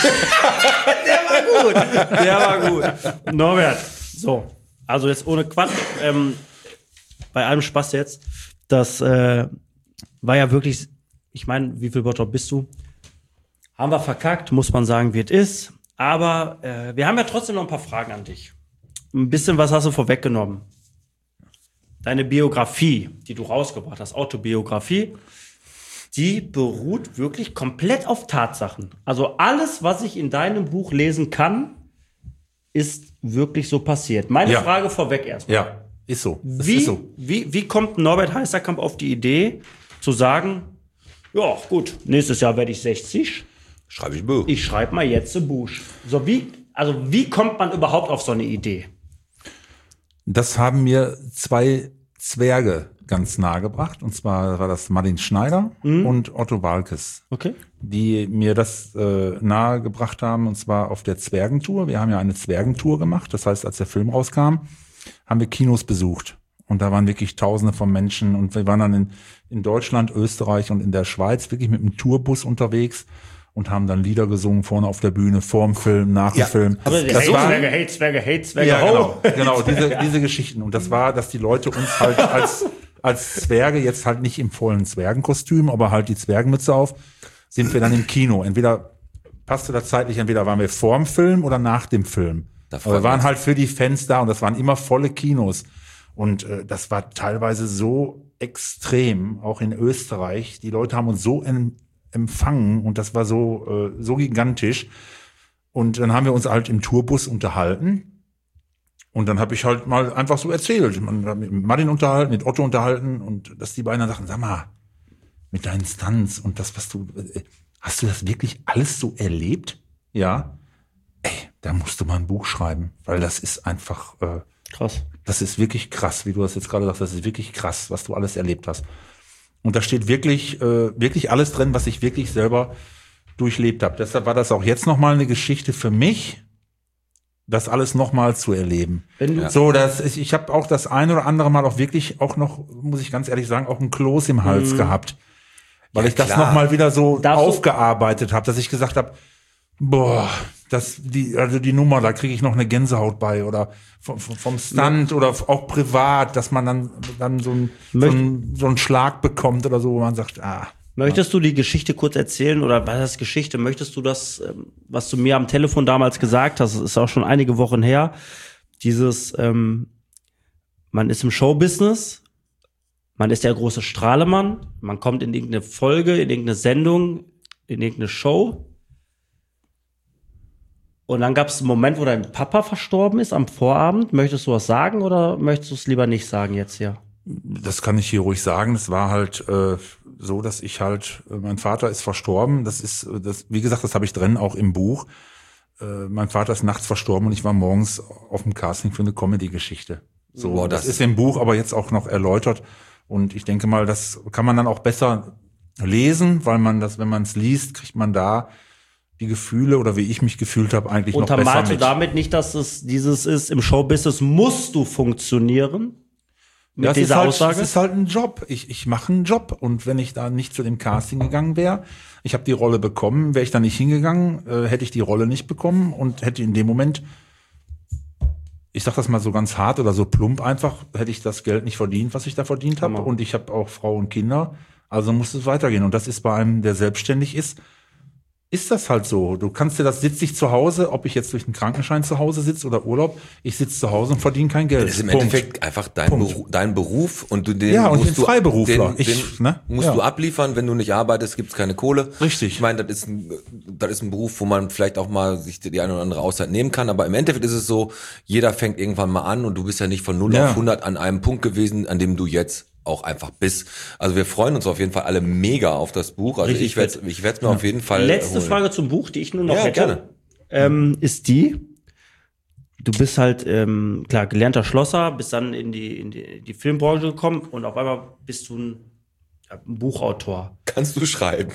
Der war gut. Norbert. So, also jetzt ohne Quatsch. Ähm, bei allem Spaß jetzt. Das äh, war ja wirklich, ich meine, wie viel Bottrop bist du? Haben wir verkackt, muss man sagen, wie es ist. Aber äh, wir haben ja trotzdem noch ein paar Fragen an dich. Ein bisschen was hast du vorweggenommen. Deine Biografie, die du rausgebracht hast, Autobiografie, die beruht wirklich komplett auf Tatsachen. Also alles, was ich in deinem Buch lesen kann, ist wirklich so passiert. Meine Ja. Frage vorweg erstmal. Ja, ist so. Das Wie, ist so. wie, wie kommt Norbert Heisterkamp auf die Idee, zu sagen, ja gut, nächstes Jahr werde ich sechzig, Schreibe ich ein Buch. ich schreibe mal jetzt ein Buch. So wie, also wie kommt man überhaupt auf so eine Idee? Das haben mir zwei Zwerge ganz nahe gebracht. Und zwar war das Martin Schneider und Otto Walkes, Okay. die mir das äh, nahe gebracht haben. Und zwar auf der Zwergentour. Wir haben ja eine Zwergentour gemacht. Das heißt, als der Film rauskam, haben wir Kinos besucht. Und da waren wirklich Tausende von Menschen. Und wir waren dann in, in Deutschland, Österreich und in der Schweiz wirklich mit einem Tourbus unterwegs und haben dann Lieder gesungen vorne auf der Bühne, vorm Film, nach dem Ja. Film. Aber Das hey, war- Zwerge, hey, Zwerge, hey, Zwerge, ja, ho. genau, genau diese, diese Geschichten. Und das war, dass die Leute uns halt als, als Zwerge, jetzt halt nicht im vollen Zwergenkostüm, aber halt die Zwergenmütze auf, sind wir dann im Kino. Entweder passte das zeitlich, entweder waren wir vorm Film oder nach dem Film. Da Aber freut wir waren man's. halt für die Fans da und das waren immer volle Kinos. Und äh, das war teilweise so extrem, auch in Österreich. Die Leute haben uns so em- empfangen und das war so, äh, so gigantisch. Und dann haben wir uns halt im Tourbus unterhalten. Und dann habe ich halt mal einfach so erzählt. Man hat mit Martin unterhalten, mit Otto unterhalten. Und dass die beiden dann sagten, sag mal, mit deinen Stunts und das, was du, hast du das wirklich alles so erlebt? Ja. Ey, da musst du mal ein Buch schreiben. Weil das ist einfach... Äh, krass. Das ist wirklich krass, wie du das jetzt gerade sagst. Das ist wirklich krass, was du alles erlebt hast. Und da steht wirklich, äh, wirklich alles drin, was ich wirklich selber durchlebt habe. Deshalb war das auch jetzt nochmal eine Geschichte für mich, das alles nochmal zu erleben. Wenn du ja. So, dass ich, ich habe auch das ein oder andere Mal auch wirklich auch noch, muss ich ganz ehrlich sagen, auch ein Kloß im Hals mhm. gehabt. Weil ja, ich das klar. nochmal wieder so Darfst aufgearbeitet habe, dass ich gesagt habe, boah, das, die, also die Nummer, da kriege ich noch eine Gänsehaut bei oder vom, vom Stunt ja. oder auch privat, dass man dann, dann so, ein, so, ein, so einen Schlag bekommt oder so, wo man sagt, ah. Möchtest du die Geschichte kurz erzählen oder was ist Geschichte? Möchtest du das, was du mir am Telefon damals gesagt hast, das ist auch schon einige Wochen her, dieses, ähm, man ist im Showbusiness, man ist der große Strahlemann, man kommt in irgendeine Folge, in irgendeine Sendung, in irgendeine Show. Und dann gab es einen Moment, wo dein Papa verstorben ist am Vorabend. Möchtest du was sagen oder möchtest du es lieber nicht sagen jetzt hier? Das kann ich hier ruhig sagen. Es war halt äh, so, dass ich halt, äh, mein Vater ist verstorben. Das ist, das, wie gesagt, das habe ich drin, auch im Buch. Äh, mein Vater ist nachts verstorben und ich war morgens auf dem Casting für eine Comedy-Geschichte. So, Boah, das, das ist im Buch aber jetzt auch noch erläutert. Und ich denke mal, das kann man dann auch besser lesen, weil man das, wenn man es liest, kriegt man da die Gefühle oder wie ich mich gefühlt habe, eigentlich noch besser mit. Untermalst du damit nicht, dass es dieses ist, im Showbusiness musst du funktionieren? Mit ja, es dieser ist halt, Aussage? es ist halt ein Job. Ich, ich mache einen Job. Und wenn ich da nicht zu dem Casting gegangen wäre, ich habe die Rolle bekommen, wäre ich da nicht hingegangen, äh, hätte ich die Rolle nicht bekommen und hätte in dem Moment, ich sag das mal so ganz hart oder so plump einfach, hätte ich das Geld nicht verdient, was ich da verdient habe. Und ich habe auch Frau und Kinder. Also muss es weitergehen. Und das ist bei einem, der selbstständig ist, ist das halt so. Du kannst dir das, sitze ich zu Hause, ob ich jetzt durch einen Krankenschein zu Hause sitze oder Urlaub, ich sitze zu Hause und verdiene kein Geld. Das ist im Punkt. Endeffekt einfach dein, Beru- dein Beruf und du den ja, und musst den Freiberufler. Du, den, ich, den ne? musst ja. du abliefern, wenn du nicht arbeitest, gibt's keine Kohle. Richtig. Ich meine, das ist ein, das ist ein Beruf, wo man vielleicht auch mal sich die eine oder andere Auszeit nehmen kann, aber im Endeffekt ist es so, jeder fängt irgendwann mal an und du bist ja nicht von null ja. auf hundert an einem Punkt gewesen, an dem du jetzt auch einfach bist. Also wir freuen uns auf jeden Fall alle mega auf das Buch. Also Richtig ich werde ich werde es mir ja. auf jeden Fall Letzte holen. Frage zum Buch, die ich nur noch Ja, hätte, gerne. Ähm, ist die, du bist halt, ähm, klar, gelernter Schlosser, bist dann in die, in die, die Filmbranche gekommen und auf einmal bist du ein, ein Buchautor. Kannst du schreiben?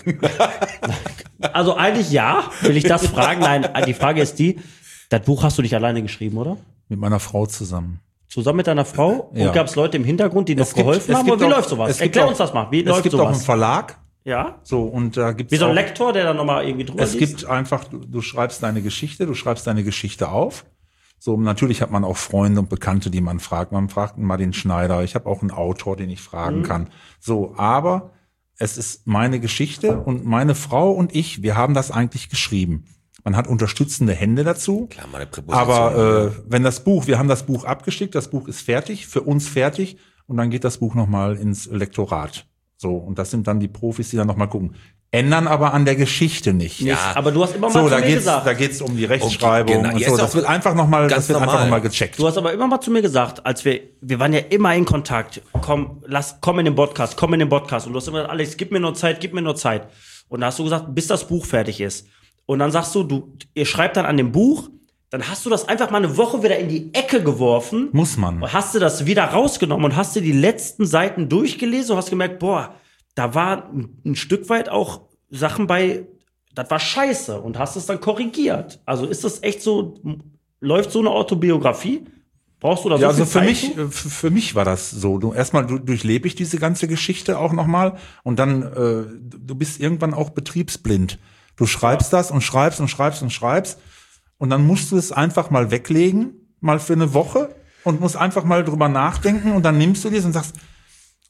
Also eigentlich ja, will ich das fragen? Nein, die Frage ist die, das Buch hast du nicht alleine geschrieben, oder? Mit meiner Frau zusammen. Zusammen mit deiner Frau? Ja. Und gab es Leute im Hintergrund, die noch Es gibt- geholfen es haben? gibt Und wie auch- läuft sowas? es gibt Erklär auch- uns das mal. Wie Es läuft gibt auch einen sowas? Verlag. Ja? So, und da gibt's Wie so ein auch, Lektor, der dann nochmal irgendwie drüber es liest? gibt einfach, du, du schreibst deine Geschichte, du schreibst deine Geschichte auf. So, natürlich hat man auch Freunde und Bekannte, die man fragt. Man fragt mal den Schneider. Ich habe auch einen Autor, den ich fragen Mhm. kann. So, aber es ist meine Geschichte und meine Frau und ich, wir haben das eigentlich geschrieben. Man hat unterstützende Hände dazu. Klar, meine Präposition. Aber äh, wenn das Buch, wir haben das Buch abgeschickt, das Buch ist fertig, für uns fertig und dann geht das Buch nochmal ins Lektorat. So, und das sind dann die Profis, die dann nochmal gucken. Ändern aber an der Geschichte nicht. Ja, aber du hast immer mal So, zu da mir geht's, gesagt. da geht's um die Rechtschreibung Okay, genau. und Ja, so. ist Das auch wird einfach nochmal, ganz das wird einfach normal. nochmal gecheckt. Du hast aber immer mal zu mir gesagt, als wir, wir waren ja immer in Kontakt. Komm, lass, komm in den Podcast, komm in den Podcast. Und du hast immer gesagt, Alex, gib mir nur Zeit, gib mir nur Zeit. Und da hast du gesagt, bis das Buch fertig ist. Und dann sagst du, du, ihr schreibt dann an dem Buch, dann hast du das einfach mal eine Woche wieder in die Ecke geworfen. Muss man. Und hast du das wieder rausgenommen und hast dir die letzten Seiten durchgelesen und hast gemerkt, boah, da war ein, ein Stück weit auch Sachen bei, das war scheiße und hast es dann korrigiert. Also ist das echt so, läuft so eine Autobiografie? Brauchst du da so Ja, viel also für Zeit mich, zu? äh, für für mich war das so. Du erstmal du, durchlebe ich diese ganze Geschichte auch nochmal und dann äh, du bist irgendwann auch betriebsblind. Du schreibst das und schreibst und schreibst und schreibst und dann musst du es einfach mal weglegen, mal für eine Woche und musst einfach mal drüber nachdenken und dann nimmst du das und sagst,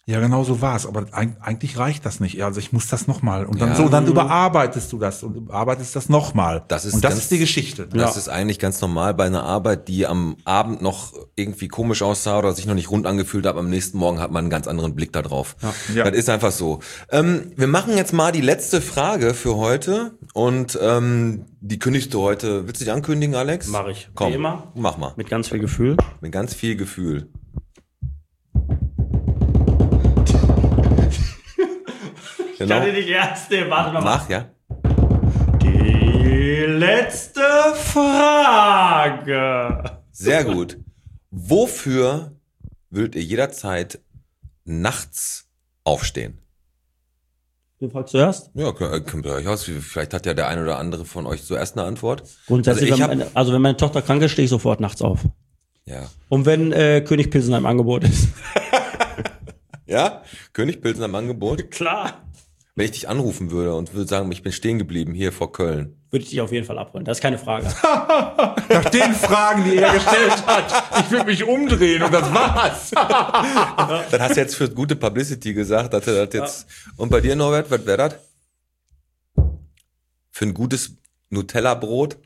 Ja, genau so war's. Aber eig- eigentlich reicht das nicht. Also ich muss das nochmal. Und dann Ja. so, dann überarbeitest du das und überarbeitest das nochmal. Das ist und das ganz- ist die Geschichte. Das ist eigentlich ganz normal bei einer Arbeit, die am Abend noch irgendwie komisch aussah oder sich noch nicht rund angefühlt hat. Am nächsten Morgen hat man einen ganz anderen Blick da drauf. Ja. Das ist einfach so. Ähm, wir machen jetzt mal die letzte Frage für heute. Und ähm, die kündigst du heute. Willst du die ankündigen, Alex? Mach ich. Komm, Wie immer. mach mal. Mit ganz viel Gefühl. Mit ganz viel Gefühl. Genau. nicht ernst nehmen. Warte noch Mach, ja. Die letzte Frage. Sehr gut. Wofür würdet ihr jederzeit nachts aufstehen? Du fragst zuerst? Ja, könnt ihr euch aus. Vielleicht hat ja der ein oder andere von euch zuerst eine Antwort. Grundsätzlich, Also ich wenn, meine, also wenn meine Tochter krank ist, stehe ich sofort nachts auf. Ja. Und wenn äh, König Pilsen im Angebot ist. Ja? König Pilsen am Angebot. Klar. Wenn ich dich anrufen würde und würde sagen, ich bin stehen geblieben hier vor Köln. Würde ich dich auf jeden Fall abholen. Das ist keine Frage. Nach den Fragen, die er gestellt hat, ich würde mich umdrehen und das war's. Das hast du jetzt für gute Publicity gesagt, dass er das jetzt. Und bei dir, Norbert, was wäre das? Für ein gutes Nutella-Brot?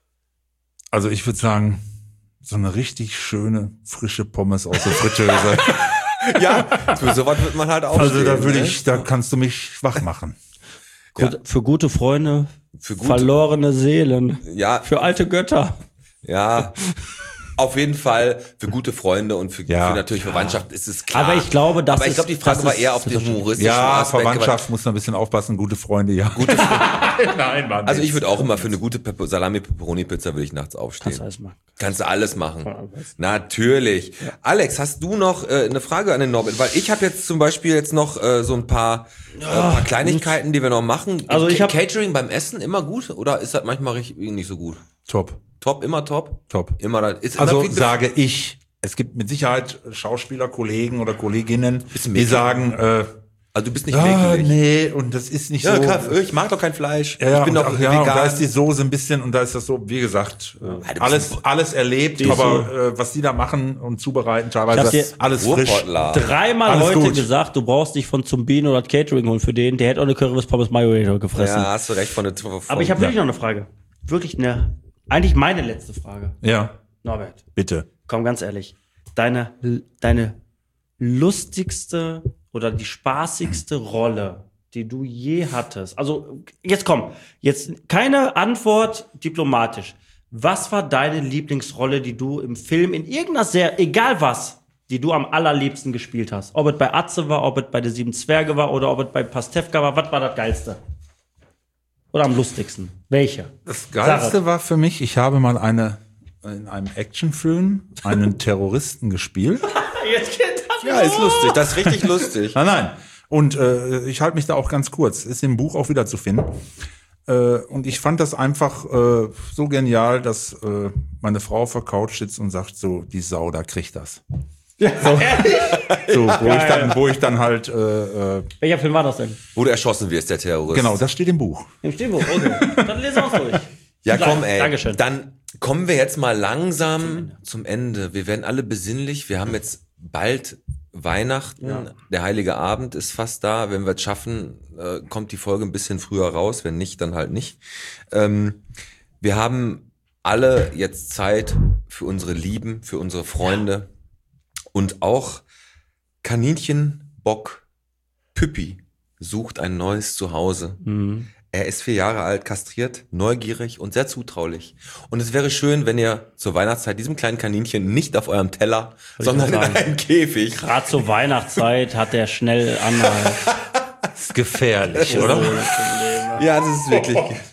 Also ich würde sagen, so eine richtig schöne, frische Pommes aus der Fritteuse. Ja, für sowas wird man halt aufstehen. Also da würde ne? ich, da kannst du mich wach machen. Gut, Ja. Für gute Freunde, Für gute- verlorene Seelen, Ja, für alte Götter. ja. Auf jeden Fall für gute Freunde und für, Ja. für natürlich Verwandtschaft ist es klar. Aber ich glaube, das Aber ich ist- glaube, die Frage das war ist- eher auf den humoristischen Ja, Aspekt. Verwandtschaft muss man ein bisschen aufpassen, gute Freunde, ja. Gute Nein, Mann. Also ich würde auch immer für eine gute Pepper Salami-Pepperoni-Pizza würde ich nachts aufstehen. Kannst du alles machen. Kannst du alles machen. alles. Natürlich. Alex, hast du noch äh, eine Frage an den Norbert? Weil ich habe jetzt zum Beispiel jetzt noch äh, so ein paar, äh, paar Kleinigkeiten, die wir noch machen. Also ich Ca- hab- Catering beim Essen immer gut oder ist das manchmal richtig, nicht so gut? Top, Top, immer top? top. Immer da, ist Also immer viel- sage ich, es gibt mit Sicherheit Schauspieler, Kollegen oder Kolleginnen, Bisschen die mäkelig. sagen, äh, also du bist nicht ah, mäkelig. nee, und das ist nicht Ja, so. Kaff, ich mag doch kein Fleisch. Ja, ja, ich bin und, doch ach, ja, vegan. und da ist die Soße ein bisschen und da ist das so, wie gesagt, äh, du bist alles, ein- alles erlebt, ist aber äh, was die da machen und zubereiten, teilweise Ich hab dir alles frisch. Ruhrpottler. Dreimal Alles heute gut. gesagt, du brauchst dich von Zumbino oder Catering holen für den. Der hätte auch eine Currywurst Pommes Mayo gefressen. Ja, hast du recht von der von, Aber ich habe wirklich noch eine Frage. Wirklich eine, eigentlich meine letzte Frage. Ja, Norbert, bitte. komm ganz ehrlich. Deine, deine lustigste oder die spaßigste Rolle, die du je hattest. Also jetzt komm, jetzt keine Antwort diplomatisch. Was war deine Lieblingsrolle, die du im Film in irgendeiner Serie, egal was, die du am allerliebsten gespielt hast? Ob es bei Atze war, ob es bei der Sieben Zwerge war oder ob es bei Pastewka war, was war das Geilste? Oder am lustigsten? Welche? Das Geilste Sache. war für mich, ich habe mal eine in einem Actionfilm einen Terroristen gespielt. Jetzt geht das Ja, ist lustig. Das ist richtig lustig. Nein, nein. Und äh, ich halte mich da auch ganz kurz. Ist im Buch auch wieder zu finden. Äh, und ich fand das einfach äh, so genial, dass äh, meine Frau auf der Couch sitzt und sagt so, die Sau, da kriegt das. So, so wo, ich dann, wo ich dann halt, äh, äh, Welcher Film war das denn? Wo du erschossen wirst, der Terrorist. genau, das steht im Buch. Im Stehbuch, okay. Dann lesen wir es durch. Ja, komm, ey. Dankeschön. Dann kommen wir jetzt mal langsam zum Ende. Wir werden alle besinnlich. Wir haben jetzt bald Weihnachten. Der Heilige Abend ist fast da. Wenn wir es schaffen, äh, kommt die Folge ein bisschen früher raus. Wenn nicht, dann halt nicht. Ähm, wir haben alle jetzt Zeit für unsere Lieben, für unsere Freunde. Und auch Kaninchen Bock Püppi sucht ein neues Zuhause. Er ist vier Jahre alt, kastriert, neugierig und sehr zutraulich. Und es wäre schön, wenn ihr zur Weihnachtszeit diesem kleinen Kaninchen nicht auf eurem Teller, sondern in sagen. einem Käfig. Gerade zur Weihnachtszeit hat der schnell Anhalt. Das ist gefährlich, oder? Ja, das ist wirklich.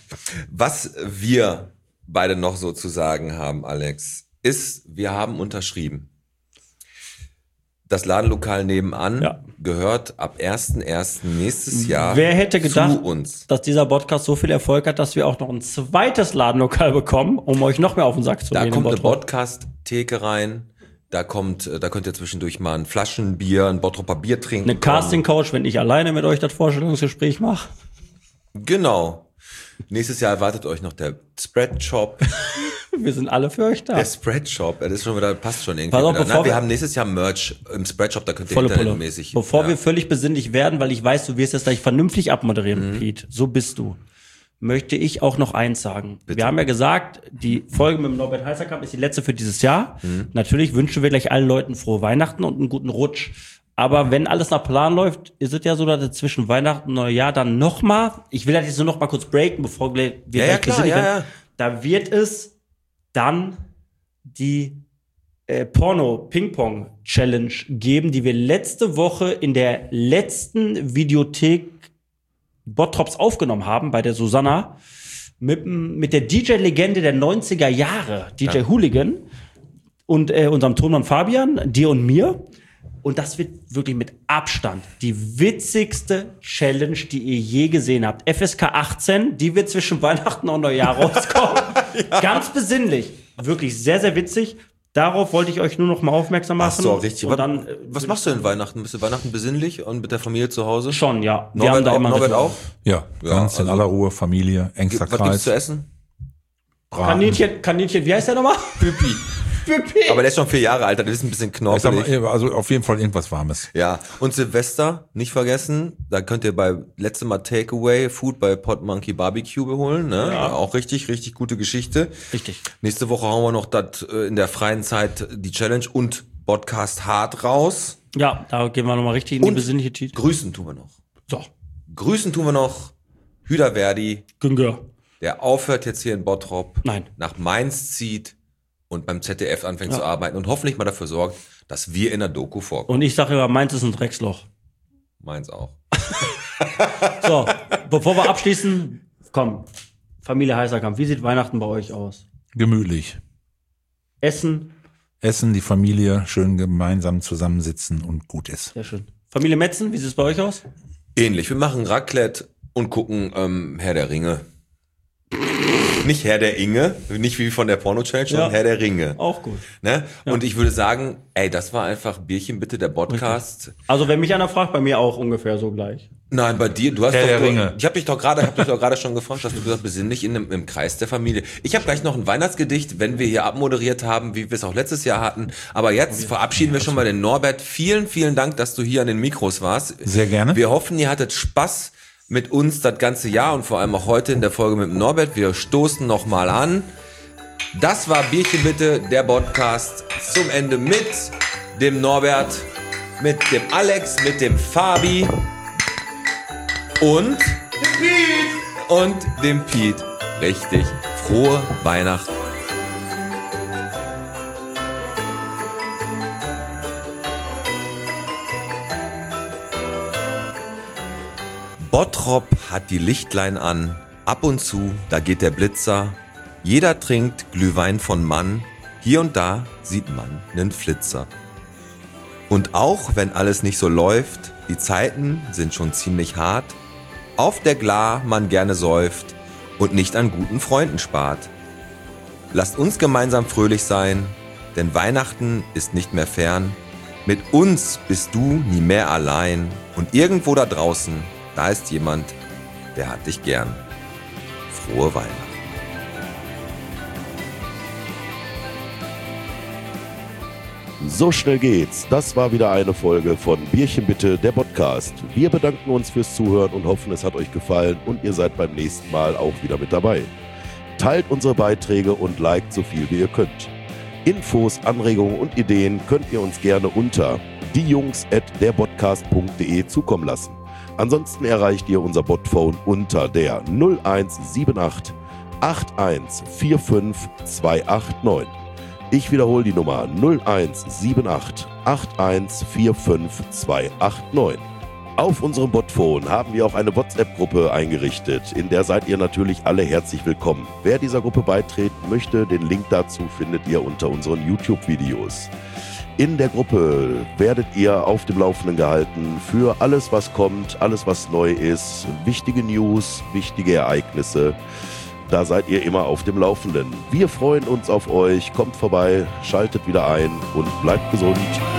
Was wir beide noch so zu sagen haben, Alex, ist, wir haben unterschrieben. Das Ladenlokal nebenan Ja. gehört ab ersten ersten nächstes Jahr Wer hätte gedacht, zu uns. dass dieser Podcast so viel Erfolg hat, dass wir auch noch ein zweites Ladenlokal bekommen, um euch noch mehr auf den Sack zu Da gehen. kommt eine Podcast-Theke rein. Da kommt, äh, da könnt ihr zwischendurch mal ein Flaschenbier, ein Bottroper Bier trinken. Eine Casting-Couch, wenn ich alleine mit euch das Vorstellungsgespräch mache. Genau. Nächstes Jahr erwartet euch noch der Spread-Shop. Wir sind alle für euch da. Der Spreadshop, das ist schon wieder, passt schon irgendwie. Pass auf, wieder. bevor Na, wir wir- haben nächstes Jahr Merch im Spreadshop, da könnt ihr Volle Pulle. internetmäßig. Bevor ja. wir völlig besinnlich werden, weil ich weiß, du wirst das gleich vernünftig abmoderieren, Mhm. Pete. So bist du. Möchte ich auch noch eins sagen. Bitte. Wir haben ja gesagt, die Folge mit dem Norbert Heißerkamp ist die letzte für dieses Jahr. Mhm. Natürlich wünschen wir gleich allen Leuten frohe Weihnachten und einen guten Rutsch. Aber wenn alles nach Plan läuft, ist es ja so, dass es zwischen Weihnachten und Neujahr dann nochmal, ich will das jetzt nur noch mal kurz breaken, bevor wir wir Ja, ja, gleich klar, besinnlich ja, werden. ja. Da wird es dann die äh, Porno-Ping-Pong-Challenge geben, die wir letzte Woche in der letzten Videothek Bottrops aufgenommen haben, bei der Susanna, mit, m- mit der D J-Legende der neunziger Jahre, D J Ja. Hooligan und äh, unserem Tonmann Fabian, dir und mir. Und das wird wirklich mit Abstand die witzigste Challenge, die ihr je gesehen habt. F S K achtzehn, die wird zwischen Weihnachten und Neujahr rauskommen. Ganz besinnlich. Wirklich sehr, sehr witzig. Darauf wollte ich euch nur noch mal aufmerksam machen. Ach so, richtig. Und dann, äh, Was machst du denn Weihnachten? Bist du Weihnachten besinnlich und mit der Familie zu Hause? Schon, ja. Wir Norbert haben da auch? immer Norbert Ritual. auch? Ja, Ja, ganz in also- aller Ruhe, Familie, engster Was gibt's Kreis. zu essen? Braten. Kaninchen, Kaninchen, wie heißt der nochmal? Pipi. Pipi. Aber der ist schon vier Jahre alt, das ist ein bisschen Ich sag knorpelig. mal, also auf jeden Fall irgendwas Warmes. Ja, und Silvester, nicht vergessen, da könnt ihr bei letztem Mal Takeaway Food bei Pot Monkey Barbecue holen, ne? Ja. Auch richtig, richtig gute Geschichte. Richtig. Nächste Woche hauen wir noch das äh, in der freien Zeit die Challenge und Podcast hart raus. Ja, da gehen wir nochmal richtig in die Und besinnliche Titel. Grüßen tun wir noch. So, Grüßen tun wir noch Hüder Verdi, Günger. der aufhört jetzt hier in Bottrop, Nein. nach Mainz zieht und beim Z D F anfängt Ja. zu arbeiten und hoffentlich mal dafür sorgt, dass wir in der Doku vorkommen. Und ich sage immer, meins ist ein Drecksloch. Mainz auch. So, bevor wir abschließen, komm, Familie Heißerkamp, wie sieht Weihnachten bei euch aus? Gemütlich. Essen, Essen, die Familie, schön gemeinsam zusammensitzen und gut ist. sehr schön. Familie Metzen, wie sieht es bei euch aus? Ähnlich. Wir machen Raclette und gucken ähm, Herr der Ringe. Nicht Herr der Inge, nicht wie von der Porno-Challenge, sondern Ja. Herr der Ringe. Auch gut. Ne? Und ich würde sagen, ey, das war einfach Bierchen bitte, der Podcast. Also wenn mich einer fragt, bei mir auch ungefähr so gleich. Nein, bei dir, du hast Herr doch, der du, Ringe. ich habe dich doch gerade, hab dich doch gerade schon gefragt, hast du gesagt, besinnlich in dem, im Kreis der Familie. Ich habe gleich noch ein Weihnachtsgedicht, wenn wir hier abmoderiert haben, wie wir es auch letztes Jahr hatten. Aber jetzt verabschieden wir schon mal den Norbert. Vielen, vielen Dank, dass du hier an den Mikros warst. Sehr gerne. Wir hoffen, ihr hattet Spaß mit uns das ganze Jahr und vor allem auch heute in der Folge mit dem Norbert. Wir stoßen noch mal an. Das war Bierchen bitte, der Podcast zum Ende mit dem Norbert, mit dem Alex, mit dem Fabi und und dem Piet. Richtig. Frohe Weihnachten. Bottrop hat die Lichtlein an. Ab und zu, da geht der Blitzer. Jeder trinkt Glühwein von Mann. Hier und da sieht man nen Flitzer. Und auch wenn alles nicht so läuft, die Zeiten sind schon ziemlich hart, auf der Glar man gerne säuft und nicht an guten Freunden spart. Lasst uns gemeinsam fröhlich sein, denn Weihnachten ist nicht mehr fern. Mit uns bist du nie mehr allein und irgendwo da draußen, da ist jemand, der hat dich gern. Frohe Weihnachten. So schnell geht's. Das war wieder eine Folge von Bierchen bitte, der Podcast. Wir bedanken uns fürs Zuhören und hoffen, es hat euch gefallen und ihr seid beim nächsten Mal auch wieder mit dabei. Teilt unsere Beiträge und liked so viel wie ihr könnt. Infos, Anregungen und Ideen könnt ihr uns gerne unter diejungs at derpodcast punkt de zukommen lassen. Ansonsten erreicht ihr unser Botphone unter der null eins sieben acht acht eins vier fünf zwei acht neun. Ich wiederhole die Nummer null eins sieben acht acht eins vier fünf zwei acht neun. Auf unserem Botphone haben wir auch eine WhatsApp-Gruppe eingerichtet, in der seid ihr natürlich alle herzlich willkommen. Wer dieser Gruppe beitreten möchte, den Link dazu findet ihr unter unseren YouTube-Videos. In der Gruppe werdet ihr auf dem Laufenden gehalten für alles, was kommt, alles, was neu ist, wichtige News, wichtige Ereignisse. Da seid ihr immer auf dem Laufenden. Wir freuen uns auf euch, kommt vorbei, schaltet wieder ein und bleibt gesund.